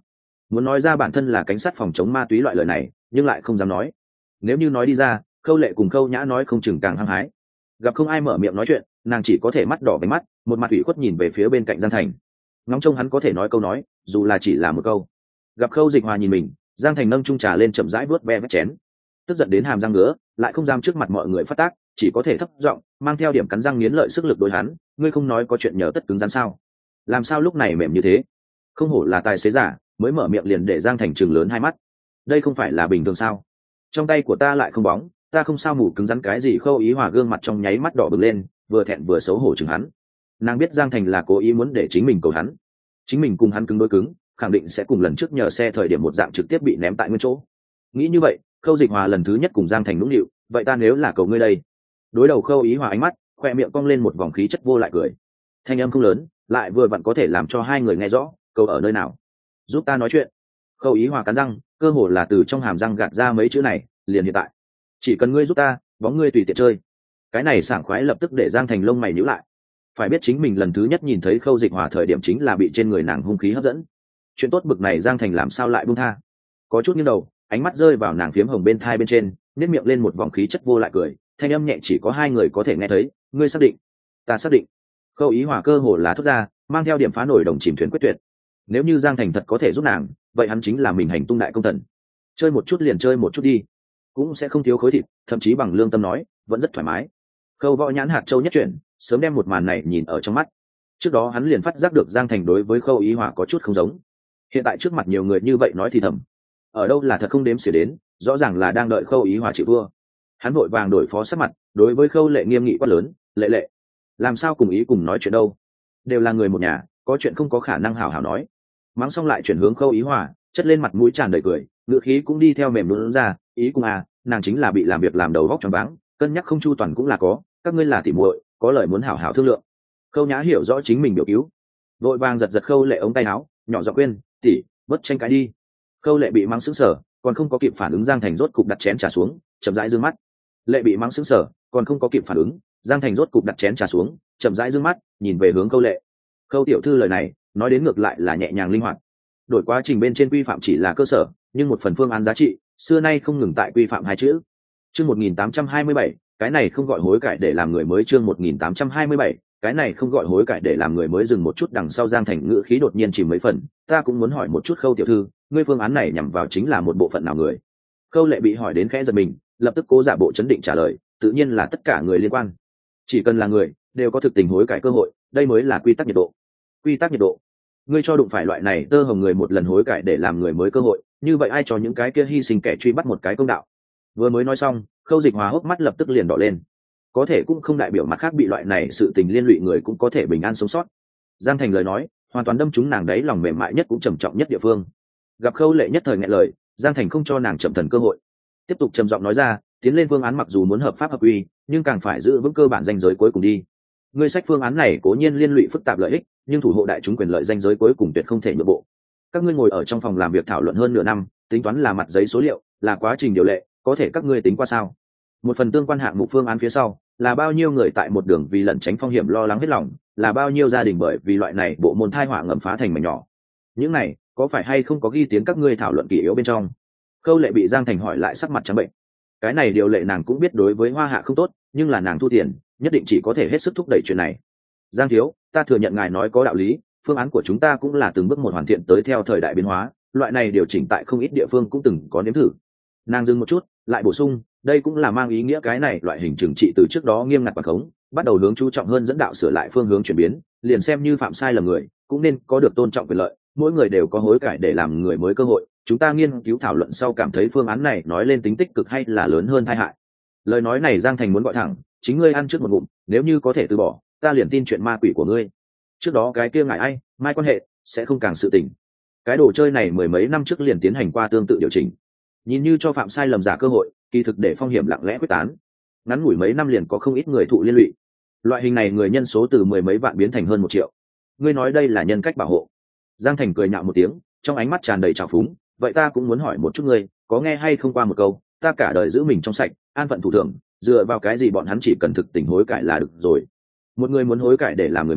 muốn nói ra bản thân là cảnh sát phòng chống ma túy loại lời này nhưng lại không dám nói. Nếu như nói đi ra, Khâu Lệ cùng Khâu Nhã nói không chừng càng hăng hái. Gặp không ai mở miệng nói chuyện, nàng chỉ có thể mắt đỏ bánh mắt, một mặt ủy khuất nhìn về phía bên cạnh Giang Thành, ngóng trông hắn có thể nói câu nói, dù là chỉ là một câu. Gặp Khâu Dịch Hòa nhìn mình, Giang Thành nâng chung trà lên chậm rãi vuốt ve vết chén, tức giận đến hàm răng ngứa, lại không dám trước mặt mọi người phát tác, chỉ có thể thấp giọng mang theo điểm cắn răng nghiến lợi sức lực đối hắn, ngươi không nói có chuyện nhờ tất cứng rắn sao? Làm sao lúc này mềm như thế? Không hổ là tài xế giả, mới mở miệng liền để Giang Thành trừng lớn hai mắt. Đây không phải là bình thường sao? Trong tay của ta lại không bóng, ta không sao mù cứng rắn cái gì? Khâu Ý Hòa gương mặt trong nháy mắt đỏ bừng lên, vừa thẹn vừa xấu hổ chừng hắn. Nàng biết Giang Thành là cố ý muốn để chính mình cầu hắn, chính mình cùng hắn cứng đối cứng, khẳng định sẽ cùng lần trước nhờ xe thời điểm một dạng trực tiếp bị ném tại nguyên chỗ. Nghĩ như vậy, Khâu Dịch Hòa lần thứ nhất cùng Giang Thành nũng nịu, vậy ta nếu là cầu ngươi đây? Đối đầu Khâu Ý Hòa ánh mắt, khoe miệng cong lên một vòng khí chất vô lại cười. Thanh âm không lớn, lại vừa vặn có thể làm cho hai người nghe rõ, cầu ở nơi nào? Giúp ta nói chuyện. Khâu Ý Hòa cắn răng, cơ hồ là từ trong hàm răng gạt ra mấy chữ này, liền hiện tại. Chỉ cần ngươi giúp ta, bóng ngươi tùy tiện chơi. Cái này sảng khoái lập tức để Giang Thành lông mày nhíu lại. Phải biết chính mình lần thứ nhất nhìn thấy Khâu Dịch Hòa thời điểm chính là bị trên người nàng hung khí hấp dẫn. Chuyện tốt bực này Giang Thành làm sao lại buông tha? Có chút nghiêng đầu, ánh mắt rơi vào nàng phiếm hồng bên thai bên trên, nét miệng lên một vòng khí chất vô lại cười, thanh âm nhẹ chỉ có hai người có thể nghe thấy, ngươi xác định? Ta xác định. Khâu Ý Hòa cơ hồ là thốt ra, mang theo điểm phá nổi đồng chìm thuyền quyết tuyệt. Nếu như Giang Thành thật có thể giúp nàng, vậy hắn chính là mình hành tung đại công thần. Chơi một chút liền chơi một chút đi, cũng sẽ không thiếu khối thịt, thậm chí bằng lương tâm nói, vẫn rất thoải mái. Khâu Võ nhãn hạt châu nhất chuyển, sớm đem một màn này nhìn ở trong mắt. Trước đó hắn liền phát giác được Giang Thành đối với Khâu Ý Hòa có chút không giống. Hiện tại trước mặt nhiều người như vậy nói thì thầm, ở đâu là thật không đếm xỉa đến, rõ ràng là đang đợi Khâu Ý Hòa chịu thua. Hắn vội vàng đổi phó sắc mặt, đối với Khâu Lệ nghiêm nghị quát lớn, Lệ Lệ, làm sao cùng ý cùng nói chuyện đâu? Đều là người một nhà, có chuyện không có khả năng hào hào nói. Mắng xong lại chuyển hướng Khâu Ý Hòa, chất lên mặt mũi tràn đầy cười, ngữ khí cũng đi theo mềm luôn ra, ý cùng à, nàng chính là bị làm việc làm đầu góc choáng váng, cân nhắc không chu toàn cũng là có, các ngươi là tỉ muội, có lời muốn hảo hảo thương lượng. Khâu Nhã hiểu rõ chính mình biểu cứu, vội vàng giật giật Khâu Lệ ống tay áo, nhỏ giọng khuyên, tỉ, bớt tranh cãi đi. Khâu Lệ bị mắng sững sờ, còn không có kịp phản ứng, Giang Thành rốt cục đặt chén trà xuống, chậm rãi dương mắt. Lệ bị mắng sững sờ, còn không có kịp phản ứng, Giang Thành rốt cục đặt chén trà xuống, chậm rãi dương mắt, nhìn về hướng Khâu Lệ. Khâu tiểu thư lời này, nói đến ngược lại là nhẹ nhàng linh hoạt. Đổi quá trình bên trên quy phạm chỉ là cơ sở, nhưng một phần phương án giá trị, xưa nay không ngừng tại quy phạm hai chữ. Chương một nghìn tám trăm hai mươi bảy, cái này không gọi hối cải để làm người mới. Chương một nghìn tám trăm hai mươi bảy, cái này không gọi hối cải để làm người mới. Dừng một chút đằng sau, Giang Thành ngữ khí đột nhiên chìm mấy phần, ta cũng muốn hỏi một chút Khâu tiểu thư, ngươi phương án này nhằm vào chính là một bộ phận nào người? Khâu Lệ bị hỏi đến khẽ giật mình, lập tức cố giả bộ chấn định trả lời, tự nhiên là tất cả người liên quan, chỉ cần là người đều có thực tình hối cải cơ hội, đây mới là quy tắc nhiệt độ. Quy tắc nhiệt độ? Ngươi cho đụng phải loại này tơ hồng người một lần hối cải để làm người mới cơ hội, như vậy ai cho những cái kia hy sinh kẻ truy bắt một cái công đạo? Vừa mới nói xong, Khâu Dịch Hòa hốc mắt lập tức liền đỏ lên. Có thể cũng không đại biểu mặt khác bị loại này sự tình liên lụy người cũng có thể bình an sống sót. Giang Thành lời nói hoàn toàn đâm trúng nàng đấy lòng mềm mại nhất cũng trầm trọng nhất địa phương. Gặp Khâu Lệ nhất thời nghẹn lời, Giang Thành không cho nàng chậm thần cơ hội, tiếp tục trầm giọng nói ra, tiến lên phương án mặc dù muốn hợp pháp hợp quy, nhưng càng phải giữ vững cơ bản ranh giới cuối cùng đi. Ngươi sách phương án này cố nhiên liên lụy phức tạp lợi ích, nhưng thủ hộ đại chúng quyền lợi ranh giới cuối cùng tuyệt không thể nhượng bộ. Các ngươi ngồi ở trong phòng làm việc thảo luận hơn nửa năm, tính toán là mặt giấy số liệu, là quá trình điều lệ, có thể các ngươi tính qua sao? Một phần tương quan hạng mục phương án phía sau, là bao nhiêu người tại một đường vì lẩn tránh phong hiểm lo lắng hết lòng, là bao nhiêu gia đình bởi vì loại này bộ môn thai họa ngầm phá thành mảnh nhỏ. Những này có phải hay không có ghi tiến các ngươi thảo luận kỷ yếu bên trong? Khâu Lệ bị Giang Thành hỏi lại sắc mặt trắng bệnh. Cái này điều lệ nàng cũng biết đối với Hoa Hạ không tốt, nhưng là nàng thu tiền, nhất định chỉ có thể hết sức thúc đẩy chuyện này. Giang thiếu, ta thừa nhận ngài nói có đạo lý, phương án của chúng ta cũng là từng bước một hoàn thiện tới theo thời đại biến hóa, loại này điều chỉnh tại không ít địa phương cũng từng có nếm thử. Nàng dừng một chút, lại bổ sung, đây cũng là mang ý nghĩa cái này loại hình trừng trị từ trước đó nghiêm ngặt quản khống, bắt đầu hướng chú trọng hơn dẫn đạo sửa lại phương hướng chuyển biến, liền xem như phạm sai lầm người, cũng nên có được tôn trọng quyền lợi, mỗi người đều có hối cải để làm người mới cơ hội. Chúng ta nghiên cứu thảo luận sau cảm thấy phương án này nói lên tính tích cực hay là lớn hơn tai hại. Lời nói này Giang Thành muốn gọi thẳng, chính ngươi ăn trước một ngụm, nếu như có thể từ bỏ, ta liền tin chuyện ma quỷ của ngươi. Trước đó cái kia ngại ai, mai quan hệ sẽ không càng sự tình. Cái đồ chơi này mười mấy năm trước liền tiến hành qua tương tự điều chỉnh, nhìn như cho phạm sai lầm giả cơ hội, kỳ thực để phong hiểm lặng lẽ quyết tán, ngắn ngủi mấy năm liền có không ít người thụ liên lụy. Loại hình này người nhân số từ mười mấy vạn biến thành hơn một triệu. Ngươi nói đây là nhân cách bảo hộ? Giang Thành cười nhạo một tiếng, trong ánh mắt tràn đầy trào phúng. Vậy ta cũng muốn hỏi một chút ngươi, có nghe hay không qua một câu, ta cả đời giữ mình trong sạch, an phận thủ thường, dựa vào cái gì bọn hắn chỉ cần thực tình hối cải là được rồi? Một người muốn hối cải để làm người mới,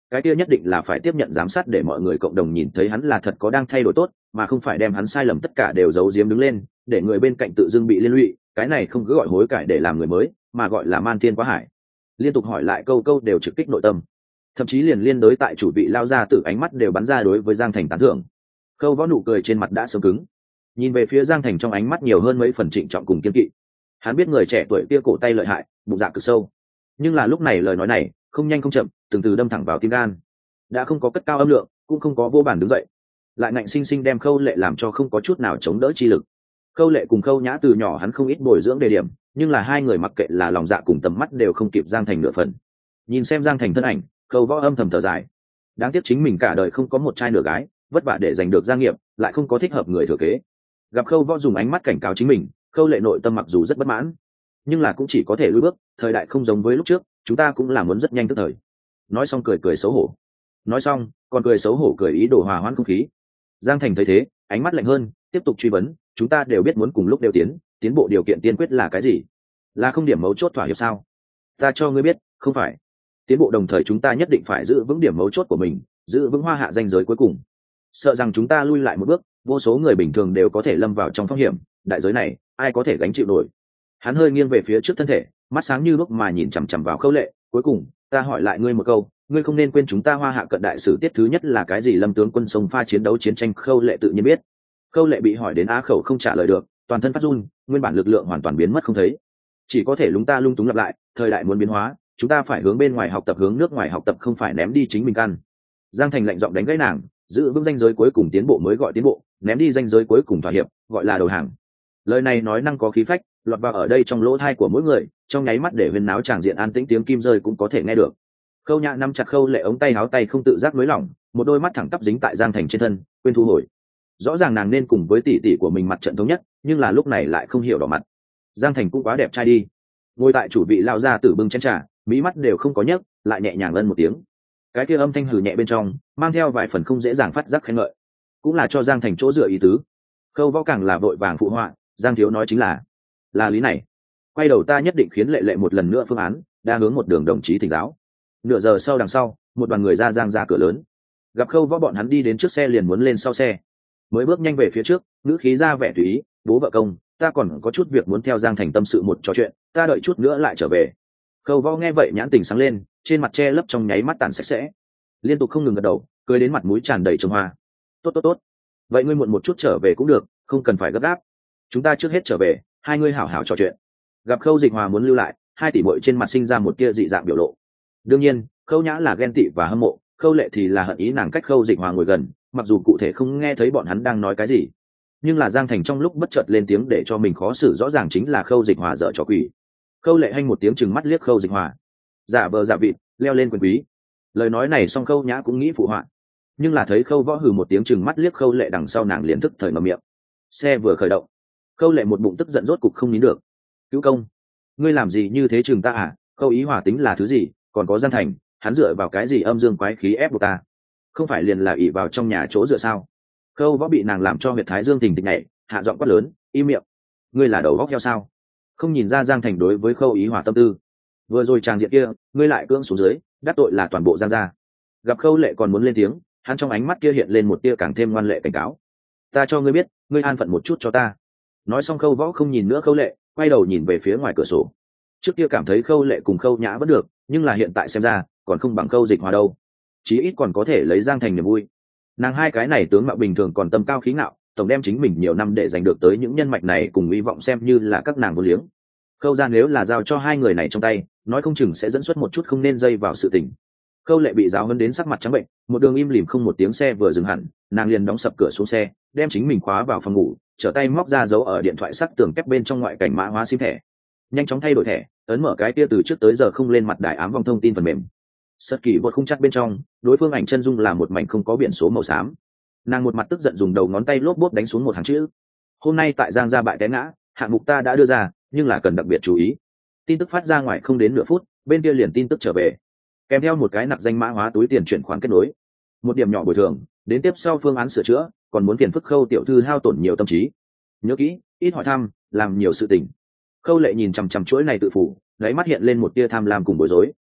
cái kia nhất định là phải tiếp nhận giám sát để mọi người cộng đồng nhìn thấy hắn là thật có đang thay đổi tốt, mà không phải đem hắn sai lầm tất cả đều giấu giếm đứng lên để người bên cạnh tự dưng bị liên lụy. Cái này không cứ gọi hối cải để làm người mới, mà gọi là man thiên quá hải. Liên tục hỏi lại câu câu đều trực kích nội tâm, thậm chí liền liên đối tại chủ vị lao ra từ ánh mắt đều bắn ra đối với Giang Thành tán thưởng. Khâu Võ nụ cười trên mặt đã sớm cứng, nhìn về phía Giang Thành trong ánh mắt nhiều hơn mấy phần trịnh trọng cùng kiên kỵ. Hắn biết người trẻ tuổi kia cổ tay lợi hại, bụng dạ cực sâu, nhưng là lúc này lời nói này không nhanh không chậm, từng từ đâm thẳng vào tim gan. Đã không có cất cao âm lượng, cũng không có vô bản đứng dậy, lại ngạnh sinh sinh đem Khâu Lệ làm cho không có chút nào chống đỡ chi lực. Khâu Lệ cùng Khâu Nhã từ nhỏ hắn không ít bồi dưỡng đề điểm, nhưng là hai người mặc kệ là lòng dạ cùng tầm mắt đều không kịp Giang Thành nửa phần. Nhìn xem Giang Thành thân ảnh, Khâu Võ âm thầm thở dài. Đáng tiếc chính mình cả đời không có một trai nửa gái, vất vả để giành được gia nghiệp, lại không có thích hợp người thừa kế. Gặp Khâu Võ dùng ánh mắt cảnh cáo chính mình, Khâu Lệ nội tâm mặc dù rất bất mãn, nhưng là cũng chỉ có thể lùi bước. Thời đại không giống với lúc trước, chúng ta cũng là muốn rất nhanh tức thời. Nói xong cười cười xấu hổ. Nói xong, còn cười xấu hổ cười ý đồ hòa hoãn không khí. Giang Thành thấy thế, ánh mắt lạnh hơn, tiếp tục truy vấn, chúng ta đều biết muốn cùng lúc đều tiến, tiến bộ điều kiện tiên quyết là cái gì? Là không điểm mấu chốt thỏa hiệp sao? Ta cho ngươi biết, không phải. Tiến bộ đồng thời chúng ta nhất định phải giữ vững điểm mấu chốt của mình, giữ vững hoa hạ danh giới cuối cùng. Sợ rằng chúng ta lui lại một bước, vô số người bình thường đều có thể lâm vào trong phong hiểm, đại giới này, ai có thể gánh chịu nổi? Hắn hơi nghiêng về phía trước thân thể, mắt sáng như lúc mà nhìn chằm chằm vào Khâu Lệ, cuối cùng, ta hỏi lại ngươi một câu, ngươi không nên quên chúng ta hoa hạ cận đại sử tiết thứ nhất là cái gì? Lâm tướng quân sông pha chiến đấu chiến tranh. Khâu Lệ tự nhiên biết. Khâu Lệ bị hỏi đến á khẩu không trả lời được, toàn thân phát run, nguyên bản lực lượng hoàn toàn biến mất không thấy, chỉ có thể lúng ta lung túng lặp lại, thời đại muốn biến hóa, chúng ta phải hướng bên ngoài học tập, hướng nước ngoài học tập, không phải ném đi chính mình căn. Giang Thành lạnh giọng đánh gãy nàng, giữ vững ranh giới cuối cùng tiến bộ mới gọi tiến bộ, ném đi ranh giới cuối cùng thỏa hiệp gọi là đầu hàng. Lời này nói năng có khí phách, lọt vào ở đây trong lỗ tai của mỗi người, trong nháy mắt để huyên náo tràng diện an tĩnh, tiếng kim rơi cũng có thể nghe được. Khâu Nhã nắm chặt Khâu Lệ ống tay áo, tay không tự giác nới lỏng, một đôi mắt thẳng tắp dính tại Giang Thành trên thân, quên thu hồi. Rõ ràng nàng nên cùng với tỷ tỷ của mình mặt trận thống nhất, nhưng là lúc này lại không hiểu đỏ mặt. Giang Thành cũng quá đẹp trai đi. Ngồi tại chủ vị lao ra tử bưng chén trà, mí mắt đều không có nhấc, lại nhẹ nhàng lân một tiếng. Cái kia âm thanh hừ nhẹ bên trong, mang theo vài phần không dễ dàng phát giác khen ngợi, cũng là cho Giang Thành chỗ dựa ý tứ. Khâu Võ càng là vội vàng phụ họa, Giang thiếu nói chính là là lý này. Quay đầu ta nhất định khiến Lệ Lệ một lần nữa phương án, đa hướng một đường đồng chí thỉnh giáo. Nửa giờ sau đằng sau, một đoàn người ra Giang ra cửa lớn. Gặp Khâu Võ bọn hắn đi đến trước xe liền muốn lên sau xe, mới bước nhanh về phía trước, ngữ khí ra vẻ tùy ý, bố vợ công, ta còn có chút việc muốn theo Giang Thành tâm sự một trò chuyện, ta đợi chút nữa lại trở về. Khâu Võ nghe vậy nhãn tình sáng lên, trên mặt che lấp trong nháy mắt tàn sạch sẽ, liên tục không ngừng gật đầu, cười đến mặt mũi tràn đầy trồng hoa. Tốt tốt tốt, vậy ngươi muộn một chút trở về cũng được, không cần phải gấp gáp, chúng ta trước hết trở về, hai ngươi hảo hảo trò chuyện. Gặp Khâu Dịch Hòa muốn lưu lại, hai tỷ muội trên mặt sinh ra một tia dị dạng biểu lộ. Đương nhiên, Khâu Nhã là ghen tị và hâm mộ, Khâu Lệ thì là hận ý nàng cách Khâu Dịch Hòa ngồi gần, mặc dù cụ thể không nghe thấy bọn hắn đang nói cái gì, nhưng là Giang Thành trong lúc bất chợt lên tiếng để cho mình khó xử, rõ ràng chính là Khâu Dịch Hòa dở trò quỷ. Khâu Lệ hanh một tiếng chừng mắt liếc Khâu Dịch Hòa, giả vờ giả vịt leo lên quyền quý. Lời nói này xong Khâu Nhã cũng nghĩ phụ họa, nhưng là thấy Khâu Võ hừ một tiếng chừng mắt liếc Khâu Lệ đằng sau, nàng liền thức thời ngậm miệng. Xe vừa khởi động, Khâu Lệ một bụng tức giận rốt cục không nín được. Cứu công, ngươi làm gì như thế chừng ta à? Khâu Ý Hòa tính là thứ gì? Còn có Giang Thành, hắn dựa vào cái gì âm dương quái khí ép buộc ta? Không phải liền là ỷ vào trong nhà chỗ dựa sao? Khâu Võ bị nàng làm cho huyệt thái dương tình tịch nhảy, hạ giọng quát lớn, im miệng. Ngươi là đầu góc heo sao? Không nhìn ra Giang Thành đối với Khâu Ý Hòa tâm tư? Vừa rồi tràng diện kia, ngươi lại cưỡng xuống dưới, đắc tội là toàn bộ Giang gia. Gặp Khâu Lệ còn muốn lên tiếng, hắn trong ánh mắt kia hiện lên một tia càng thêm ngoan lệ cảnh cáo. Ta cho ngươi biết, ngươi an phận một chút cho ta. Nói xong Khâu Võ không nhìn nữa Khâu Lệ, quay đầu nhìn về phía ngoài cửa sổ. Trước kia cảm thấy Khâu Lệ cùng Khâu Nhã vẫn được, nhưng là hiện tại xem ra còn không bằng Khâu Dịch Hòa đâu, chí ít còn có thể lấy Giang Thành niềm vui. Nàng hai cái này tướng mạo bình thường còn tâm cao khí ngạo, tổng đem chính mình nhiều năm để giành được tới những nhân mạch này cùng hy vọng xem như là các nàng vô liếng. Khâu ra nếu là giao cho hai người này trong tay, nói không chừng sẽ dẫn xuất một chút không nên dây vào sự tình. Khâu Lệ bị giáo huấn đến sắc mặt trắng bệnh, một đường im lìm không một tiếng, xe vừa dừng hẳn, nàng liền đóng sập cửa xuống xe, đem chính mình khóa vào phòng ngủ, trở tay móc ra dấu ở điện thoại sắc tường kép bên trong ngoại cảnh mã hóa sim thẻ, nhanh chóng thay đổi thẻ, ấn mở cái kia từ trước tới giờ không lên mặt đài ám vong thông tin phần mềm. Sật kỳ bột khung chắc bên trong, đối phương ảnh chân dung là một mảnh không có biển số màu xám. Nàng một mặt tức giận dùng đầu ngón tay lốp bốp đánh xuống một hàng chữ. Hôm nay tại Giang gia bại té ngã, hạng mục ta đã đưa ra, nhưng là cần đặc biệt chú ý. Tin tức phát ra ngoài không đến nửa phút, bên kia liền tin tức trở về, kèm theo một cái nặc danh mã hóa túi tiền chuyển khoản kết nối, một điểm nhỏ bồi thường, đến tiếp sau phương án sửa chữa, còn muốn tiền phức Khâu tiểu thư hao tổn nhiều tâm trí. Nhớ kỹ, ít hỏi thăm, làm nhiều sự tình. Khâu Lệ nhìn chằm chằm chuỗi này tự phủ, đáy mắt hiện lên một tia tham lam cùng bối rối.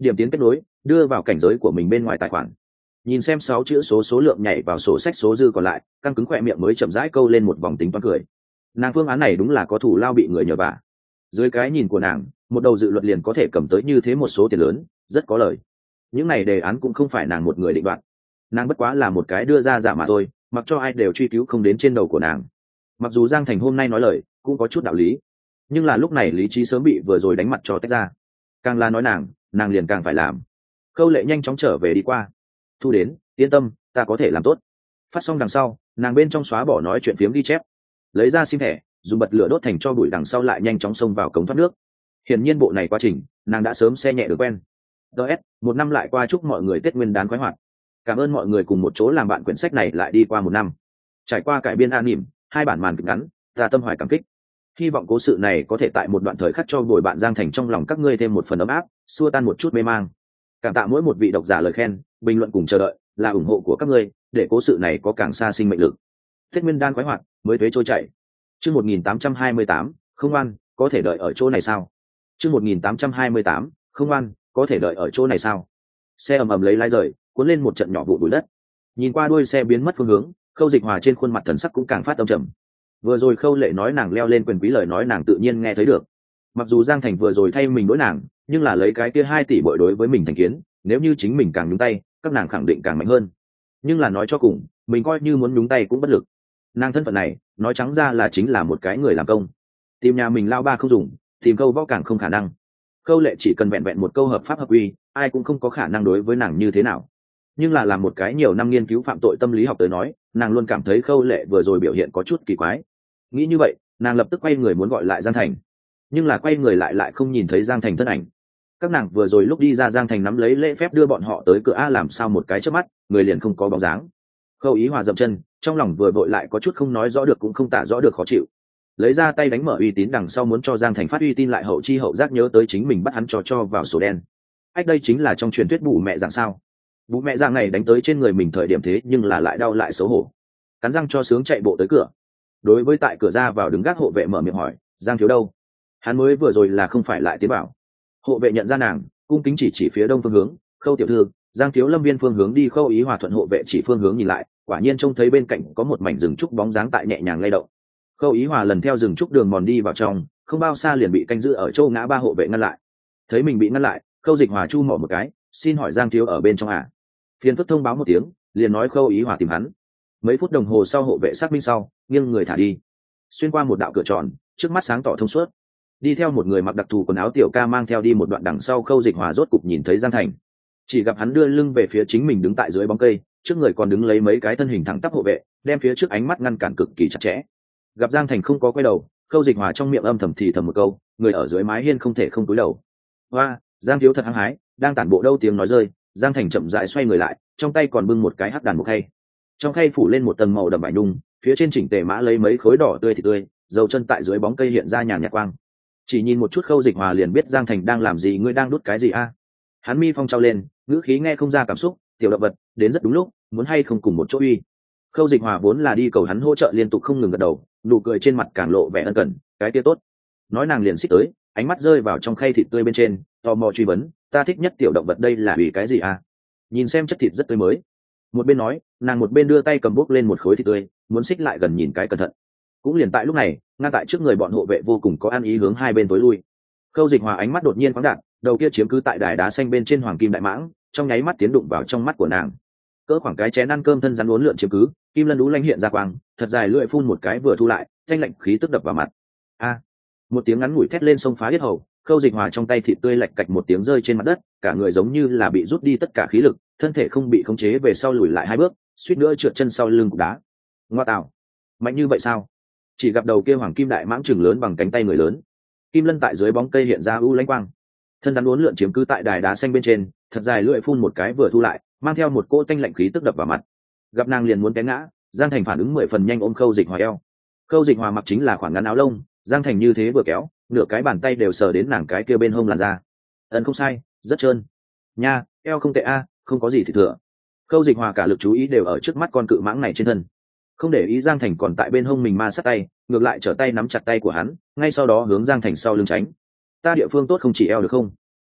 điểm tiến kết nối, đưa vào cảnh giới của mình bên ngoài tài khoản. Nhìn xem sáu chữ số số lượng nhảy vào sổ sách số dư còn lại, căng cứng khỏe miệng mới chậm rãi câu lên một vòng tính toán cười. Nàng phương án này đúng là có thủ lao bị người nhờ vả. Dưới cái nhìn của nàng, một đầu dự luật liền có thể cầm tới như thế một số tiền lớn, rất có lời. Những này đề án cũng không phải nàng một người định đoạt, nàng bất quá là một cái đưa ra giả mà thôi, mặc cho ai đều truy cứu không đến trên đầu của nàng. Mặc dù Giang Thành hôm nay nói lời cũng có chút đạo lý, nhưng là lúc này lý trí sớm bị vừa rồi đánh mặt cho tách ra. Càng là nói nàng, nàng liền càng phải làm. Khâu Lệ nhanh chóng trở về đi qua. Thu đến, yên tâm, ta có thể làm tốt. Phát xong đằng sau, nàng bên trong xóa bỏ nói chuyện phiếm ghi chép, lấy ra sim thẻ, dùng bật lửa đốt thành cho bụi, đằng sau lại nhanh chóng xông vào cống thoát nước. Hiển nhiên bộ này quá trình, nàng đã sớm xe nhẹ được quen. ds một năm lại qua, chúc mọi người Tết Nguyên đán khoái hoạt. Cảm ơn mọi người cùng một chỗ làm bạn quyển sách này lại đi qua một năm. Trải qua cải biên an nỉm, hai bản màn kịch ngắn, ta tâm hoài cảm kích. Hy vọng cố sự này có thể tại một đoạn thời khắc cho bồi bạn Giang Thành trong lòng các ngươi thêm một phần ấm áp, xua tan một chút mê mang. Cảm tạ mỗi một vị độc giả lời khen, bình luận cùng chờ đợi, là ủng hộ của các ngươi, để cố sự này có càng xa sinh mệnh lực. Tết Nguyên đán khoái hoạt, mới thuế trôi chảy. Chương một nghìn tám trăm hai mươi tám, không ăn, có thể đợi ở chỗ này sao? Chương một nghìn tám trăm hai mươi tám, không ăn, có thể đợi ở chỗ này sao? Xe ầm ầm lấy lái rời, cuốn lên một trận nhỏ vụ bụi đất. Nhìn qua đuôi xe biến mất phương hướng, Khâu Dịch Hòa trên khuôn mặt thần sắc cũng càng phát âm trầm. Vừa rồi Khâu Lệ nói nàng leo lên quyền quý, lời nói nàng tự nhiên nghe thấy được. Mặc dù Giang Thành vừa rồi thay mình đối nàng, nhưng là lấy cái kia hai tỷ bội đối với mình thành kiến, nếu như chính mình càng nhúng tay, các nàng khẳng định càng mạnh hơn. Nhưng là nói cho cùng, mình coi như muốn nhúng tay cũng bất lực. Nàng thân phận này, nói trắng ra là chính là một cái người làm công. Tìm nhà mình lao ba không dùng, tìm câu võ càng không khả năng. Khâu Lệ chỉ cần vẹn vẹn một câu hợp pháp hợp quy, ai cũng không có khả năng đối với nàng như thế nào. Nhưng là làm một cái nhiều năm nghiên cứu phạm tội tâm lý học tới nói, nàng luôn cảm thấy Khâu Lệ vừa rồi biểu hiện có chút kỳ quái. Nghĩ như vậy, nàng lập tức quay người muốn gọi lại Giang Thành, nhưng là quay người lại lại không nhìn thấy Giang Thành thân ảnh. Các nàng vừa rồi lúc đi ra, Giang Thành nắm lấy lễ phép đưa bọn họ tới cửa, a làm sao một cái chớp mắt, người liền không có bóng dáng. Khâu Ý Hòa dậm chân, trong lòng vừa vội lại có chút không nói rõ được cũng không tả rõ được khó chịu. Lấy ra tay đánh mở uy tín đằng sau muốn cho Giang Thành phát uy tin, lại hậu chi hậu giác nhớ tới chính mình bắt hắn cho cho vào sổ đen. Ách, đây chính là trong truyền thuyết bù mẹ dạng sao? Bù mẹ dạng này đánh tới trên người mình thời điểm thế nhưng là lại đau lại xấu hổ. Cắn răng cho sướng chạy bộ tới cửa. Đối với tại cửa ra vào đứng gác hộ vệ mở miệng hỏi, Giang thiếu đâu? Hắn mới vừa rồi là không phải lại tiến vào? Hộ vệ nhận ra nàng, cung kính chỉ chỉ phía đông phương hướng, Khâu tiểu thư, Giang thiếu lâm viên phương hướng đi. Khâu Ý Hòa thuận hộ vệ chỉ phương hướng nhìn lại, quả nhiên trông thấy bên cạnh có một mảnh rừng trúc bóng dáng tại nhẹ nhàng lay động. Khâu Ý Hòa lần theo rừng trúc đường mòn đi vào trong, không bao xa liền bị canh giữ ở châu ngã ba hộ vệ ngăn lại. Thấy mình bị ngăn lại, Khâu Dịch Hòa chu mỏ một cái, xin hỏi Giang thiếu ở bên trong à? Phiền phức thông báo một tiếng, liền nói Khâu Ý Hòa tìm hắn. Mấy phút đồng hồ sau, hộ vệ xác minh sau, nghiêng người thả đi. Xuyên qua một đạo cửa tròn, trước mắt sáng tỏ thông suốt. Đi theo một người mặc đặc thù quần áo tiểu ca mang theo đi một đoạn đằng sau, Khâu Dịch Hòa rốt cục nhìn thấy Giang Thành. Chỉ gặp hắn đưa lưng về phía chính mình đứng tại dưới bóng cây, trước người còn đứng lấy mấy cái thân hình thẳng tắp hộ vệ, đem phía trước ánh mắt ngăn cản cực kỳ chặt chẽ. Gặp Giang Thành không có quay đầu, Khâu Dịch Hòa trong miệng âm thầm thì thầm một câu, người ở dưới mái hiên không thể không cúi đầu. Hoa, Giang thiếu thật hăng hái, đang tản bộ đâu? Tiếng nói rơi, Giang Thành chậm rãi xoay người lại, trong tay còn bưng một cái hắc đàn một khay. Trong khay phủ lên một tầng màu đậm vải nhung, phía trên chỉnh tề mã lấy mấy khối đỏ tươi thịt tươi, dầu chân tại dưới bóng cây hiện ra nhàn nhạt quang. Chỉ nhìn một chút Khâu Dịch Hòa liền biết Giang Thành đang làm gì. Ngươi đang đút cái gì a? Hắn mi phong trao lên, ngữ khí nghe không ra cảm xúc, tiểu động vật đến rất đúng lúc, muốn hay không cùng một chỗ uy? Khâu Dịch Hòa vốn là đi cầu hắn hỗ trợ, liên tục không ngừng gật đầu, nụ cười trên mặt càng lộ vẻ ân cần. Cái kia tốt. Nói nàng liền xích tới, ánh mắt rơi vào trong khay thịt tươi bên trên, tò mò truy vấn, ta thích nhất tiểu động vật đây là vì cái gì à? Nhìn xem chất thịt rất tươi mới. Một bên nói, nàng một bên đưa tay cầm bốc lên một khối thịt tươi, muốn xích lại gần nhìn cái cẩn thận. Cũng liền tại lúc này, ngay tại trước người bọn hộ vệ vô cùng có ăn ý hướng hai bên tối lui. Khâu Dịch Hòa ánh mắt đột nhiên khoáng đạt, đầu kia chiếm cứ tại đài đá xanh bên trên hoàng kim đại mãng, trong nháy mắt tiến đụng vào trong mắt của nàng. Cỡ khoảng cái chén ăn cơm thân rắn uốn lượn chiếm cứ, kim lân đú lanh hiện ra quang, thật dài lưỡi phun một cái vừa thu lại, thanh lạnh khí tức đập vào mặt. A! Một tiếng ngắn ngủi thét lên xông phá yết hầu, Khâu Dịch Hòa trong tay thịt tươi lạch cạch một tiếng rơi trên mặt đất, cả người giống như là bị rút đi tất cả khí lực, thân thể không bị khống chế về sau lùi lại hai bước, suýt nữa trượt chân sau lưng cục đá. Ngoa tạo, mạnh như vậy sao? Chỉ gặp đầu kia hoàng kim đại mãng chừng lớn bằng cánh tay người lớn, kim lân tại dưới bóng cây hiện ra u lãnh quang, thân rắn uốn lượn chiếm cứ tại đài đá xanh bên trên, thật dài lưỡi phun một cái vừa thu lại, mang theo một cỗ tanh lạnh khí tức đập vào mặt. Gặp nàng liền muốn té ngã, Giang Thành phản ứng mười phần nhanh, ôm Khâu Dịch Hòa eo. Khâu Dịch Hòa mặc chính là khoảng ngắn áo lông, Giang Thành như thế vừa kéo, nửa cái bàn tay đều sờ đến nàng cái kia bên hông làn da. Ấn không sai, rất trơn. Nha, eo không tệ a, không có gì thì thừa. Khâu Dịch Hòa cả lực chú ý đều ở trước mắt con cự mãng này trên thân, không để ý Giang Thành còn tại bên hông mình ma sát tay, ngược lại trở tay nắm chặt tay của hắn, ngay sau đó hướng Giang Thành sau lưng tránh. Ta địa phương tốt không chỉ eo được không?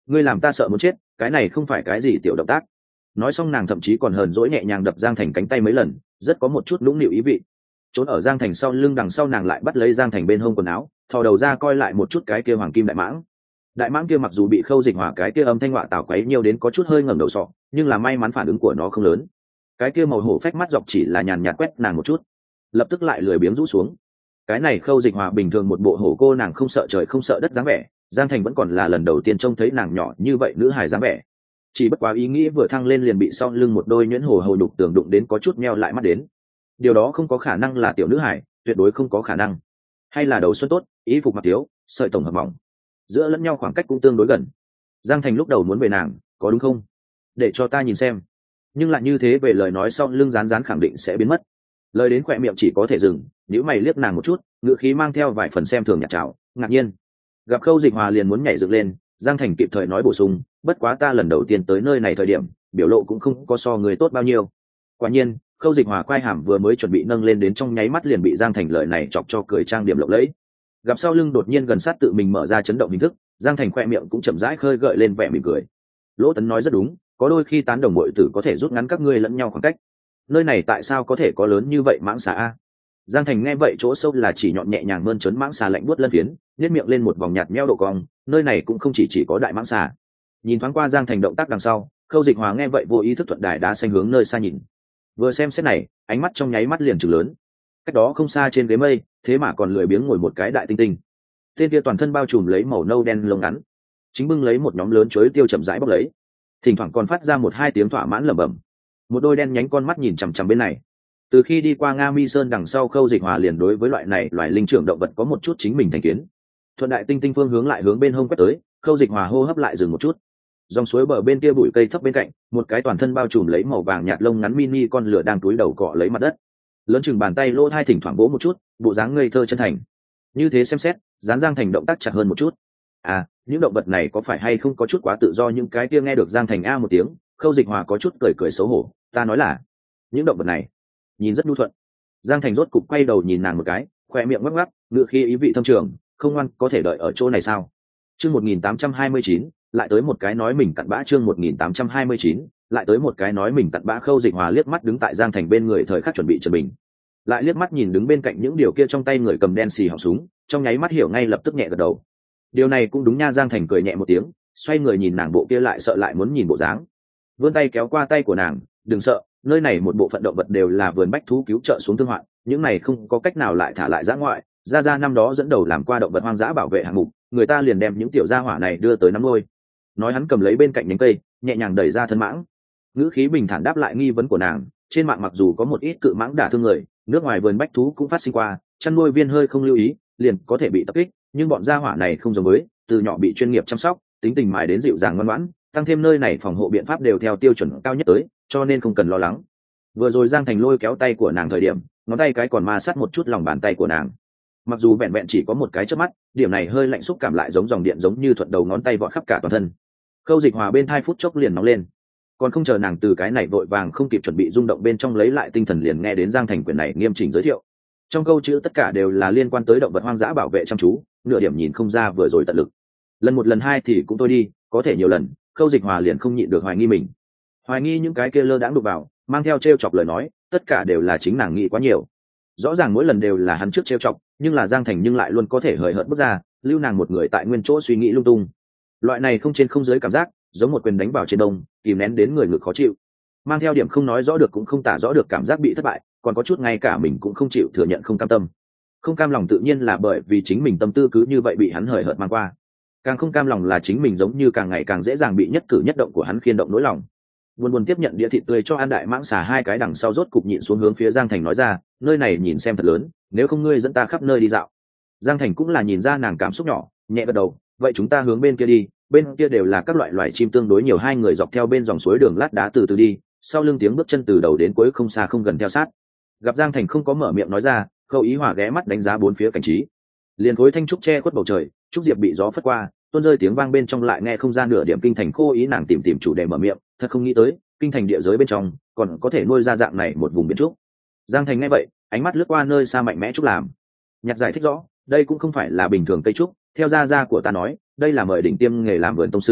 ngươi làm ta sợ muốn chết, cái này không phải cái gì tiểu động tác. Nói xong nàng thậm chí còn hờn dỗi nhẹ nhàng đập Giang Thành cánh tay mấy lần, rất có một chút nũng nịu ý vị. Trốn ở Giang Thành sau lưng, đằng sau nàng lại bắt lấy Giang Thành bên hông quần áo, thò đầu ra coi lại một chút cái kia hoàng kim đại mãng. Đại mãng kia mặc dù bị Khâu Dịch Hòa cái kia âm thanh họa tảo quấy nhiều đến có chút hơi ngẩng đầu sọ, nhưng là may mắn phản ứng của nó không lớn. Cái kia màu hổ phách mắt dọc chỉ là nhàn nhạt quét nàng một chút, lập tức lại lười biếng rũ xuống. Cái này Khâu Dịch Hòa bình thường một bộ hổ cô nàng không sợ trời không sợ đất dáng vẻ, Giang Thành vẫn còn là lần đầu tiên trông thấy nàng nhỏ như vậy nữ hài dáng vẻ. Chỉ bất quá ý nghĩ vừa thăng lên liền bị sau lưng một đôi nhuyễn hổ hầu đục tường đụng đến có chút meo lại mắt đến. Điều đó không có khả năng là tiểu nữ hài, tuyệt đối không có khả năng. Hay là đầu xuân tốt, ý phục mặc thiếu, sợi tổng hợp mỏng, giữa lẫn nhau khoảng cách cũng tương đối gần. Giang Thành lúc đầu muốn về nàng, có đúng không? Để cho ta nhìn xem. Nhưng lại như thế về lời nói sau lưng rán rán khẳng định sẽ biến mất. Lời đến khỏe miệng chỉ có thể dừng, nếu mày liếc nàng một chút, ngữ khí mang theo vài phần xem thường nhạt trào, ngạc nhiên. Gặp Khâu Dịch Hòa liền muốn nhảy dựng lên, Giang Thành kịp thời nói bổ sung, bất quá ta lần đầu tiên tới nơi này thời điểm, biểu lộ cũng không có so người tốt bao nhiêu. Quả nhiên, Khâu Dịch Hòa quai hàm vừa mới chuẩn bị nâng lên đến trong nháy mắt liền bị Giang Thành lời này chọc cho cười trang điểm lộng lẫy. Gặp sau lưng đột nhiên gần sát tự mình mở ra chấn động hình thức, Giang Thành khoe miệng cũng chậm rãi khơi gợi lên vẻ mỉm cười. Lỗ Tấn nói rất đúng, có đôi khi tán đồng muội tử có thể rút ngắn các ngươi lẫn nhau khoảng cách. Nơi này tại sao có thể có lớn như vậy mãng xà a? Giang Thành nghe vậy chỗ sâu là chỉ nhọn nhẹ nhàng mơn trớn mãng xà lạnh buốt lân phiến, nhếch miệng lên một vòng nhạt nhẽo độ cong, nơi này cũng không chỉ chỉ có đại mãng xà. Nhìn thoáng qua Giang Thành động tác đằng sau, Khâu Dịch Hòa nghe vậy vô ý thức thuận đài đá xanh hướng nơi xa nhìn. Vừa xem xét này, ánh mắt trong nháy mắt liền trừng lớn. Cách đó không xa trên ghế mây, thế mà còn lười biếng ngồi một cái đại tinh tinh. Tên kia toàn thân bao trùm lấy màu nâu đen lông ngắn, chính bưng lấy một nhóm lớn chuối tiêu chậm rãi bóc lấy, thỉnh thoảng còn phát ra một hai tiếng thỏa mãn lẩm bẩm. Một đôi đen nhánh con mắt nhìn chằm chằm bên này. Từ khi đi qua Nga Mi Sơn đằng sau, Khâu Dịch Hòa liền đối với loại này loài linh trưởng động vật có một chút chính mình thành kiến. Thuận đại tinh tinh phương hướng lại hướng bên hông quét tới, Khâu Dịch Hòa hô hấp lại dừng một chút. Dòng suối bờ bên kia bụi cây thấp bên cạnh, một cái toàn thân bao trùm lấy màu vàng nhạt lông ngắn mini con lửa đang túi đầu cọ lấy mặt đất. Lớn chừng bàn tay lỗ hai thỉnh thoảng vỗ một chút, bộ dáng ngây thơ chân thành. Như thế xem xét, dán Giang Thành động tác chặt hơn một chút. À, những động vật này có phải hay không có chút quá tự do, những cái kia nghe được Giang Thành a một tiếng, Khâu Dịch Hòa có chút cười cười xấu hổ, ta nói là, những động vật này nhìn rất nhu thuận. Giang Thành rốt cục quay đầu nhìn nàng một cái, khoe miệng ngắc ngắc, ngựa khi ý vị thâm trường, không ngoan có thể đợi ở chỗ này sao? Chương một nghìn tám trăm hai mươi chín, lại tới một cái nói mình cặn bã. Chương một nghìn tám trăm hai mươi chín, lại tới một cái nói mình cặn bã. Khâu Dịch Hòa liếc mắt đứng tại Giang Thành bên người thời khắc chuẩn bị trần bình, lại liếc mắt nhìn đứng bên cạnh những điều kia trong tay người cầm đen xì họng súng, trong nháy mắt hiểu ngay lập tức nhẹ gật đầu. Điều này cũng đúng nha. Giang Thành cười nhẹ một tiếng, xoay người nhìn nàng bộ kia lại sợ lại muốn nhìn bộ dáng, vươn tay kéo qua tay của nàng, đừng sợ, nơi này một bộ phận động vật đều là vườn bách thú cứu trợ xuống thương hoạn, những này không có cách nào lại thả lại dã ngoại. Gia Gia năm đó dẫn đầu làm qua động vật hoang dã bảo vệ hạng mục, người ta liền đem những tiểu gia hỏa này đưa tới nắm nuôi. Nói hắn cầm lấy bên cạnh nhánh cây, nhẹ nhàng đẩy ra thân mãng, ngữ khí bình thản đáp lại nghi vấn của nàng. Trên mạng mặc dù có một ít cự mãng đả thương người, nước ngoài vườn bách thú cũng phát sinh qua, chăn nuôi viên hơi không lưu ý liền có thể bị tập kích, nhưng bọn gia hỏa này không giống với, từ nhỏ bị chuyên nghiệp chăm sóc, tính tình mài đến dịu dàng ngoan ngoãn, tăng thêm nơi này phòng hộ biện pháp đều theo tiêu chuẩn cao nhất tới, cho nên không cần lo lắng. Vừa rồi Giang Thành lôi kéo tay của nàng thời điểm, ngón tay cái còn ma sát một chút lòng bàn tay của nàng, mặc dù vẹn vẹn chỉ có một cái chớp mắt, điểm này hơi lạnh xúc cảm lại giống dòng điện giống như thuận đầu ngón tay vọt khắp cả toàn thân. Khâu Dịch Hòa bên thai phút chốc liền nóng lên, còn không chờ nàng từ cái này vội vàng không kịp chuẩn bị rung động bên trong lấy lại tinh thần, liền nghe đến Giang Thành quyển này nghiêm chỉnh giới thiệu. Trong câu chữ tất cả đều là liên quan tới động vật hoang dã bảo vệ chăm chú, nửa điểm nhìn không ra vừa rồi tận lực. Lần một lần hai thì cũng thôi đi, có thể nhiều lần, Khâu Dịch Hòa liền không nhịn được hoài nghi mình, hoài nghi những cái kia lơ đãng đụng vào, mang theo trêu chọc lời nói, tất cả đều là chính nàng nghĩ quá nhiều. Rõ ràng mỗi lần đều là hắn trước trêu chọc, nhưng là Giang Thành nhưng lại luôn có thể hời hợt bước ra, lưu nàng một người tại nguyên chỗ suy nghĩ lung tung. Loại này không trên không dưới cảm giác, giống một quyền đánh vào trên đông, kìm nén đến người ngực khó chịu, mang theo điểm không nói rõ được cũng không tả rõ được cảm giác bị thất bại, còn có chút ngay cả mình cũng không chịu thừa nhận, không cam tâm. Không cam lòng tự nhiên là bởi vì chính mình tâm tư cứ như vậy bị hắn hời hợt mang qua, càng không cam lòng là chính mình giống như càng ngày càng dễ dàng bị nhất cử nhất động của hắn khiên động nỗi lòng. Buồn buồn tiếp nhận đĩa thịt tươi cho ăn đại mãng xà hai cái đằng sau, rốt cục nhịn xuống hướng phía Giang Thành nói ra, nơi này nhìn xem thật lớn, nếu không ngươi dẫn ta khắp nơi đi dạo. Giang Thành cũng là nhìn ra nàng cảm xúc nhỏ, nhẹ gật đầu, vậy chúng ta hướng bên kia đi, bên kia đều là các loại loài chim tương đối nhiều. Hai người dọc theo bên dòng suối đường lát đá từ từ đi, sau lưng tiếng bước chân từ đầu đến cuối không xa không gần theo sát. Gặp Giang Thành không có mở miệng nói ra, Khâu Ý Hòa ghé mắt đánh giá bốn phía cảnh trí, liền khối thanh trúc che khuất bầu trời, trúc diệp bị gió phất qua, tuôn rơi tiếng vang bên trong lại nghe không ra nửa điểm kinh thành. Khô Ý nàng tìm tìm chủ đề mở miệng, thật không nghĩ tới kinh thành địa giới bên trong còn có thể nuôi ra dạng này một vùng biển trúc. Giang Thành nghe vậy, ánh mắt lướt qua nơi xa mạnh mẽ trúc làm, nhặt giải thích rõ, đây cũng không phải là bình thường cây trúc, theo gia gia của ta nói, đây là mời đỉnh tiêm nghề làm vườn tông sư,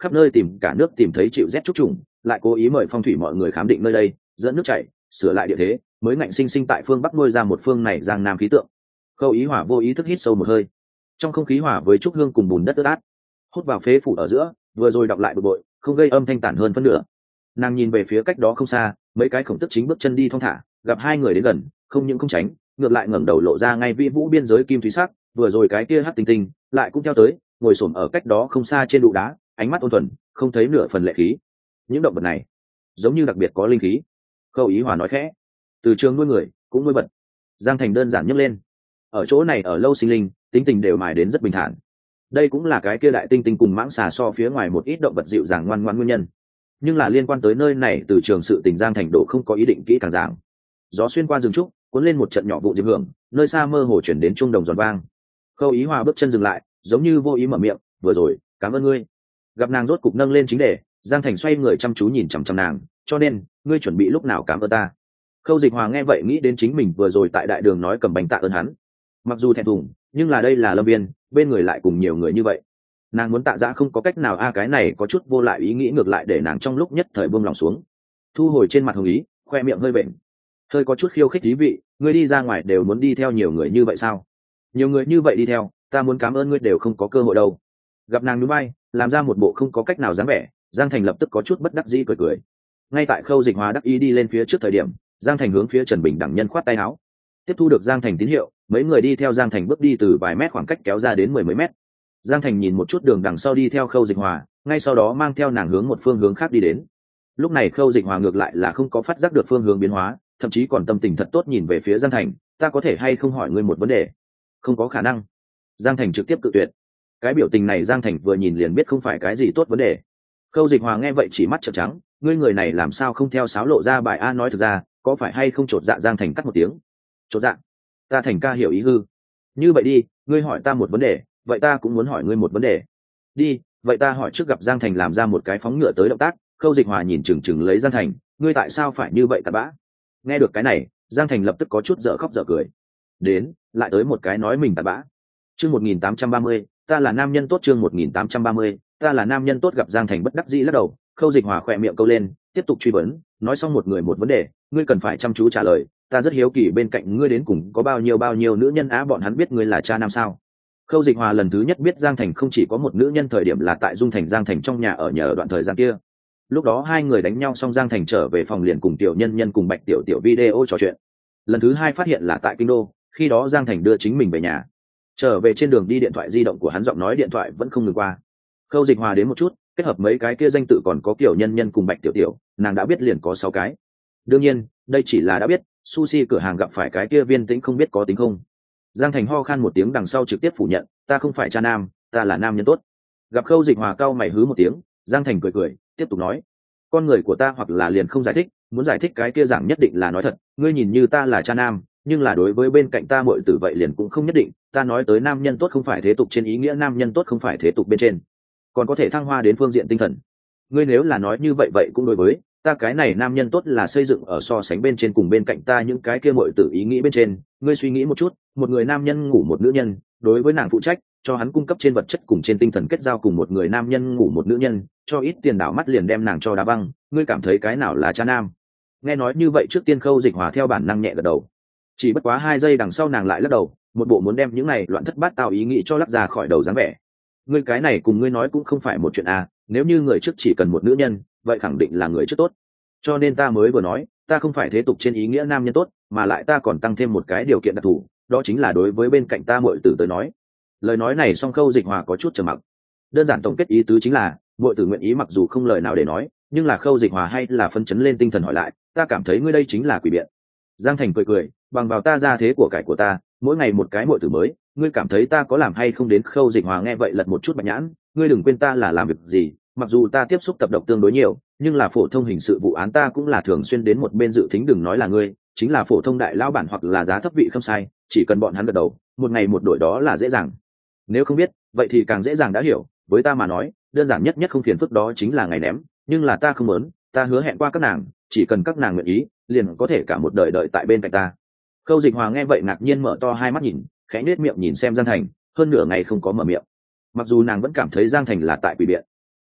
khắp nơi tìm cả nước tìm thấy chịu rét trúc trùng, lại cố ý mời phong thủy mọi người khám định nơi đây, dẫn nước chảy, sửa lại địa thế, mới ngạnh sinh sinh tại phương bắc nuôi ra một phương này giang nam khí tượng. Khâu Ý Hòa vô ý thức hít sâu một hơi, trong không khí hòa với trúc hương cùng bùn đất ướt át, hút vào phế phủ ở giữa, vừa rồi đọc lại bực bội, không gây âm thanh tản hơn phân nửa. Nàng nhìn về phía cách đó không xa, mấy cái khổng tức chính bước chân đi thong thả, gặp hai người đến gần, không những không tránh, ngược lại ngẩng đầu lộ ra ngay vĩ vũ biên giới kim thúy sắc, vừa rồi cái kia hắc tinh tinh lại cũng theo tới, ngồi xổm ở cách đó không xa trên đụ đá, ánh mắt ôn thuần, không thấy nửa phần lệ khí. Những động vật này giống như đặc biệt có linh khí. Khâu Ý Hòa nói khẽ. Từ trường nuôi người cũng nuôi vật. Giang Thành đơn giản nhấc lên. Ở chỗ này ở lâu sinh linh, tính tình đều mài đến rất bình thản. Đây cũng là cái kia đại tinh tinh cùng mãng xà so phía ngoài một ít động vật dịu dàng ngoan ngoãn nguyên nhân. Nhưng là liên quan tới nơi này, từ trường sự tình Giang Thành độ không có ý định kỹ càng giảng. Gió xuyên qua rừng trúc, cuốn lên một trận nhỏ vụ diệp hưởng, nơi xa mơ hồ chuyển đến chuông đồng giòn vang. Khâu Ý Hòa bước chân dừng lại, giống như vô ý mở miệng, vừa rồi cảm ơn ngươi. Gặp nàng rốt cục nâng lên chính đề, Giang Thành xoay người chăm chú nhìn chằm chằm nàng, cho nên ngươi chuẩn bị lúc nào cảm ơn ta? Khâu Dịch Hòa nghe vậy nghĩ đến chính mình vừa rồi tại đại đường nói cầm bánh tạ ơn hắn, mặc dù thẹn thùng, nhưng là đây là Lâm Viên, bên người lại cùng nhiều người như vậy, nàng muốn tạ dã không có cách nào a. Cái này có chút vô lại ý nghĩ ngược lại để nàng trong lúc nhất thời buông lòng xuống, thu hồi trên mặt hồng ý, khoe miệng hơi bệnh, hơi có chút khiêu khích thí vị. Ngươi đi ra ngoài đều muốn đi theo nhiều người như vậy sao? Nhiều người như vậy đi theo, ta muốn cảm ơn ngươi đều không có cơ hội đâu. Gặp nàng núi bay, làm ra một bộ không có cách nào dáng vẻ, Giang Thành lập tức có chút bất đắc dĩ cười cười. Ngay tại Khâu Dịch Hòa đắc ý đi lên phía trước thời điểm, Giang Thành hướng phía Trần Bình đẳng nhân khoát tay áo. Tiếp thu được Giang Thành tín hiệu, mấy người đi theo Giang Thành bước đi từ vài mét khoảng cách kéo ra đến mười mấy mét. Giang Thành nhìn một chút đường đằng sau đi theo Khâu Dịch Hòa, ngay sau đó mang theo nàng hướng một phương hướng khác đi đến. Lúc này Khâu Dịch Hòa ngược lại là không có phát giác được phương hướng biến hóa, thậm chí còn tâm tình thật tốt nhìn về phía Giang Thành, ta có thể hay không hỏi ngươi một vấn đề? Không có khả năng. Giang Thành trực tiếp cự tuyệt. Cái biểu tình này Giang Thành vừa nhìn liền biết không phải cái gì tốt vấn đề. Khâu Dịch Hòa nghe vậy chỉ mắt trợn trắng, ngươi người này làm sao không theo sáo lộ ra bài a? Nói thực ra, có phải hay không chột dạ? Giang Thành cắt một tiếng. Chột dạ? Ta Thành ca hiểu ý hư. Như vậy đi, ngươi hỏi ta một vấn đề, vậy ta cũng muốn hỏi ngươi một vấn đề. Đi, vậy ta hỏi trước. Gặp Giang Thành làm ra một cái phóng ngựa tới động tác, Khâu Dịch Hòa nhìn chừng chừng lấy Giang Thành, ngươi tại sao phải như vậy tạt bã? Nghe được cái này, Giang Thành lập tức có chút dở khóc dở cười. Đến, lại tới một cái nói mình tạt bã. Chương một nghìn tám trăm ba mươi, ta là nam nhân tốt. Chương một nghìn tám trăm ba mươi, ta là nam nhân tốt. Gặp Giang Thành bất đắc dĩ lắc đầu, Khâu Dịch Hòa khỏe miệng câu lên, tiếp tục truy vấn, nói xong một người một vấn đề, ngươi cần phải chăm chú trả lời, ta rất hiếu kỳ bên cạnh ngươi đến cùng có bao nhiêu bao nhiêu nữ nhân á? Bọn hắn biết ngươi là cha nam sao? Khâu Dịch Hòa lần thứ nhất biết Giang Thành không chỉ có một nữ nhân thời điểm là tại Dung Thành Giang Thành trong nhà ở nhờ đoạn thời gian kia. Lúc đó hai người đánh nhau xong Giang Thành trở về phòng liền cùng Tiểu Nhân Nhân cùng Bạch Tiểu Tiểu video trò chuyện. Lần thứ hai phát hiện là tại Kinh Đô, khi đó Giang Thành đưa chính mình về nhà. Trở về trên đường đi điện thoại di động của hắn giọng nói điện thoại vẫn không ngừng qua. Khâu Dịch Hòa đến một chút, kết hợp mấy cái kia danh tự còn có Tiểu Nhân Nhân cùng Bạch Tiểu Tiểu, nàng đã biết liền có sáu cái. Đương nhiên, đây chỉ là đã biết, sushi cửa hàng gặp phải cái kia Viên Tĩnh không biết có tính không. Giang Thành ho khan một tiếng đằng sau trực tiếp phủ nhận, ta không phải cha nam, ta là nam nhân tốt. Gặp Khâu Dịch Hòa cau mày hứ một tiếng, Giang Thành cười cười, tiếp tục nói, con người của ta hoặc là liền không giải thích, muốn giải thích cái kia giảng nhất định là nói thật, ngươi nhìn như ta là cha nam, nhưng là đối với bên cạnh ta muội tử vậy liền cũng không nhất định, ta nói tới nam nhân tốt không phải thế tục trên ý nghĩa nam nhân tốt không phải thế tục bên trên, còn có thể thăng hoa đến phương diện tinh thần. Ngươi nếu là nói như vậy vậy cũng đối với ta cái này nam nhân tốt là xây dựng ở so sánh bên trên cùng bên cạnh ta những cái kia muội tử ý nghĩ bên trên. Ngươi suy nghĩ một chút, một người nam nhân ngủ một nữ nhân, đối với nàng phụ trách, cho hắn cung cấp trên vật chất cùng trên tinh thần kết giao, cùng một người nam nhân ngủ một nữ nhân, cho ít tiền đảo mắt liền đem nàng cho đá băng, ngươi cảm thấy cái nào là cha nam? Nghe nói như vậy trước tiên Khâu Dịch Hòa theo bản năng nhẹ gật đầu, chỉ bất quá hai giây đằng sau nàng lại lắc đầu, một bộ muốn đem những này loạn thất bát tao ý nghĩ cho lắc ra khỏi đầu dáng vẻ. Ngươi cái này cùng ngươi nói cũng không phải một chuyện à, nếu như người trước chỉ cần một nữ nhân, vậy khẳng định là người trước tốt, cho nên ta mới vừa nói ta không phải thế tục trên ý nghĩa nam nhân tốt, mà lại ta còn tăng thêm một cái điều kiện đặc thù, đó chính là đối với bên cạnh ta muội tử tới nói. Lời nói này xong Khâu Dịch Hòa có chút trầm mặc, đơn giản tổng kết ý tứ chính là muội tử nguyện ý mặc dù không lời nào để nói, nhưng là Khâu Dịch Hòa hay là phân chấn lên tinh thần hỏi lại, ta cảm thấy ngươi đây chính là quỷ biện. Giang Thành cười cười, bằng vào ta ra thế của cải của ta, mỗi ngày một cái muội tử mới, ngươi cảm thấy ta có làm hay không đến? Khâu Dịch Hòa nghe vậy lật một chút bạch nhãn, ngươi đừng quên ta là làm việc gì, mặc dù ta tiếp xúc tập độc tương đối nhiều, nhưng là phổ thông hình sự vụ án ta cũng là thường xuyên đến một bên dự thính. Đừng nói là ngươi, chính là phổ thông đại lão bản hoặc là giá thấp vị không sai, chỉ cần bọn hắn gật đầu, một ngày một đổi đó là dễ dàng. Nếu không biết, vậy thì càng dễ dàng đã hiểu, với ta mà nói, đơn giản nhất nhất không phiền phức đó chính là ngày ném, nhưng là ta không muốn, ta hứa hẹn qua các nàng, chỉ cần các nàng nguyện ý, liền có thể cả một đời đợi tại bên cạnh ta. Khâu Dịch Hòa nghe vậy ngạc nhiên mở to hai mắt nhìn, khẽ nhếch miệng nhìn xem Giang Thành, hơn nửa ngày không có mở miệng. Mặc dù nàng vẫn cảm thấy Giang Thành là tại quỷ biện,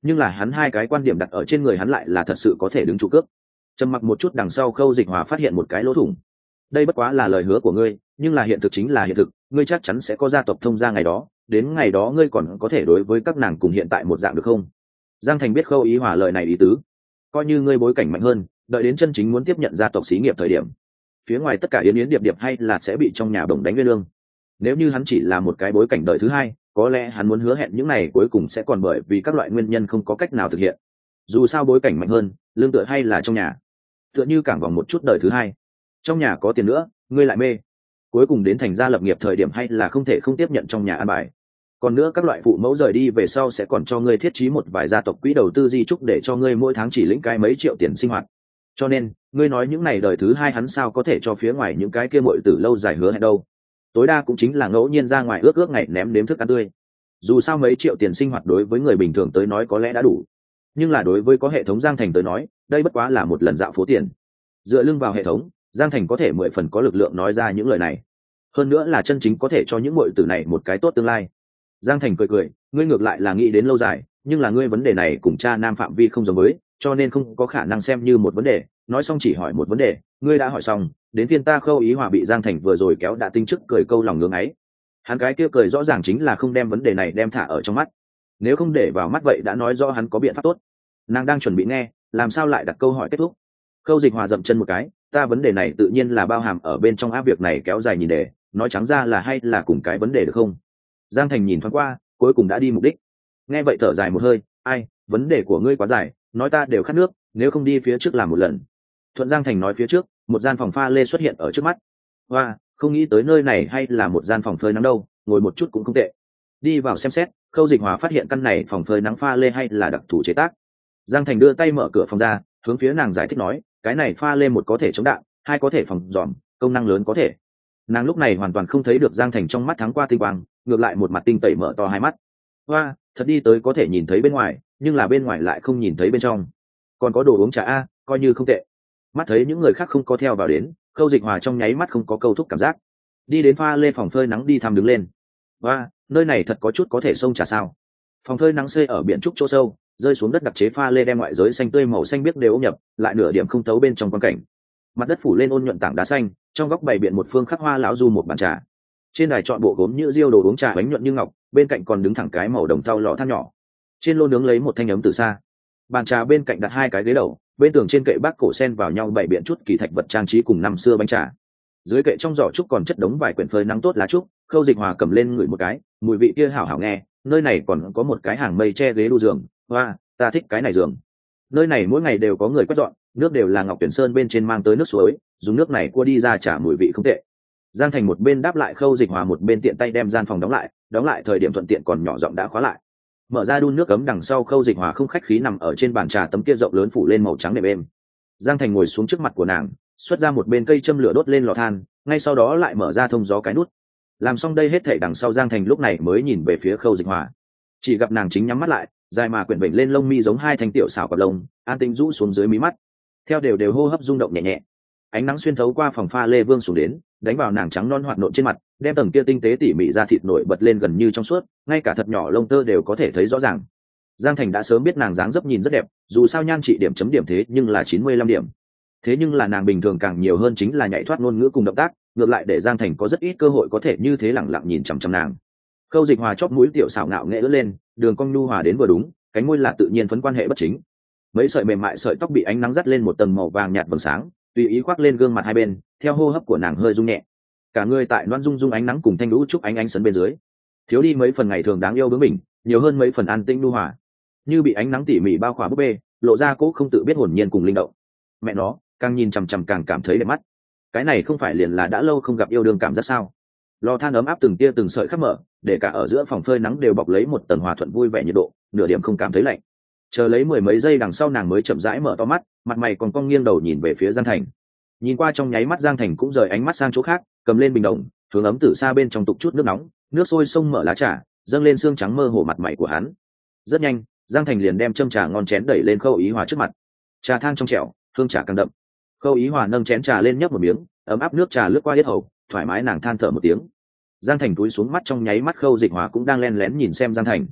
nhưng là hắn hai cái quan điểm đặt ở trên người hắn lại là thật sự có thể đứng trụ cước. Trầm mặc một chút đằng sau, Khâu Dịch Hòa phát hiện một cái lỗ thủng. Đây bất quá là lời hứa của ngươi, nhưng là hiện thực chính là hiện thực, ngươi chắc chắn sẽ có gia tộc thông gia ngày đó, đến ngày đó ngươi còn có thể đối với các nàng cùng hiện tại một dạng được không? Giang Thành biết Khâu Ý Hòa lời này ý tứ, coi như ngươi bối cảnh mạnh hơn, đợi đến chân chính muốn tiếp nhận gia tộc xí nghiệp thời điểm, phía ngoài tất cả yến yến điệp điệp hay là sẽ bị trong nhà bổng đánh với lương. Nếu như hắn chỉ là một cái bối cảnh đời thứ hai, có lẽ hắn muốn hứa hẹn những này cuối cùng sẽ còn bởi vì các loại nguyên nhân không có cách nào thực hiện. Dù sao bối cảnh mạnh hơn, lương tựa hay là trong nhà, tựa như cảng vòng một chút đời thứ hai, trong nhà có tiền nữa ngươi lại mê, cuối cùng đến thành gia lập nghiệp thời điểm hay là không thể không tiếp nhận trong nhà an bài. Còn nữa các loại phụ mẫu rời đi về sau sẽ còn cho ngươi thiết trí một vài gia tộc quỹ đầu tư di trúc để cho ngươi mỗi tháng chỉ lĩnh cái mấy triệu tiền sinh hoạt. Cho nên ngươi nói những này đời thứ hai hắn sao có thể cho phía ngoài những cái kia muội tử lâu dài hứa hẹn đâu, tối đa cũng chính là ngẫu nhiên ra ngoài ước ước ngày ném đếm thức ăn tươi. Dù sao mấy triệu tiền sinh hoạt đối với người bình thường tới nói có lẽ đã đủ, nhưng là đối với có hệ thống Giang Thành tới nói, đây bất quá là một lần dạo phố tiền. Dựa lưng vào hệ thống, Giang Thành có thể mười phần có lực lượng nói ra những lời này, hơn nữa là chân chính có thể cho những muội tử này một cái tốt tương lai. Giang Thành cười cười, ngươi ngược lại là nghĩ đến lâu dài, nhưng là ngươi vấn đề này cùng cha nam phạm vi không giống với, cho nên không có khả năng xem như một vấn đề. Nói xong chỉ hỏi một vấn đề, ngươi đã hỏi xong, đến phiên ta Khâu Ý Hòa bị Giang Thành vừa rồi kéo đã tinh chức cười câu lòng ngưỡng ấy. Hắn cái kia cười rõ ràng chính là không đem vấn đề này đem thả ở trong mắt, nếu không để vào mắt vậy đã nói rõ hắn có biện pháp tốt. Nàng đang chuẩn bị nghe, làm sao lại đặt câu hỏi kết thúc. Khâu Dịch Hòa dậm chân một cái, ta vấn đề này tự nhiên là bao hàm ở bên trong áp việc này kéo dài nhìn đề, nói trắng ra là hay là cùng cái vấn đề được không? Giang Thành nhìn thoáng qua, cuối cùng đã đi mục đích. Nghe vậy thở dài một hơi, ai, vấn đề của ngươi quá dài, nói ta đều khát nước, nếu không đi phía trước làm một lần. Thuận Giang Thành nói phía trước, một gian phòng pha lê xuất hiện ở trước mắt. Hoa, không nghĩ tới nơi này hay là một gian phòng phơi nắng đâu, ngồi một chút cũng không tệ. Đi vào xem xét, Khâu Dịch Hòa phát hiện căn này phòng phơi nắng pha lê hay là đặc thù chế tác. Giang Thành đưa tay mở cửa phòng ra, hướng phía nàng giải thích nói, cái này pha lê một có thể chống đạn, hai có thể phòng dòm, công năng lớn có thể. Nàng lúc này hoàn toàn không thấy được Giang Thành trong mắt thắng qua tinh quang, ngược lại một mặt tinh tẩy mở to hai mắt. Hoa, thật đi tới có thể nhìn thấy bên ngoài, nhưng là bên ngoài lại không nhìn thấy bên trong. Còn có đồ uống trà a, coi như không tệ. Mắt thấy những người khác không có theo vào đến, Khâu Dịch Hòa trong nháy mắt không có câu thúc cảm giác, đi đến pha lê phòng phơi nắng đi thăm đứng lên. Hoa, nơi này thật có chút có thể xông trà sao? Phòng phơi nắng xây ở biển trúc chỗ sâu, rơi xuống đất đặc chế pha lê đem ngoại giới xanh tươi màu xanh biếc đều ôm nhập, lại nửa điểm không thấu bên trong quan cảnh. Mặt đất phủ lên ôn nhuận tảng đá xanh, trong góc bày biện một phương khắc hoa lão du một bàn trà. Trên đài chọn bộ gốm như diêu đồ uống trà bánh nhuận như ngọc, bên cạnh còn đứng thẳng cái màu đồng thau lọ than nhỏ. Trên lô nướng lấy một thanh ấm từ xa. Bàn trà bên cạnh đặt hai cái ghế đầu, bên tường trên kệ bác cổ sen vào nhau bày biện chút kỳ thạch vật trang trí cùng năm xưa bánh trà. Dưới kệ trong giỏ trúc còn chất đống vài quyển phơi nắng tốt lá trúc. Khâu Dịch Hòa cầm lên ngửi một cái, mùi vị kia hảo hảo nghe. Nơi này còn có một cái hàng mây che ghế đu giường, hoa, ta thích cái này giường. Nơi này mỗi ngày đều có người quét dọn, nước đều là ngọc tuyển sơn bên trên mang tới nước suối, dùng nước này cua đi ra trả mùi vị không tệ. Giang Thành một bên đáp lại Khâu Dịch Hòa một bên tiện tay đem gian phòng đóng lại, đóng lại thời điểm thuận tiện còn nhỏ giọng đã khóa lại. Mở ra đun nước cấm đằng sau, Khâu Dịch Hòa không khách khí nằm ở trên bàn trà tấm kia rộng lớn phủ lên màu trắng đệm êm. Giang Thành ngồi xuống trước mặt của nàng, xuất ra một bên cây châm lửa đốt lên lò than, ngay sau đó lại mở ra thông gió cái nút. Làm xong đây hết thảy đằng sau, Giang Thành lúc này mới nhìn về phía Khâu Dịch Hòa, chỉ gặp nàng chính nhắm mắt lại, dài mà quyển vểnh lên lông mi giống hai thanh tiểu xảo cặp lông, an tĩnh rũ xuống dưới mí mắt, theo đều đều hô hấp rung động nhẹ nhẹ. Ánh nắng xuyên thấu qua phòng pha lê vương xuống đến, đánh vào nàng trắng non hoạt nộn trên mặt, đem tầng kia tinh tế tỉ mỉ da thịt nổi bật lên gần như trong suốt, ngay cả thật nhỏ lông tơ đều có thể thấy rõ ràng. Giang Thành đã sớm biết nàng dáng dấp nhìn rất đẹp, dù sao nhan trị điểm chấm điểm thế nhưng là chín mươi lăm điểm. Thế nhưng là nàng bình thường càng nhiều hơn chính là nhạy thoát ngôn ngữ cùng động tác, ngược lại để Giang Thành có rất ít cơ hội có thể như thế lẳng lặng nhìn chằm chằm nàng. Khâu Dịch Hòa chóp mũi tiểu xảo ngạo nghệ ưỡn lên, đường cong nhu hòa đến vừa đúng, cánh môi là tự nhiên phấn quan hệ bất chính. Mấy sợi mềm mại sợi tóc bị ánh nắng dắt lên một tầng màu vàng nhạt vầng sáng, tùy ý khoác lên gương mặt hai bên, theo hô hấp của nàng hơi rung nhẹ. Cả người tại loan dung dung ánh nắng cùng thanh lũ trúc ánh ánh sấn bên dưới, thiếu đi mấy phần ngày thường đáng yêu bướng bỉnh, nhiều hơn mấy phần an tĩnh nhu hòa, như bị ánh nắng tỉ mỉ bao khỏa búp bê, lộ ra cố không tự biết hồn nhiên cùng linh động. Mẹ nó, càng nhìn chằm chằm càng cảm thấy đẹp mắt. Cái này không phải liền là đã lâu không gặp yêu đương cảm giác sao? Lò than ấm áp từng tia từng sợi khắp mở, để cả ở giữa phòng phơi nắng đều bọc lấy một tầng hòa thuận vui vẻ nhiệt độ, nửa điểm không cảm thấy lạnh. Chờ lấy mười mấy giây đằng sau, nàng mới chậm rãi mở to mắt, mặt mày còn cong nghiêng đầu nhìn về phía Giang Thành. Nhìn qua trong nháy mắt, Giang Thành cũng rời ánh mắt sang chỗ khác, cầm lên bình đồng, hướng ấm từ xa bên trong tục chút nước nóng, nước sôi xông mở lá trà, dâng lên xương trắng mơ hồ mặt mày của hắn. Rất nhanh, Giang Thành liền đem châm trà ngon chén đẩy lên Khâu Ý Hòa trước mặt. Trà thang trong trẻo, hương trà càng đậm. Khâu Ý Hòa nâng chén trà lên nhấp một miếng, ấm áp nước trà lướt qua yết hầu, thoải mái nàng than thở một tiếng. Giang Thành cúi xuống, mắt trong nháy mắt Khâu Dịch Hòa cũng đang lén lén nhìn xem Giang Thành.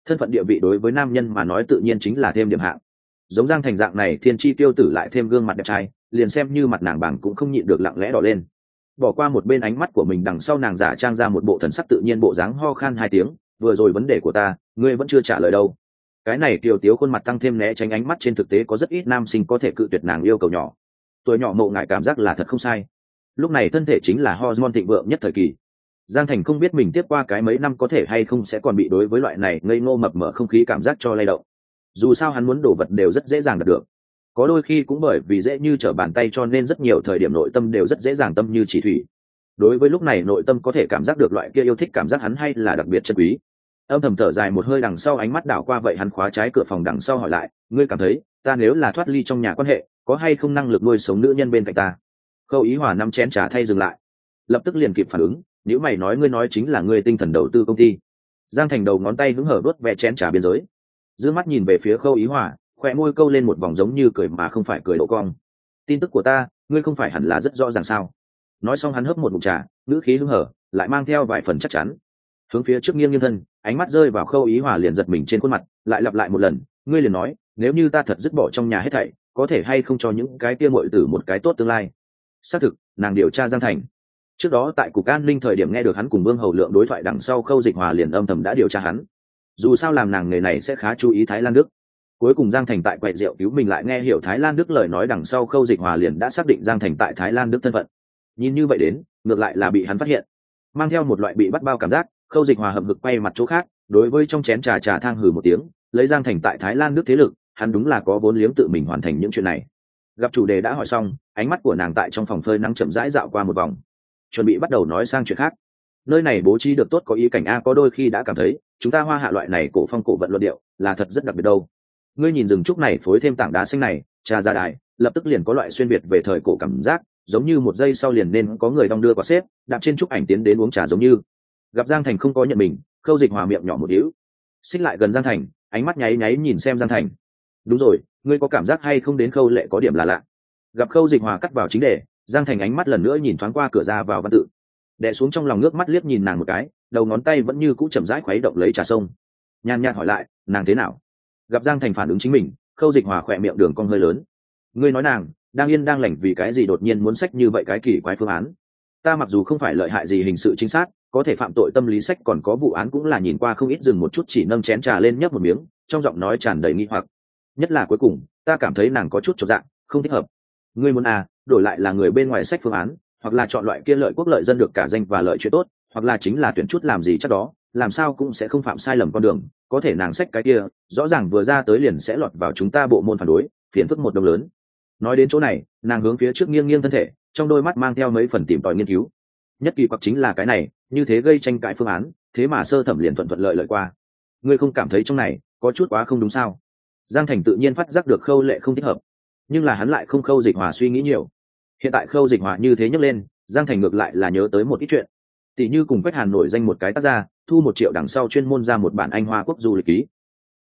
thân phận địa vị đối với nam nhân mà nói tự nhiên chính là thêm điểm hạng. Giống Giang Thành dạng này thiên chi tiêu tử lại thêm gương mặt đẹp trai, liền xem như mặt nàng bằng cũng không nhịn được lặng lẽ đỏ lên. Bỏ qua một bên ánh mắt của mình, đằng sau nàng giả trang ra một bộ thần sắc tự nhiên bộ dáng, ho khan hai tiếng, vừa rồi vấn đề của ta ngươi vẫn chưa trả lời đâu. Cái này kiều tiếu khuôn mặt tăng thêm né tránh ánh mắt, trên thực tế có rất ít nam sinh có thể cự tuyệt nàng yêu cầu nhỏ. Tuổi nhỏ mộ ngại cảm giác là thật không sai. Lúc này thân thể chính là hormone thịnh vượng nhất thời kỳ. Giang Thành không biết mình tiếp qua cái mấy năm có thể hay không sẽ còn bị đối với loại này ngây ngô mập mờ không khí cảm giác cho lay động. Dù sao hắn muốn đổ vật đều rất dễ dàng đạt được, có đôi khi cũng bởi vì dễ như trở bàn tay cho nên rất nhiều thời điểm nội tâm đều rất dễ dàng tâm như chỉ thủy. Đối với lúc này nội tâm có thể cảm giác được loại kia yêu thích cảm giác, hắn hay là đặc biệt chân quý. Âm thầm thở dài một hơi, đằng sau ánh mắt đảo qua vậy hắn khóa trái cửa phòng, đằng sau hỏi lại, ngươi cảm thấy ta nếu là thoát ly trong nhà quan hệ có hay không năng lực nuôi sống nữ nhân bên cạnh ta? Khâu Ý Hòa năm chén trà thay dừng lại, lập tức liền kịp phản ứng, nếu mày nói ngươi nói chính là ngươi tinh thần đầu tư công ty. Giang Thành đầu ngón tay hứng hở đốt vẽ chén trà biên giới, dương mắt nhìn về phía Khâu Ý Hòa, khỏe môi câu lên một vòng giống như cười mà không phải cười độ cong. Tin tức của ta ngươi không phải hẳn là rất rõ ràng sao? Nói xong hắn hớp một ngụm trà, ngữ khí hứng hở lại mang theo vài phần chắc chắn, hướng phía trước nghiêng nghiêng thân, ánh mắt rơi vào Khâu Ý Hòa liền giật mình trên khuôn mặt, lại lặp lại một lần, ngươi liền nói nếu như ta thật dứt bỏ trong nhà hết thảy, có thể hay không cho những cái kia muội tử một cái tốt tương lai? Xác thực, nàng điều tra Giang Thành trước đó tại cục an ninh thời điểm nghe được hắn cùng Vương Hầu Lượng đối thoại, đằng sau Khâu Dịch Hòa liền âm thầm đã điều tra hắn. Dù sao làm nàng nghề này sẽ khá chú ý Thái Lan Đức. Cuối cùng Giang Thành tại quầy rượu cứu mình lại nghe hiểu Thái Lan Đức lời nói, đằng sau Khâu Dịch Hòa liền đã xác định Giang Thành tại Thái Lan Đức thân phận. Nhìn như vậy đến, ngược lại là bị hắn phát hiện, mang theo một loại bị bắt bao cảm giác. Khâu Dịch Hòa hậm hực quay mặt chỗ khác, đối với trong chén trà trà thang hừ một tiếng, lấy Giang Thành tại Thái Lan Đức thế lực, hắn đúng là có vốn liếng tự mình hoàn thành những chuyện này. Gặp chủ đề đã hỏi xong, ánh mắt của nàng tại trong phòng phơi nắng chậm rãi dạo qua một vòng, chuẩn bị bắt đầu nói sang chuyện khác. Nơi này bố trí được tốt, có ý cảnh a, có đôi khi đã cảm thấy chúng ta Hoa Hạ loại này cổ phong cổ vận luận điệu là thật rất đặc biệt đâu. Ngươi nhìn rừng trúc này phối thêm tảng đá xanh này, trà ra đài lập tức liền có loại xuyên việt về thời cổ cảm giác, giống như một giây sau liền nên có người đong đưa quả xếp đạp trên trúc ảnh tiến đến uống trà giống như. Gặp Giang Thành không có nhận mình, Khâu Dịch Hòa miệng nhỏ một điếu, xích lại gần Giang Thành, ánh mắt nháy nháy nhìn xem Giang Thành. Đúng rồi, ngươi có cảm giác hay không đến Khâu Lệ có điểm là lạ? Gặp Khâu Dịch Hòa cắt vào chính đề, Giang Thành ánh mắt lần nữa nhìn thoáng qua cửa ra vào văn tự, đè xuống trong lòng nước mắt liếc nhìn nàng một cái, đầu ngón tay vẫn như cũ chậm rãi khuấy động lấy trà sông, nhàn nhạt hỏi lại, nàng thế nào? Gặp Giang Thành phản ứng chính mình, Khâu Dịch Hòa khỏe miệng đường cong hơi lớn. Ngươi nói nàng đang yên đang lành vì cái gì đột nhiên muốn sách như vậy cái kỳ quái phương án? Ta mặc dù không phải lợi hại gì hình sự chính xác, có thể phạm tội tâm lý sách còn có vụ án cũng là nhìn qua không ít, dừng một chút chỉ nâng chén trà lên nhấp một miếng, trong giọng nói tràn đầy nghi hoặc. Nhất là cuối cùng, ta cảm thấy nàng có chút chột dạ, không thích hợp. Ngươi muốn à, đổi lại là người bên ngoài sách phương án, hoặc là chọn loại kia lợi quốc lợi dân được cả danh và lợi chuyện tốt, hoặc là chính là tuyển chút làm gì chắc đó, làm sao cũng sẽ không phạm sai lầm con đường. Có thể nàng sách cái kia, rõ ràng vừa ra tới liền sẽ lọt vào chúng ta bộ môn phản đối, phiền phức một đồng lớn. Nói đến chỗ này, nàng hướng phía trước nghiêng nghiêng thân thể, trong đôi mắt mang theo mấy phần tìm tòi nghiên cứu. Nhất kỳ quặc chính là cái này, như thế gây tranh cãi phương án, thế mà sơ thẩm liền thuận thuận lợi lợi qua. Ngươi không cảm thấy trong này có chút quá không đúng sao? Giang Thành tự nhiên phát giác được Khâu Lệ không thích hợp, nhưng là hắn lại không Khâu Dịch Hòa suy nghĩ nhiều. Hiện tại Khâu Dịch Hòa như thế nhấc lên, Giang Thành ngược lại là nhớ tới một ít chuyện, tỷ như cùng Quách Hàn nổi danh một cái tác gia, thu một triệu đằng sau chuyên môn ra một bản Anh Hoa Quốc du lịch ký.